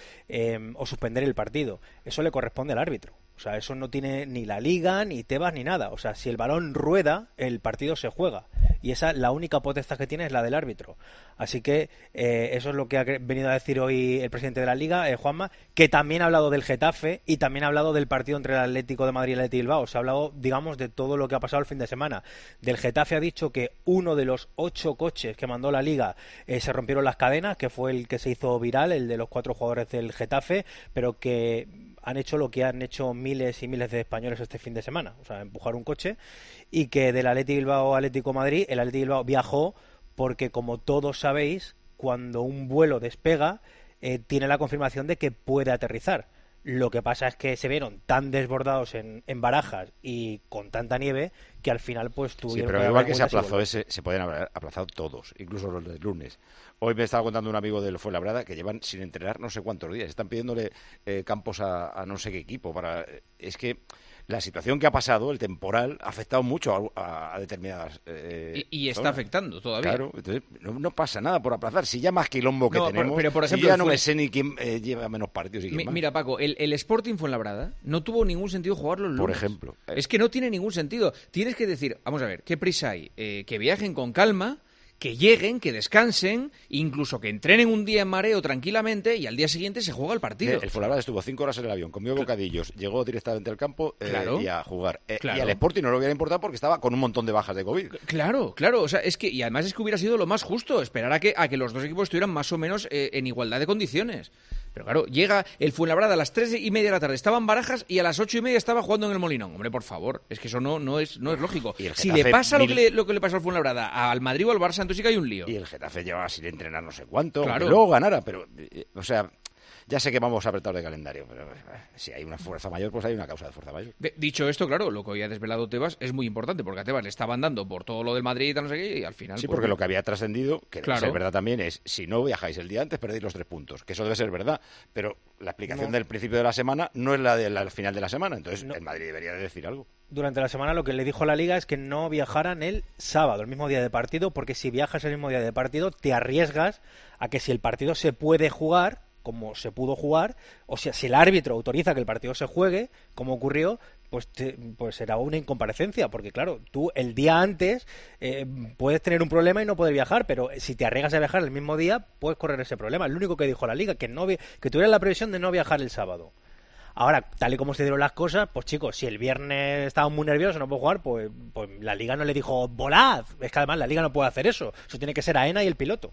Speaker 19: o suspender el partido. Eso le corresponde al árbitro. O sea, eso no tiene ni la Liga, ni Tebas, ni nada. O sea, si el balón rueda, el partido se juega. Y esa, la única potestad que tiene es la del árbitro. Así que eso es lo que ha venido a decir hoy el presidente de la Liga, Juanma, que también ha hablado del Getafe y también ha hablado del partido entre el Atlético de Madrid y el Athletic Bilbao. Se ha hablado, digamos, de todo lo que ha pasado el fin de semana. Del Getafe ha dicho que uno de los 8 coches que mandó la Liga se rompieron las cadenas, que fue el que se hizo viral, el de los 4 jugadores del Getafe, pero que han hecho lo que han hecho miles y miles de españoles este fin de semana, o sea, empujar un coche, y que del Athletic Bilbao Atlético Madrid, el Athletic Bilbao viajó porque, como todos sabéis, cuando un vuelo despega, tiene la confirmación de que puede aterrizar. Lo que pasa es que se vieron tan desbordados en Barajas y con tanta nieve que al final pues tuvieron...
Speaker 7: Sí, pero igual que se aplazó ese, se podían haber aplazado todos, incluso los del lunes. Hoy me estaba contando un amigo del Fuenlabrada que llevan sin entrenar no sé cuántos días. Están pidiéndole campos a no sé qué equipo. Es que la situación que ha pasado, el temporal, ha afectado mucho a determinadas
Speaker 4: y está afectando todavía.
Speaker 7: Claro, entonces no pasa nada por aplazar. Si ya más quilombo que tenemos,
Speaker 4: pero por ejemplo,
Speaker 7: si ya no me sé ni quién lleva menos partidos y quién más.
Speaker 4: Mira, Paco, el Sporting Fuenlabrada no tuvo ningún sentido jugarlo el lunes.
Speaker 7: Por ejemplo.
Speaker 4: Es que no tiene ningún sentido. Tienes que decir, vamos a ver, ¿qué prisa hay? Que viajen con calma, que lleguen, que descansen, incluso que entrenen un día en mareo tranquilamente y al día siguiente se juega el partido.
Speaker 7: El Fuenlabrada estuvo 5 horas en el avión, comió bocadillos, llegó directamente al campo y a jugar.
Speaker 4: Claro.
Speaker 7: Y al Sporting no le hubiera importado porque estaba con un montón de bajas de COVID.
Speaker 4: Claro, o sea, es que, y además es que hubiera sido lo más justo, esperar a que los dos equipos estuvieran más o menos en igualdad de condiciones. Pero claro, llega el Fuenlabrada a las 3:30 de la tarde, estaba en Barajas y a las 8:30 estaba jugando en el Molinón. Hombre, por favor, es que eso no es lógico. Si le pasa lo que le pasó al Fuenlabrada al Madrid o al Barça, entonces sí que hay un lío.
Speaker 7: Y el Getafe llevaba sin entrenar no sé cuánto,
Speaker 4: claro.
Speaker 7: Que luego ganara, pero, o sea, ya sé que vamos apretados de calendario, pero si hay una fuerza mayor, pues hay una causa de fuerza mayor.
Speaker 4: Dicho esto, claro, lo que hoy ha desvelado Tebas es muy importante, porque a Tebas le estaban dando por todo lo del Madrid y tal, no sé qué, y al final...
Speaker 7: Sí, porque lo que había trascendido, que debe ser verdad también, es si no viajáis el día antes, perdéis los 3 puntos, que eso debe ser verdad, pero la explicación del principio de la semana no es la del final de la semana, entonces el Madrid debería de decir algo.
Speaker 19: Durante la semana lo que le dijo la Liga es que no viajaran el sábado, el mismo día de partido, porque si viajas el mismo día de partido te arriesgas a que si el partido se puede jugar, como se pudo jugar, o sea, si el árbitro autoriza que el partido se juegue, como ocurrió, pues será una incomparecencia, porque claro, tú el día antes puedes tener un problema y no poder viajar, pero si te arriesgas a viajar el mismo día, puedes correr ese problema. Es lo único que dijo la Liga, que tuvieran la previsión de no viajar el sábado. Ahora, tal y como se dieron las cosas, pues chicos, si el viernes estaban muy nerviosos, no puedo jugar, pues la Liga no le dijo, volad. Es que además la Liga no puede hacer eso. Eso tiene que ser AENA y el piloto.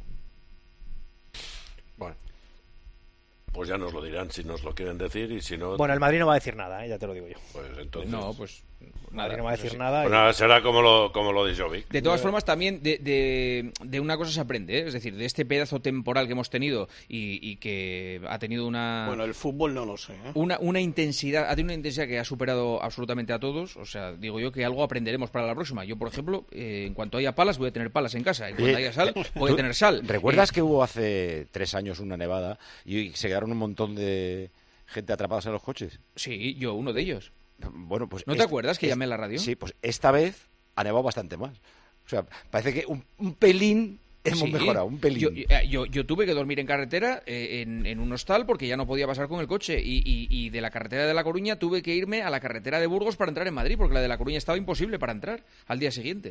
Speaker 11: Bueno, pues ya nos lo dirán si nos lo quieren decir y si no...
Speaker 19: Bueno, el Madrid no va a decir nada, ya te lo digo yo.
Speaker 11: Pues entonces...
Speaker 4: No, pues...
Speaker 19: Madrid no va a decir nada.
Speaker 11: Pues nada, será como lo de Jovic.
Speaker 4: De todas formas, también de una cosa se aprende, es decir, de este pedazo temporal que hemos tenido y que ha tenido una...
Speaker 14: Bueno, el fútbol no lo sé.
Speaker 4: Una intensidad, ha tenido una intensidad que ha superado absolutamente a todos. O sea, digo yo que algo aprenderemos para la próxima. Yo, por ejemplo, en cuanto haya palas, voy a tener palas en casa. En cuanto haya sal, voy a tener sal.
Speaker 7: ¿Recuerdas que hubo hace 3 años una nevada y se quedaron un montón de gente atrapadas en los coches?
Speaker 4: Sí, yo uno de ellos.
Speaker 7: Bueno, pues
Speaker 4: ¿No te acuerdas que llamé a la radio?
Speaker 7: Sí, pues esta vez ha nevado bastante más. O sea, parece que un pelín hemos mejorado, un pelín.
Speaker 4: Yo tuve que dormir en carretera, en un hostal, porque ya no podía pasar con el coche. Y de la carretera de La Coruña tuve que irme a la carretera de Burgos para entrar en Madrid, porque la de La Coruña estaba imposible para entrar al día siguiente.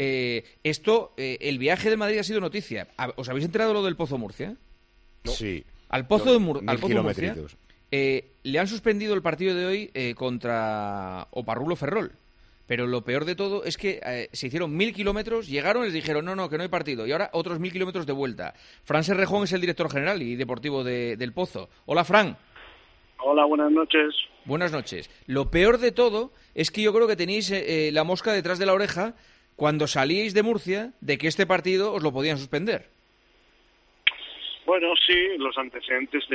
Speaker 4: El viaje de Madrid ha sido noticia. ¿Os habéis enterado de lo del Pozo Murcia?
Speaker 7: No. Sí.
Speaker 4: Al Pozo Murcia. Le han suspendido el partido de hoy contra Oparrulo Ferrol. Pero lo peor de todo es que se hicieron 1000 kilómetros, llegaron y les dijeron no, que no hay partido. Y ahora otros 1000 kilómetros de vuelta. Fran Serrejón es el director general y deportivo del Pozo. Hola, Fran.
Speaker 3: Hola, buenas noches.
Speaker 4: Buenas noches. Lo peor de todo es que yo creo que tenéis la mosca detrás de la oreja cuando salíais de Murcia de que este partido os lo podían suspender.
Speaker 3: Bueno, sí, los antecedentes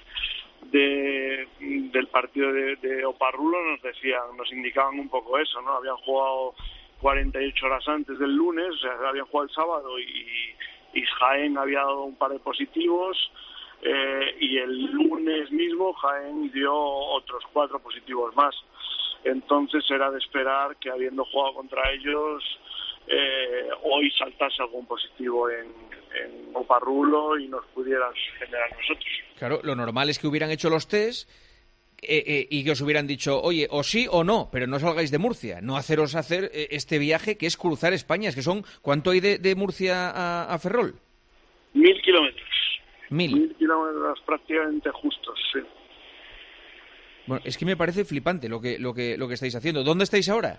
Speaker 3: del partido de Oparrulo nos indicaban un poco eso, ¿no? Habían jugado 48 horas antes del lunes, o sea, habían jugado el sábado y Jaén había dado un par de positivos, y el lunes mismo Jaén dio otros 4 positivos más. Entonces era de esperar que, habiendo jugado contra ellos, hoy saltase algún positivo en Oparrulo y nos pudieran generar nosotros.
Speaker 4: Claro, lo normal es que hubieran hecho los test y que os hubieran dicho, oye, o sí o no, pero no salgáis de Murcia, no haceros hacer este viaje que es cruzar España. Es que son, ¿cuánto hay de Murcia a Ferrol?
Speaker 3: 1000 kilómetros.
Speaker 4: 1000
Speaker 3: kilómetros prácticamente justos, sí.
Speaker 4: Bueno, es que me parece flipante lo que estáis haciendo. ¿Dónde estáis ahora?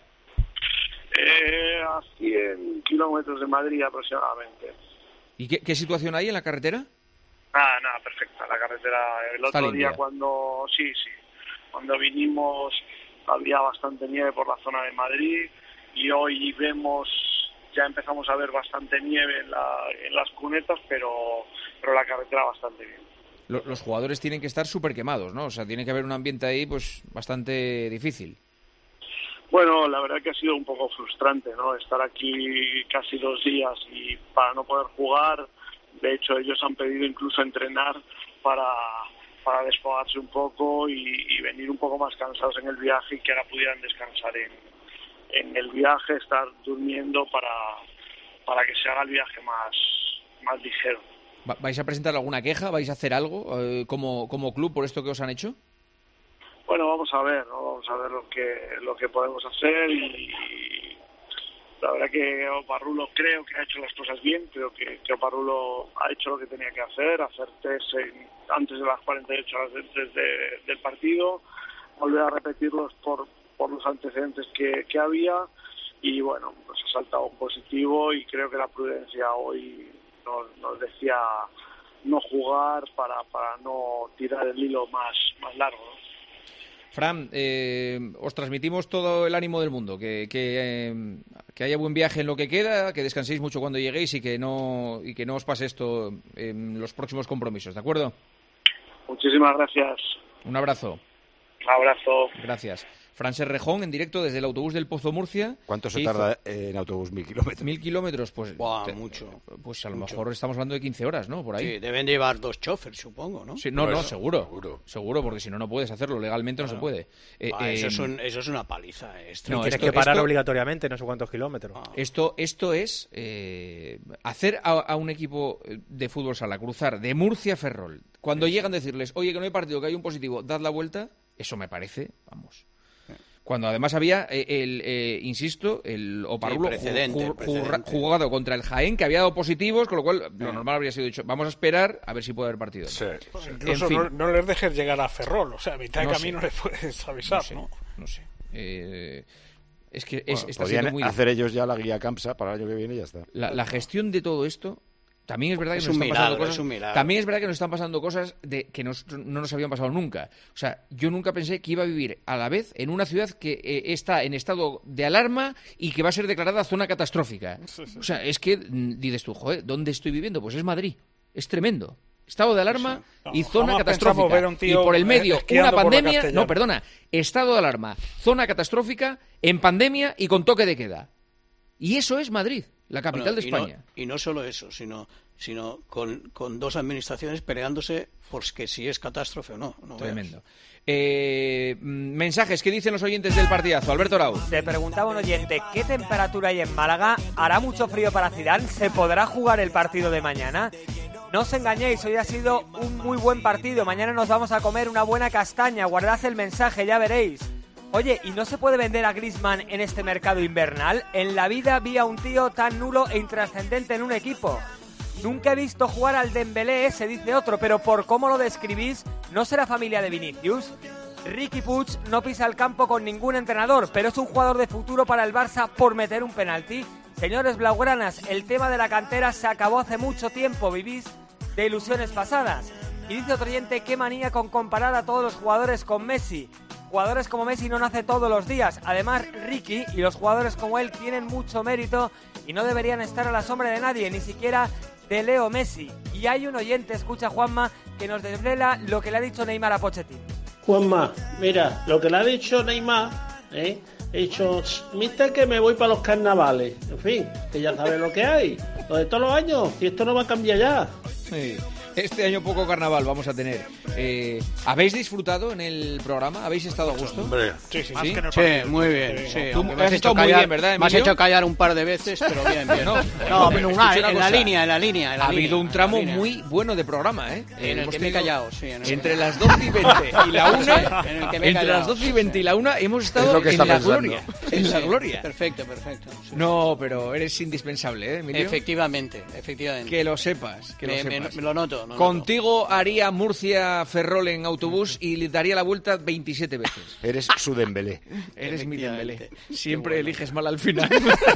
Speaker 3: A 100 kilómetros de Madrid aproximadamente.
Speaker 4: ¿Y qué situación hay en la carretera?
Speaker 3: Nada, perfecta. La carretera, el otro día cuando vinimos había bastante nieve por la zona de Madrid, y hoy ya empezamos a ver bastante nieve en las cunetas, pero la carretera bastante bien.
Speaker 4: Los jugadores tienen que estar súper quemados, ¿no? O sea, tiene que haber un ambiente ahí pues bastante difícil.
Speaker 3: Bueno, la verdad que ha sido un poco frustrante, ¿no? Estar aquí casi 2 días y para no poder jugar. De hecho, ellos han pedido incluso entrenar para desfogarse un poco y venir un poco más cansados en el viaje, y que ahora pudieran descansar en el viaje, estar durmiendo para que se haga el viaje más ligero.
Speaker 4: ¿Vais a presentar alguna queja? ¿Vais a hacer algo como club por esto que os han hecho?
Speaker 3: Bueno, vamos a ver, ¿no? Vamos a ver lo que podemos hacer, y la verdad que Oparrulo creo que ha hecho las cosas bien. Creo que Oparrulo ha hecho lo que tenía que hacer test antes de las 48 horas del partido, volver a repetirlos por los antecedentes que había, y bueno, pues ha saltado un positivo, y creo que la prudencia hoy nos decía no jugar para no tirar el hilo más largo, ¿no?
Speaker 4: Fran, os transmitimos todo el ánimo del mundo, que haya buen viaje en lo que queda, que descanséis mucho cuando lleguéis y que no os pase esto en los próximos compromisos, ¿de acuerdo?
Speaker 3: Muchísimas gracias.
Speaker 4: Un abrazo.
Speaker 3: Un abrazo.
Speaker 4: Gracias. Fran Serrejón, en directo desde el autobús del Pozo Murcia.
Speaker 7: ¿Cuánto se tarda en autobús? 1000 kilómetros.
Speaker 4: 1000 kilómetros, pues...
Speaker 14: mucho.
Speaker 4: Pues a lo mejor estamos hablando de 15 horas, ¿no? Por ahí.
Speaker 14: Sí, deben llevar 2 choferes, supongo, ¿no?
Speaker 4: Sí, seguro, porque si no, no puedes hacerlo. Legalmente no se puede.
Speaker 14: Eso es una paliza.
Speaker 19: Tienes que parar obligatoriamente, no sé cuántos kilómetros.
Speaker 4: Esto es hacer a un equipo de fútbol sala cruzar de Murcia a Ferrol. Cuando llegan a decirles, oye, que no hay partido, que hay un positivo, dad la vuelta, eso me parece, vamos... Cuando además había, insisto, el Oparrulo jugado contra el Jaén, que había dado positivos, con lo cual lo normal habría sido dicho, vamos a esperar a ver si puede haber partido.
Speaker 15: Sí. Incluso en fin, no les dejes llegar a Ferrol, o sea, a mitad de camino les puedes avisar, ¿no?
Speaker 4: No sé. Es que está
Speaker 7: podrían
Speaker 4: siendo muy
Speaker 7: hacer ellos ya la guía CAMSA para el año que viene y ya está.
Speaker 4: La gestión de todo esto... También es verdad que nos están pasando cosas. También es verdad que nos están pasando cosas que no nos habían pasado nunca. O sea, yo nunca pensé que iba a vivir a la vez en una ciudad que está en estado de alarma y que va a ser declarada zona catastrófica. O sea, es que dices tú, joder, ¿dónde estoy viviendo? Pues es Madrid. Es tremendo. Estado de alarma y zona catastrófica. Y por el medio una pandemia. No, perdona. Estado de alarma, zona catastrófica, en pandemia y con toque de queda. Y eso es Madrid, la capital de España.
Speaker 14: Y no solo eso, sino con 2 administraciones peleándose porque si es catástrofe o no.
Speaker 4: Tremendo. Mensajes, ¿qué dicen los oyentes del partidazo? Alberto Arau.
Speaker 21: Te preguntaba un oyente, ¿qué temperatura hay en Málaga? ¿Hará mucho frío para Zidane? ¿Se podrá jugar el partido de mañana? No os engañéis, hoy ha sido un muy buen partido. Mañana nos vamos a comer una buena castaña. Guardad el mensaje, ya veréis. Oye, ¿y no se puede vender a Griezmann en este mercado invernal? En la vida vi a un tío tan nulo e intrascendente en un equipo. Nunca he visto jugar al Dembélé, se dice otro, pero por cómo lo describís, ¿no será familia de Vinicius? Riqui Puig no pisa el campo con ningún entrenador, pero es un jugador de futuro para el Barça por meter un penalti. Señores blaugranas, el tema de la cantera se acabó hace mucho tiempo, vivís de ilusiones pasadas. Y dice otro oyente, qué manía con comparar a todos los jugadores con Messi. Jugadores como Messi no nace todos los días. Además, Ricky y los jugadores como él tienen mucho mérito y no deberían estar a la sombra de nadie, ni siquiera de Leo Messi. Y hay un oyente, escucha Juanma, que nos desvela lo que le ha dicho Neymar a Pochettino.
Speaker 22: Juanma, mira, lo que le ha dicho Neymar, he dicho, mister, que me voy para los carnavales. En fin, que ya sabes lo que hay. Lo de todos los años, y esto no va a cambiar ya.
Speaker 4: Sí. Este año poco carnaval vamos a tener. ¿Habéis disfrutado en el programa? ¿Habéis estado a gusto?
Speaker 11: Hombre,
Speaker 15: sí,
Speaker 14: muy bien. Sí,
Speaker 4: Tú me has estado muy bien, ¿verdad, Emilio?
Speaker 14: Me has hecho callar un par de veces, pero bien. En la línea.
Speaker 4: Ha habido un tramo muy bueno de programa, ¿eh?
Speaker 14: En el que me he callado, sí.
Speaker 4: Entre las 12 y 20 y la 1, entre las 12 y 20 y la 1 hemos estado en la gloria. En la gloria.
Speaker 14: Perfecto. Sí.
Speaker 4: No, pero eres indispensable, ¿eh, Emilio?
Speaker 14: Efectivamente.
Speaker 4: Que lo sepas.
Speaker 14: Me lo noto.
Speaker 4: Contigo haría Murcia-Ferrol en autobús y le daría la vuelta 27 veces.
Speaker 7: Eres su Dembélé.
Speaker 4: Eres mi Dembélé. Siempre eliges mal al final.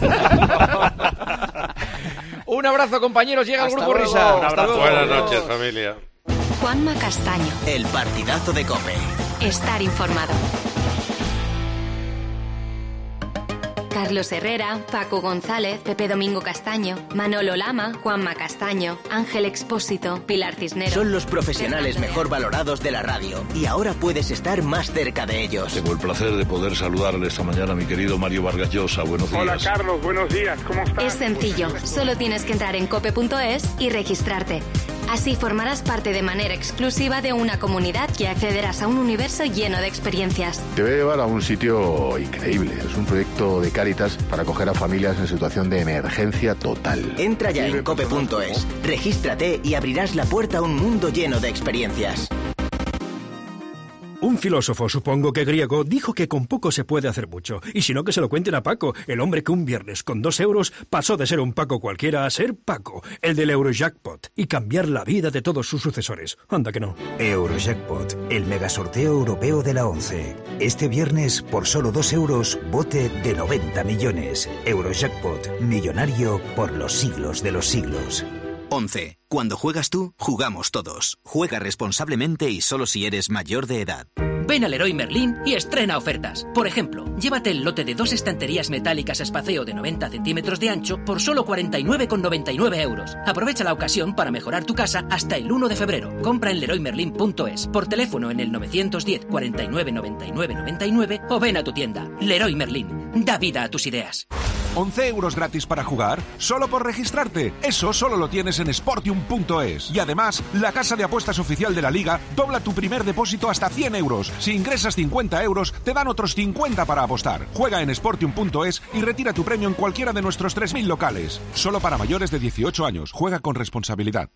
Speaker 4: Un abrazo, compañeros. Llega el Grupo Risa.
Speaker 11: Un abrazo. Buenas noches, familia.
Speaker 1: Juanma Castaño.
Speaker 2: El partidazo de COPE.
Speaker 1: Estar informado. Carlos Herrera, Paco González, Pepe Domingo Castaño, Manolo Lama, Juanma Castaño, Ángel Expósito, Pilar Cisneros.
Speaker 2: Son los profesionales mejor valorados de la radio y ahora puedes estar más cerca de ellos.
Speaker 23: Tengo el placer de poder saludarle esta mañana a mi querido Mario Vargas Llosa. Buenos días.
Speaker 24: Hola Carlos, buenos días, ¿cómo estás?
Speaker 1: Es sencillo, solo tienes que entrar en cope.es y registrarte. Así formarás parte de manera exclusiva de una comunidad y accederás a un universo lleno de experiencias.
Speaker 23: Te voy a llevar a un sitio increíble. Es un proyecto de Cáritas para acoger a familias en situación de emergencia total.
Speaker 2: Entra ya en cope.es, regístrate y abrirás la puerta a un mundo lleno de experiencias.
Speaker 25: Un filósofo, supongo que griego, dijo que con poco se puede hacer mucho. Y si no, que se lo cuenten a Paco, el hombre que un viernes con 2 euros pasó de ser un Paco cualquiera a ser Paco, el del Eurojackpot, y cambiar la vida de todos sus sucesores. Anda que no.
Speaker 26: Eurojackpot, el megasorteo europeo de la ONCE. Este viernes, por solo 2 euros, bote de 90 millones. Eurojackpot, millonario por los siglos de los siglos.
Speaker 2: 11. Cuando juegas tú, jugamos todos. Juega responsablemente y solo si eres mayor de edad.
Speaker 27: Ven al Leroy Merlin y estrena ofertas. Por ejemplo, llévate el lote de 2 estanterías metálicas Espaceo de 90 centímetros de ancho por solo 49,99 euros. Aprovecha la ocasión para mejorar tu casa hasta el 1 de febrero. Compra en leroymerlin.es, por teléfono en el 910 49 99 99 o ven a tu tienda. Leroy Merlin. Da vida a tus ideas.
Speaker 28: 11 euros gratis para jugar, solo por registrarte. Eso solo lo tienes en Sportium.es. Y además, la casa de apuestas oficial de la Liga dobla tu primer depósito hasta 100 euros. Si ingresas 50 euros, te dan otros 50 para apostar. Juega en Sportium.es y retira tu premio en cualquiera de nuestros 3.000 locales. Solo para mayores de 18 años. Juega con responsabilidad.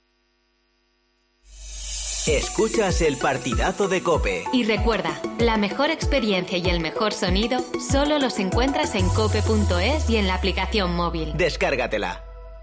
Speaker 2: Escuchas el partidazo de COPE.
Speaker 1: Y recuerda, la mejor experiencia y el mejor sonido solo los encuentras en cope.es y en la aplicación móvil.
Speaker 2: Descárgatela.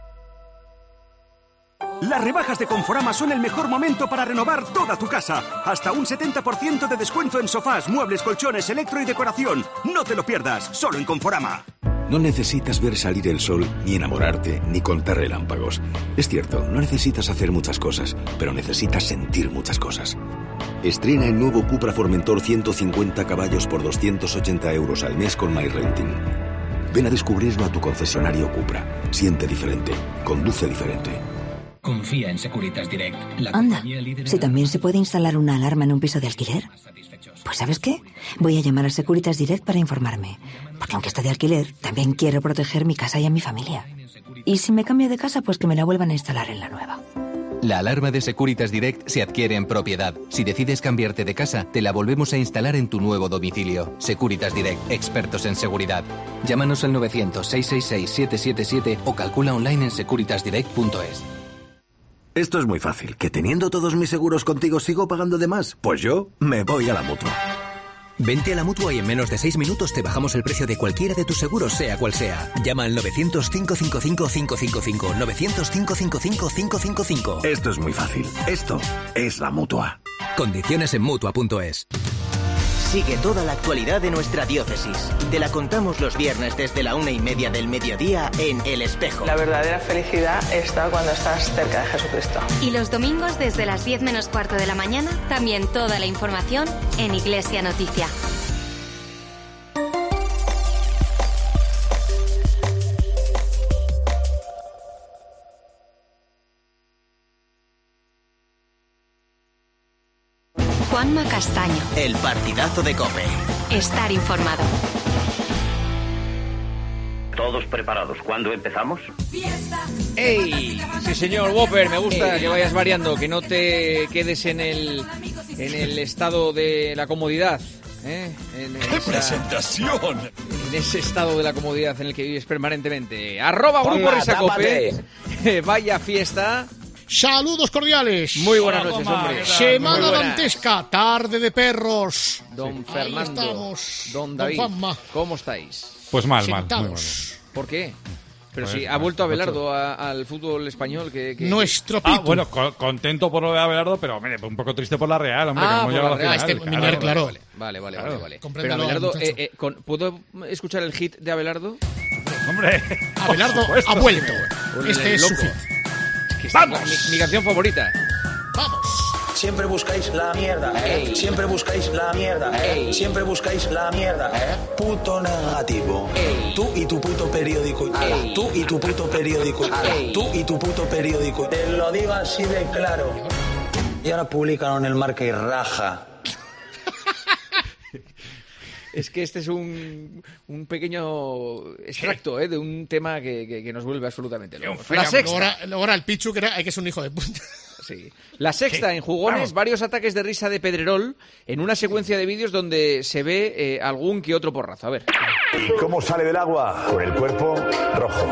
Speaker 25: Las rebajas de Conforama son el mejor momento para renovar toda tu casa. Hasta un 70% de descuento en sofás, muebles, colchones, electro y decoración. No te lo pierdas, solo en Conforama.
Speaker 29: No necesitas ver salir el sol, ni enamorarte, ni contar relámpagos. Es cierto, no necesitas hacer muchas cosas, pero necesitas sentir muchas cosas. Estrena el nuevo Cupra Formentor 150 caballos por 280 euros al mes con MyRenting. Ven a descubrirlo a tu concesionario Cupra. Siente diferente, conduce diferente.
Speaker 30: Confía en Securitas Direct.
Speaker 31: Anda, si también se puede instalar una alarma en un piso de alquiler. Pues ¿sabes qué? Voy a llamar a Securitas Direct para informarme. Porque aunque esté de alquiler, también quiero proteger mi casa y a mi familia. Y si me cambio de casa, pues que me la vuelvan a instalar en la nueva.
Speaker 32: La alarma de Securitas Direct se adquiere en propiedad. Si decides cambiarte de casa, te la volvemos a instalar en tu nuevo domicilio. Securitas Direct, expertos en seguridad. Llámanos al 900-666-777 o calcula online en securitasdirect.es.
Speaker 29: Esto es muy fácil. ¿Que teniendo todos mis seguros contigo sigo pagando de más? Pues yo me voy a la Mutua.
Speaker 32: Vente a la Mutua y en menos de 6 minutos te bajamos el precio de cualquiera de tus seguros, sea cual sea. Llama al 900-555-555. 900-555-555.
Speaker 29: Esto es muy fácil. Esto es la Mutua.
Speaker 32: Condiciones en Mutua.es.
Speaker 2: Sigue toda la actualidad de nuestra diócesis. Te la contamos los viernes desde la 1:30 del mediodía en El Espejo.
Speaker 33: La verdadera felicidad está cuando estás cerca de Jesucristo.
Speaker 1: Y los domingos desde las 10 menos cuarto de la mañana, también toda la información en Iglesia Noticia. Juanma Castaño.
Speaker 2: El partidazo de COPE.
Speaker 1: Estar informado.
Speaker 34: ¿Todos preparados? ¿Cuándo empezamos?
Speaker 4: ¡Ey! Sí, señor Whopper, me gusta que vayas variando, que no te quedes en el estado de la comodidad.
Speaker 3: ¡Qué presentación!
Speaker 4: En ese estado de la comodidad en el que vives permanentemente. @Grupo Risa Cope. Vaya fiesta.
Speaker 5: Saludos cordiales.
Speaker 4: Muy buenas noches, hombre.
Speaker 5: Semana dantesca, tarde de perros.
Speaker 4: Don Fernando,
Speaker 5: ahí estamos.
Speaker 4: Don David,
Speaker 5: Juanma.
Speaker 4: ¿Cómo estáis?
Speaker 6: Pues mal.
Speaker 4: ¿Por qué? Pero sí, ha vuelto Abelardo al fútbol español. Que...
Speaker 5: Nuestro Pitu.
Speaker 6: Bueno, contento por lo de Abelardo, pero hombre, un poco triste por la Real, hombre, que hemos llegado a la final.
Speaker 5: Miner, claro.
Speaker 4: Vale. Pero Abelardo, ¿puedo escuchar el hit de Abelardo?
Speaker 6: Hombre,
Speaker 5: Abelardo ha vuelto. Este es su hit.
Speaker 4: ¡Vamos! Mi canción favorita.
Speaker 5: ¡Vamos!
Speaker 8: Siempre buscáis la mierda, siempre buscáis la mierda, siempre buscáis la mierda, puto negativo, tú y tu puto periódico, tú y tu puto periódico, tú y tu puto periódico, te lo digo así de claro. Y ahora publicaron el Marca y raja.
Speaker 4: Es que este es un pequeño extracto de un tema que nos vuelve absolutamente locos. La Sexta.
Speaker 5: Ahora el Pichu, que es un hijo de puta.
Speaker 4: Sí. La Sexta, en Jugones, varios ataques de risa de Pedrerol en una secuencia de vídeos donde se ve algún que otro porrazo. A ver.
Speaker 9: ¿Cómo sale del agua? Con el cuerpo rojo.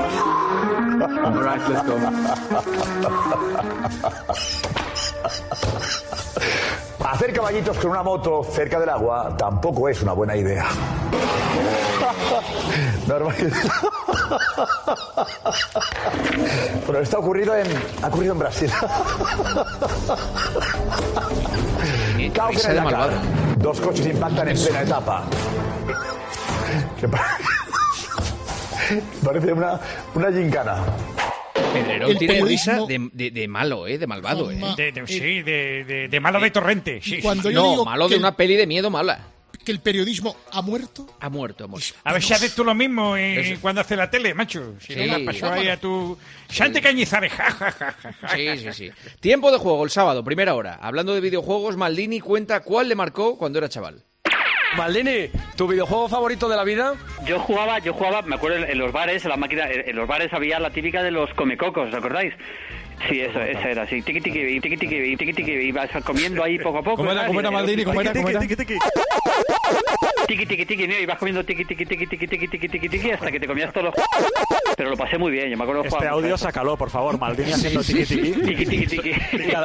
Speaker 9: Hacer caballitos con una moto cerca del agua tampoco es una buena idea. Pero esto ha ocurrido en Brasil. Caos en el Dakar. 2 coches impactan en plena etapa. Parece una gincana.
Speaker 4: Pedrerol tiene risa de malo, de malvado.
Speaker 6: De malo de Torrente. Sí.
Speaker 4: Malo de una peli de miedo mala.
Speaker 5: Que el periodismo ha muerto.
Speaker 4: Ha muerto.
Speaker 6: A ver si haces tú lo mismo cuando hace la tele, macho. Si no la pasó ahí a tu... Sante Cañizares,
Speaker 4: Sí. Tiempo de juego, el sábado, primera hora. Hablando de videojuegos, Maldini cuenta cuál le marcó cuando era chaval.
Speaker 10: Maldini, ¿tu videojuego favorito de la vida?
Speaker 12: Yo jugaba, me acuerdo en los bares, en la máquina, en los bares había la típica de los comecocos, ¿os acordáis? Sí, esa era, sí. Tiki, ibas comiendo ahí poco a poco.
Speaker 6: ¿Cómo era Maldini? ¿Cómo era?
Speaker 12: Tiki, mira, ibas comiendo tiki, hasta que te comías todos los... Pero lo pasé muy bien, yo me acuerdo...
Speaker 10: Este audio sácalo, por favor, Maldini haciendo tiki.
Speaker 12: Tiki,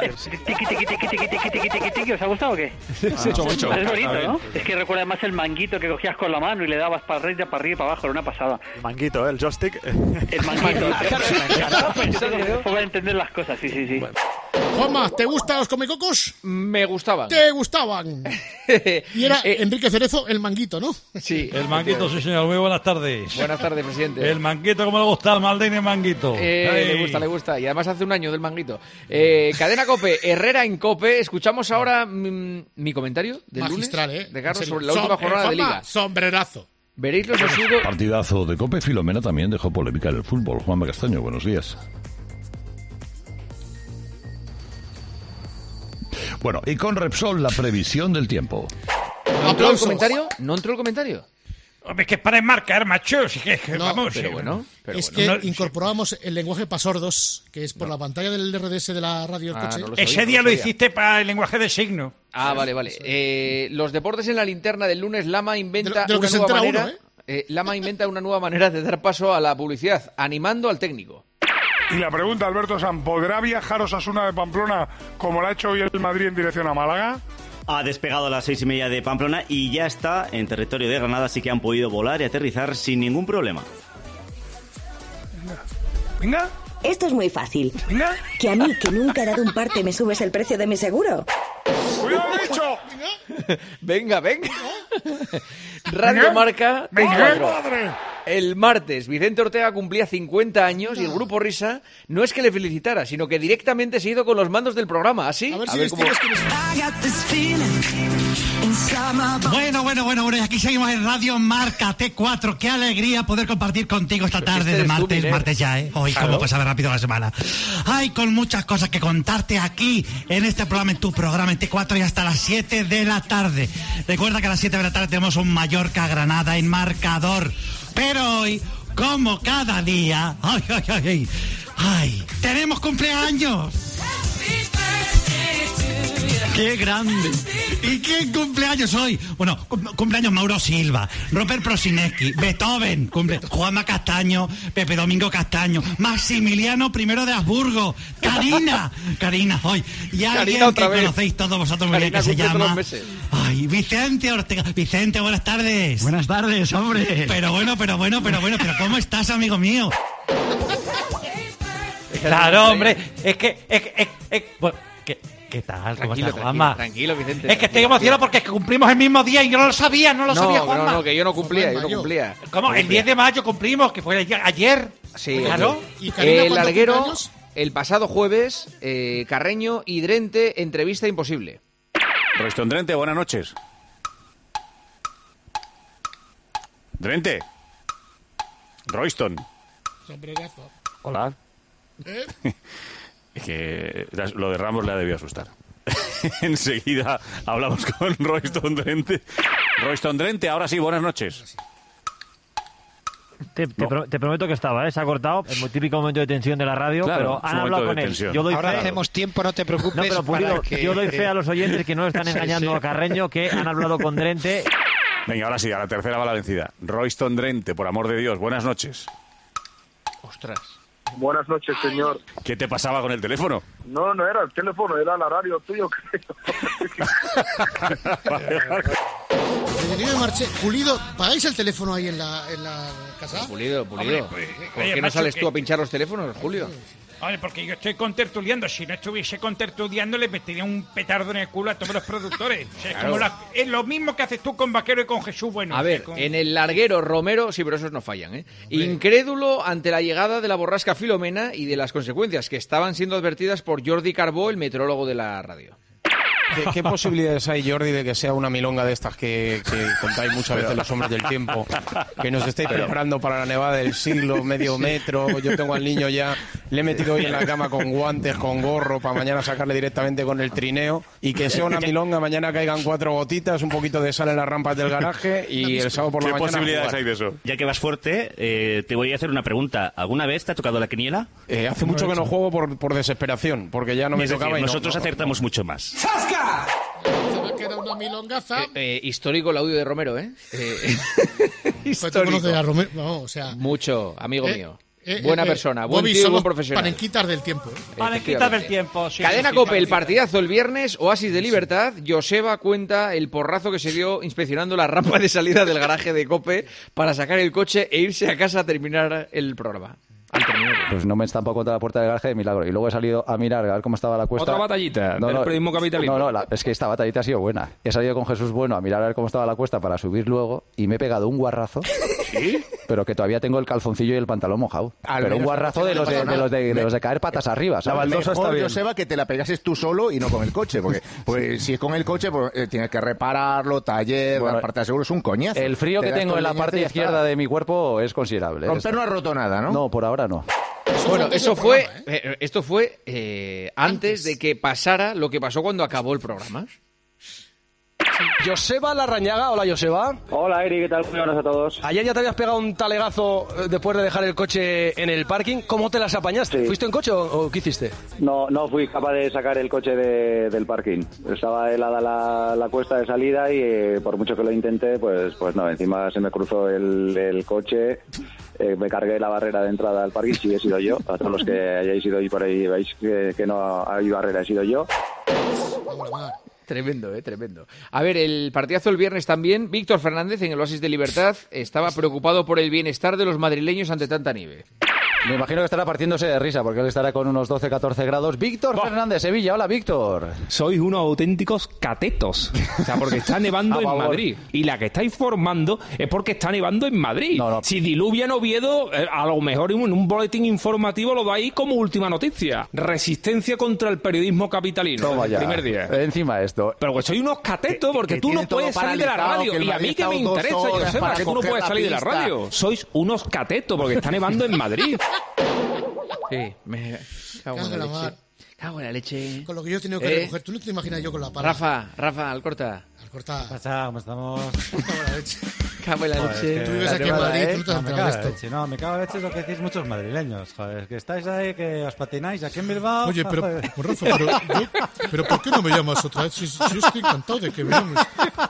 Speaker 12: ¿os ha gustado o qué?
Speaker 6: Mucho.
Speaker 12: Es bonito, ¿no? Es que recuerda además el manguito que cogías con la mano y le dabas para arriba y para abajo, era una pasada.
Speaker 10: El manguito, el joystick.
Speaker 12: El manguito. Para entender las cosas, sí.
Speaker 5: Bueno. Juanma, ¿te gustan los comecocos?
Speaker 4: Me gustaban.
Speaker 5: ¿Te gustaban? Y era Enrique Cerezo el manguito, ¿no?
Speaker 4: Sí.
Speaker 6: El manguito, sí señor. Muy buenas tardes.
Speaker 4: Buenas tardes, presidente.
Speaker 6: El manguito, ¿cómo le gusta al Maldini el manguito?
Speaker 4: Le gusta. Y además hace un año del manguito. Cadena COPE, Herrera en COPE. Escuchamos ahora mi comentario del
Speaker 5: magistral,
Speaker 4: lunes de Carlos sobre la última jornada de Liga.
Speaker 5: Sombrerazo.
Speaker 4: Veréis los residuos.
Speaker 3: Partidazo de COPE. Filomena también dejó polémica en el fútbol. Juanma Castaño, buenos días. Bueno, y con Repsol, la previsión del tiempo.
Speaker 4: ¿No entró el comentario? ¿No entró el comentario?
Speaker 6: Hombre, es que es para enmarcar, macho. Vamos.
Speaker 4: Pero bueno.
Speaker 5: Incorporábamos el lenguaje para sordos, que es por la pantalla del RDS de la radio del coche.
Speaker 6: Ese día lo hiciste para el lenguaje de signo.
Speaker 4: Vale. Los deportes en la linterna del lunes, Lama inventa una nueva manera. Lama inventa una nueva manera de dar paso a la publicidad, animando al técnico.
Speaker 24: Y la pregunta, Alberto San, ¿podrá viajar Osasuna de Pamplona como lo ha hecho hoy el Madrid en dirección a Málaga?
Speaker 13: Ha despegado a las 6:30 de Pamplona y ya está en territorio de Granada, así que han podido volar y aterrizar sin ningún problema.
Speaker 24: Venga.
Speaker 16: Esto es muy fácil.
Speaker 24: Venga.
Speaker 16: Que a mí, que nunca he dado un parte, me subes el precio de mi seguro.
Speaker 24: ¡Cuidado, bicho!
Speaker 4: Venga. Radio Marca. El martes, Vicente Ortega cumplía 50 años y el Grupo Risa no es que le felicitara, sino que directamente se ha ido con los mandos del programa. ¿Así?
Speaker 5: A ver cómo...
Speaker 17: Bueno, aquí seguimos en Radio Marca T4. Qué alegría poder compartir contigo esta tarde de martes ya, ¿eh? Hoy, cómo pasa rápido la semana. Hay con muchas cosas que contarte aquí, en este programa, en tu programa, en T4 y hasta las 7 de la tarde. Recuerda que a las 7 de la tarde tenemos un Mallorca-Granada en marcador. Pero hoy, como cada día, ¡Ay! ¡Tenemos cumpleaños! ¡Qué grande! ¿Y quién cumpleaños hoy? Bueno, cumpleaños Mauro Silva, Robert Prosineski, Beethoven, Juanma Castaño, Pepe Domingo Castaño, Maximiliano I de Habsburgo, Karina hoy. Y alguien que conocéis todos vosotros muy bien, que se llama... Ay, Vicente Ortega. Vicente, buenas tardes.
Speaker 7: Buenas tardes, hombre.
Speaker 17: Pero ¿cómo estás, amigo mío?
Speaker 7: Claro, hombre, es que... ¿Qué tal? ¿Cómo estás, Juanma?
Speaker 4: Tranquilo, Vicente.
Speaker 7: Es que estoy emocionado porque cumplimos el mismo día y yo no lo sabía, Juanma.
Speaker 4: No, que yo no cumplía,
Speaker 7: ¿Cómo? El 10 de mayo cumplimos, que fue ayer.
Speaker 4: Sí,
Speaker 7: claro.
Speaker 5: ¿Y Karina,
Speaker 4: el larguero,
Speaker 5: cumpleaños?
Speaker 4: el pasado jueves, Carreño y Drente, entrevista imposible.
Speaker 11: Royston Drente, buenas noches. Drente. Royston.
Speaker 5: Sombrerazo.
Speaker 11: Hola. Es que lo de Ramos le ha debido asustar. Enseguida hablamos con Royston Drente. Royston Drente, ahora sí, buenas noches.
Speaker 14: Te prometo que estaba, se ha cortado. Es muy típico momento de tensión de la radio,
Speaker 11: claro,
Speaker 14: pero han hablado con él.
Speaker 11: Yo
Speaker 14: doy
Speaker 15: ahora
Speaker 14: fe.
Speaker 15: hacemos tiempo, no te preocupes.
Speaker 14: No, pero Pulido, yo doy fe a los oyentes que no están engañando a Carreño, que han hablado con Drente.
Speaker 11: Venga, ahora sí, a la tercera va la vencida. Royston Drente, por amor de Dios, buenas noches.
Speaker 4: Ostras.
Speaker 18: Buenas noches, señor.
Speaker 11: ¿Qué te pasaba con el teléfono?
Speaker 18: No era el teléfono, era la radio tuyo, creo.
Speaker 5: Bienvenido de Marche. Pulido, ¿pagáis el teléfono ahí en la casa?
Speaker 4: Pulido.
Speaker 6: Hombre,
Speaker 4: ¿Por qué no sales tú a pinchar los teléfonos, Julio?
Speaker 6: Vale, porque yo estoy contertuliando. Si no estuviese contertuliando, le metería un petardo en el culo a todos los productores. O sea,
Speaker 4: Claro.
Speaker 6: es lo mismo que haces tú con Vaquero y con Jesús Bueno.
Speaker 4: A ver, en el larguero Romero, sí, pero esos no fallan, ¿eh? Incrédulo ante la llegada de la borrasca Filomena y de las consecuencias que estaban siendo advertidas por Jordi Carbó, el meteorólogo de la radio.
Speaker 19: ¿Qué posibilidades hay, Jordi, de que sea una milonga de estas que contáis muchas veces los hombres del tiempo? Que nos estáis preparando para la nevada del siglo, medio metro. Yo tengo al niño ya, le he metido hoy en la cama con guantes, con gorro, para mañana sacarle directamente con el trineo. Y que sea una milonga, mañana caigan 4 gotitas, un poquito de sal en las rampas del garaje y el sábado por la mañana.
Speaker 11: ¿Qué posibilidades
Speaker 19: jugar.
Speaker 11: hay de eso?
Speaker 13: Ya que vas fuerte, te voy a hacer una pregunta. ¿Alguna vez te ha tocado la quiniela?
Speaker 19: Hace mucho que no juego por desesperación, porque ya no me tocaba.
Speaker 13: Nosotros acertamos mucho más.
Speaker 5: ¡Zasca! Se me queda una milongaza.
Speaker 4: Histórico el audio de Romero, ¿eh?
Speaker 5: Pues tú conoces a Romero, no, o sea...
Speaker 4: Mucho, amigo mío. Buena persona, buen
Speaker 5: Bobby,
Speaker 4: tío y
Speaker 5: son
Speaker 4: buen
Speaker 5: los
Speaker 4: profesional.
Speaker 5: panenquitas del tiempo.
Speaker 6: Panenquitas del tiempo, sí.
Speaker 4: Cadena COPE, el partidazo el viernes, Oasis de Libertad. Joseba cuenta el porrazo que se dio inspeccionando la rampa de salida del garaje de COPE para sacar el coche e irse a casa a terminar el programa.
Speaker 18: Pues no me he estampado contra la puerta del garaje de milagro. Y luego he salido a mirar, a ver cómo estaba la cuesta.
Speaker 19: Otra batallita del periodismo capitalista.
Speaker 18: No, es que esta batallita ha sido buena. He salido con Jesús Bueno a mirar a ver cómo estaba la cuesta para subir luego y me he pegado un guarrazo.
Speaker 11: ¿Sí?
Speaker 18: Pero que todavía tengo el calzoncillo y el pantalón mojado. Pero un guarrazo de los de caer patas arriba, ¿sabes?
Speaker 20: La baldosa está bien. Joseba, que te la pegases tú solo y no con el coche. Porque si es con el coche, pues, tienes que repararlo, taller, la parte de seguro, es un coñazo.
Speaker 18: El frío que tengo en la parte izquierda de mi cuerpo es considerable.
Speaker 20: Romper no ha roto nada, ¿no?
Speaker 18: No, por ahora no.
Speaker 4: Bueno, esto fue antes de que pasara lo que pasó cuando acabó el programa.
Speaker 19: Joseba Larrañaga, hola Joseba.
Speaker 18: Hola Eri, ¿qué tal? Muy buenas a todos.
Speaker 19: Ayer ya te habías pegado un talegazo después de dejar el coche en el parking. ¿Cómo te las apañaste?
Speaker 18: Sí.
Speaker 19: ¿Fuiste en coche o qué hiciste?
Speaker 18: No fui capaz de sacar el coche del parking. Estaba helada la cuesta de salida y por mucho que lo intenté, pues no. Encima se me cruzó el coche, me cargué la barrera de entrada al parking, sí he sido yo. A todos los que hayáis ido por ahí veis que no ha habido barrera, he sido yo.
Speaker 4: Tremendo, tremendo. A ver, el partidazo el viernes también. Víctor Fernández, en el Oasis de Libertad, estaba preocupado por el bienestar de los madrileños ante tanta nieve.
Speaker 18: Me imagino que estará partiéndose de risa, porque él estará con unos 12-14 grados. Víctor Fernández, Sevilla. Hola, Víctor.
Speaker 19: Sois unos auténticos catetos. O sea, porque está nevando en Madrid. Y la que estáis formando es porque está nevando en Madrid.
Speaker 18: No.
Speaker 19: Si diluvia en Oviedo, a lo mejor en un boletín informativo lo dais como última noticia. Resistencia contra el periodismo capitalino.
Speaker 18: Toma ya.
Speaker 19: Primer día.
Speaker 18: Encima esto.
Speaker 19: Pero que sois unos catetos, porque tú no puedes salir de la radio. Y a mí que me interesa, Joseba, que tú no puedes salir de la radio. Sois unos catetos, porque está nevando en Madrid.
Speaker 4: Sí, me cago en la leche. Cago en la leche.
Speaker 5: Con lo que yo he tenido que recoger, tú no te imaginas yo con la pala.
Speaker 4: Rafa, Alcorta.
Speaker 5: Alcorta.
Speaker 7: ¿Qué pasa? ¿Cómo estamos?
Speaker 5: Cago en la leche.
Speaker 4: cago en la leche.
Speaker 5: Tú vives aquí en Madrid, tú no te has enterado de esto.
Speaker 15: No, me cago en la leche lo que decís muchos madrileños. Joder, que estáis ahí, que os patináis aquí en Bilbao.
Speaker 5: Oye, pero,
Speaker 15: joder.
Speaker 5: Rafa, pero ¿por qué no me llamas otra vez? Si yo estoy encantado de que me llames.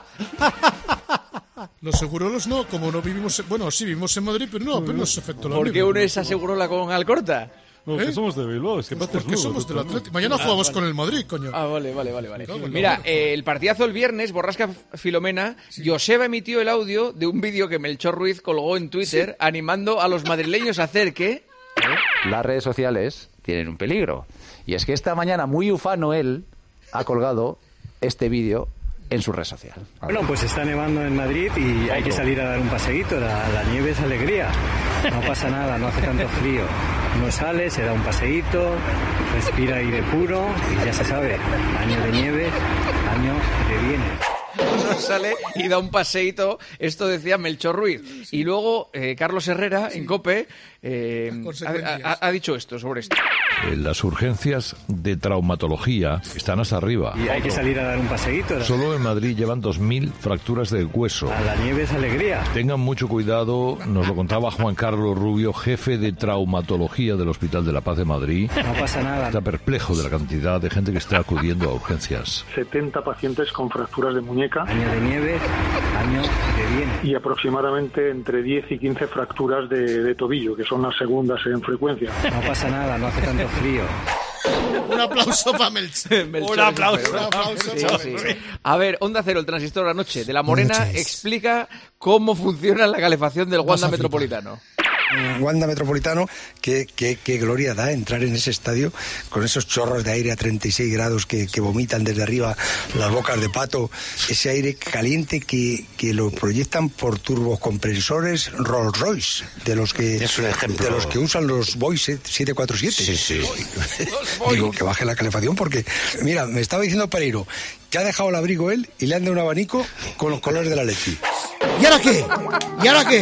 Speaker 5: Los segurolos no, como no vivimos... Bueno, sí vivimos en Madrid, pero no nos afectó la
Speaker 4: ¿Por qué uno es asegurola con Alcorta?
Speaker 15: No, que somos de Bilbao, es que
Speaker 5: porque somos del Atlético. Mañana jugamos con el Madrid, coño.
Speaker 4: Vale. Mira, el partidazo el viernes, Borrasca Filomena, Joseba emitió el audio de un vídeo que Melchor Ruiz colgó en Twitter animando a los madrileños a hacer ¿qué?
Speaker 21: Las redes sociales tienen un peligro. Y es que esta mañana, muy ufano él, ha colgado este vídeo en su red social.
Speaker 22: Bueno, pues está nevando en Madrid y hay que salir a dar un paseíto. La nieve es alegría. No pasa nada, no hace tanto frío. Uno sale, se da un paseíto, respira aire puro y ya se sabe, año de nieve, año que viene.
Speaker 4: Uno sale y da un paseíto, esto decía Melchor Ruiz. Y luego Carlos Herrera, en COPE, ha dicho esto sobre esto.
Speaker 3: Las urgencias de traumatología están hasta arriba.
Speaker 22: Y hay que salir a dar un paseíto.
Speaker 3: Solo en Madrid llevan 2.000 fracturas de hueso.
Speaker 22: La nieve es alegría.
Speaker 3: Tengan mucho cuidado, nos lo contaba Juan Carlos Rubio, jefe de traumatología del Hospital de la Paz de Madrid.
Speaker 22: No pasa nada.
Speaker 3: Está perplejo de la cantidad de gente que está acudiendo a urgencias.
Speaker 23: 70 pacientes con fracturas de muñeca.
Speaker 22: Año de nieve, año que viene.
Speaker 23: Y aproximadamente entre 10 y 15 fracturas de tobillo, que son las segundas en frecuencia.
Speaker 22: No pasa nada, no hace tanto frío.
Speaker 5: Un aplauso para Melchor.
Speaker 4: Un aplauso. Sí. A ver, Onda Cero, el transistor de la noche de La Morena explica cómo funciona la calefacción del Wanda Metropolitano.
Speaker 25: Wanda Metropolitano, qué gloria da entrar en ese estadio con esos chorros de aire a 36 grados que vomitan desde arriba las bocas de pato, ese aire caliente que lo proyectan por turbocompresores Rolls Royce, de los que usan los Boeing 747. Sí. Digo, que baje la calefacción porque, mira, me estaba diciendo Pereiro, que ha dejado el abrigo él y le han dado un abanico con los colores de la Leti.
Speaker 5: ¿Y ahora qué?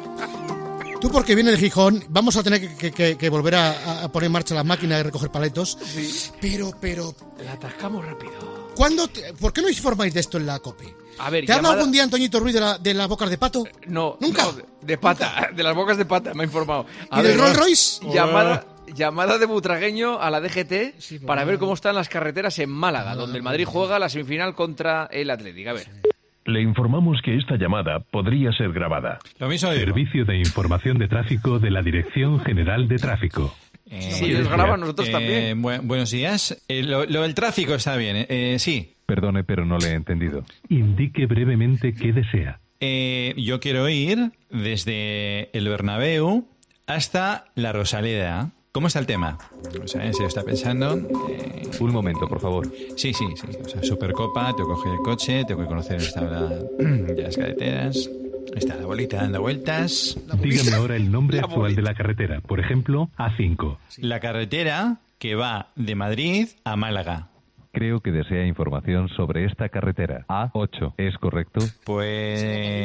Speaker 5: Tú, porque viene de Gijón, vamos a tener que volver a poner en marcha las máquinas de recoger paletos. Sí. Pero...
Speaker 4: La atascamos rápido.
Speaker 5: ¿Por qué no informáis de esto en la COPE?
Speaker 4: A ver,
Speaker 5: ¿Te ha hablado algún día Antoñito Ruiz de las bocas de pato?
Speaker 4: No.
Speaker 5: ¿Nunca?
Speaker 4: No, de pata, de las bocas de pata, me ha informado.
Speaker 5: ¿Y del Rolls Royce?
Speaker 4: Llamada de Butragueño a la DGT para ver cómo están las carreteras en Málaga, donde el Madrid juega la semifinal contra el Atlético. A ver.
Speaker 26: Le informamos que esta llamada podría ser grabada.
Speaker 6: Lo mismo digo.
Speaker 26: Servicio de Información de Tráfico de la Dirección General de Tráfico.
Speaker 4: Si nos graban nosotros también.
Speaker 6: Buenos días. Lo del tráfico está bien, sí.
Speaker 26: Perdone, pero no le he entendido. Indique brevemente qué desea.
Speaker 6: Yo quiero ir desde el Bernabéu hasta la Rosaleda. ¿Cómo está el tema? O sea, se lo está pensando.
Speaker 26: Un momento, por favor.
Speaker 6: Sí. O sea, Supercopa, tengo que coger el coche, tengo que conocer esta de las carreteras. Está la bolita dando vueltas.
Speaker 26: Dígame ahora el nombre actual de la carretera. Por ejemplo, A5.
Speaker 6: La carretera que va de Madrid a Málaga.
Speaker 26: Creo que desea información sobre esta carretera. A8, ¿es correcto?
Speaker 6: Pues...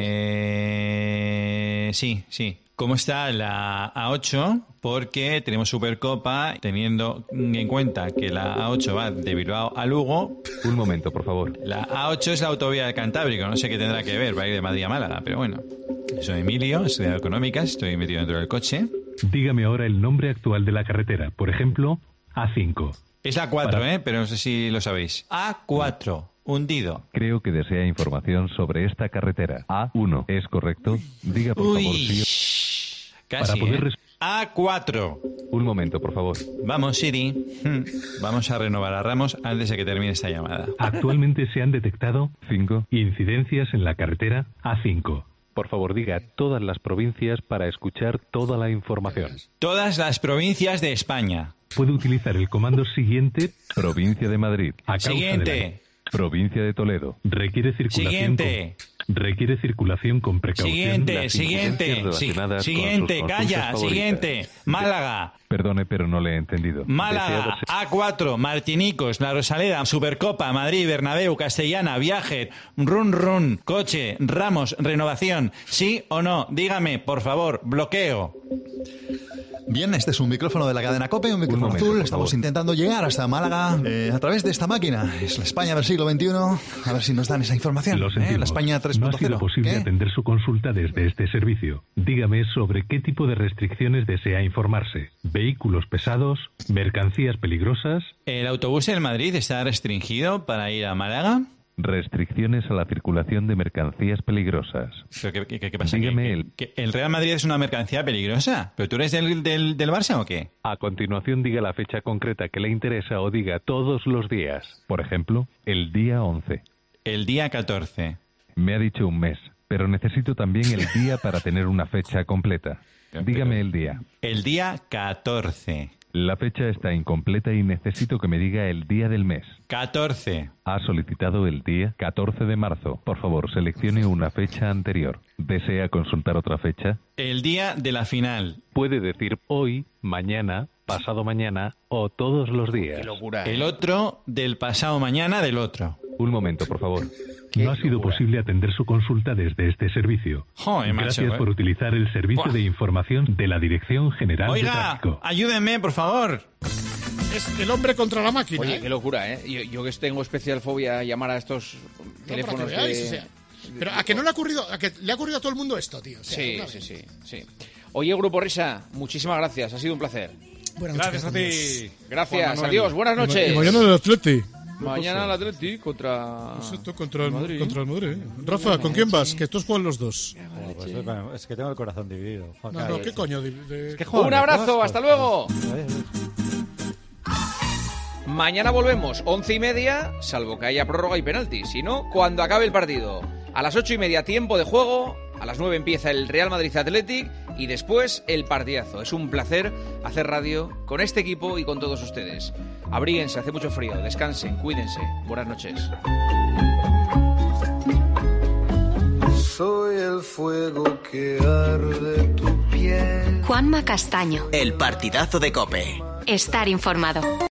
Speaker 6: sí. ¿Cómo está la A8? Porque tenemos Supercopa, teniendo en cuenta que la A8 va de Bilbao a Lugo.
Speaker 26: Un momento, por favor.
Speaker 6: La A8 es la autovía del Cantábrico, no sé qué tendrá que ver, va a ir de Madrid a Málaga, pero bueno. Soy Emilio, estudiante económicas, estoy metido dentro del coche.
Speaker 26: Dígame ahora el nombre actual de la carretera, por ejemplo, A5.
Speaker 6: Es la 4, pero no sé si lo sabéis. A4. Hundido.
Speaker 26: Creo que desea información sobre esta carretera. A1, ¿es correcto? Diga, por favor, sí.
Speaker 6: Casi, para poder A4.
Speaker 26: Un momento, por favor.
Speaker 6: Vamos, Siri. Vamos a renovar a Ramos antes de que termine esta llamada.
Speaker 26: Actualmente se han detectado 5 incidencias en la carretera A5. Por favor, diga todas las provincias para escuchar toda la información.
Speaker 6: Todas las provincias de España.
Speaker 26: Puede utilizar el comando siguiente, provincia de Madrid. A causa
Speaker 6: siguiente.
Speaker 26: De provincia de Toledo. Requiere circulación.
Speaker 6: Siguiente.
Speaker 26: Requiere circulación con precaución.
Speaker 6: Siguiente, calla, siguiente. Málaga.
Speaker 26: Perdone, pero no le he entendido.
Speaker 6: Málaga, A4, Martinicos, La Rosaleda, Supercopa, Madrid, Bernabéu, Castellana, Viaje, Run, Coche, Ramos, Renovación. ¿Sí o no? Dígame, por favor, bloqueo.
Speaker 1: Bien, este es un micrófono de la cadena COPE, un micrófono azul. Estamos intentando llegar hasta Málaga a través de esta máquina. Es la España del siglo XXI. A ver si nos dan esa información.
Speaker 26: Lo sentimos.
Speaker 1: La España 3.0.
Speaker 26: No ha sido posible atender su consulta desde este servicio. Dígame sobre qué tipo de restricciones desea informarse. ¿Vehículos pesados? ¿Mercancías peligrosas?
Speaker 6: ¿El autobús en Madrid está restringido para ir a Málaga?
Speaker 26: Restricciones a la circulación de mercancías peligrosas.
Speaker 6: ¿Pero qué pasa?
Speaker 26: Dígame
Speaker 6: ¿Que el Real Madrid es una mercancía peligrosa? ¿Pero tú eres del Barça o qué?
Speaker 26: A continuación diga la fecha concreta que le interesa o diga todos los días. Por ejemplo, el día 11.
Speaker 6: El día 14.
Speaker 26: Me ha dicho un mes, pero necesito también el día para tener una fecha completa. Dígame el día.
Speaker 6: El día 14.
Speaker 26: La fecha está incompleta y necesito que me diga el día del mes.
Speaker 6: 14.
Speaker 26: Ha solicitado el día 14 de marzo. Por favor, seleccione una fecha anterior. ¿Desea consultar otra fecha?
Speaker 6: El día de la final.
Speaker 26: Puede decir hoy, mañana, pasado mañana o todos los días.
Speaker 4: Qué locura.
Speaker 6: El otro del pasado mañana del otro.
Speaker 26: Un momento, por favor. No ha sido posible atender su consulta desde este servicio.
Speaker 6: Joder,
Speaker 26: Gracias
Speaker 6: macho,
Speaker 26: por utilizar el servicio de información de la Dirección General de
Speaker 6: Oiga,
Speaker 26: Tráfico.
Speaker 6: ayúdenme, por favor.
Speaker 5: Es el hombre contra la máquina.
Speaker 4: Oye, qué locura, ¿eh? Yo que tengo especial fobia a llamar a estos teléfonos
Speaker 5: para que veáis, o sea. Pero a que no le ha ocurrido, a que le ha ocurrido a todo el mundo esto, tío. O sea,
Speaker 4: sí. Oye, Grupo Risa, muchísimas gracias. Ha sido un placer.
Speaker 5: Buenas
Speaker 4: gracias
Speaker 5: noches,
Speaker 4: a ti. Gracias, adiós, buenas noches.
Speaker 5: Y mañana el Atleti.
Speaker 4: Mañana el Atleti contra
Speaker 5: el Madrid. Rafa, ¿con quién vas? Que todos juegan los dos.
Speaker 15: Es que tengo el corazón dividido.
Speaker 5: No, ¿qué coño?
Speaker 4: Un abrazo, hasta luego. Mañana volvemos, 11:30, salvo que haya prórroga y penalti. Si no, cuando acabe el partido. A las 8:30, tiempo de juego. A las 9 empieza el Real Madrid Athletic y después el partidazo. Es un placer hacer radio con este equipo y con todos ustedes. Abríguense, hace mucho frío, descansen, cuídense. Buenas noches.
Speaker 2: Soy el fuego que arde tu piel.
Speaker 8: Juanma Castaño.
Speaker 9: El partidazo de COPE.
Speaker 8: Estar informado.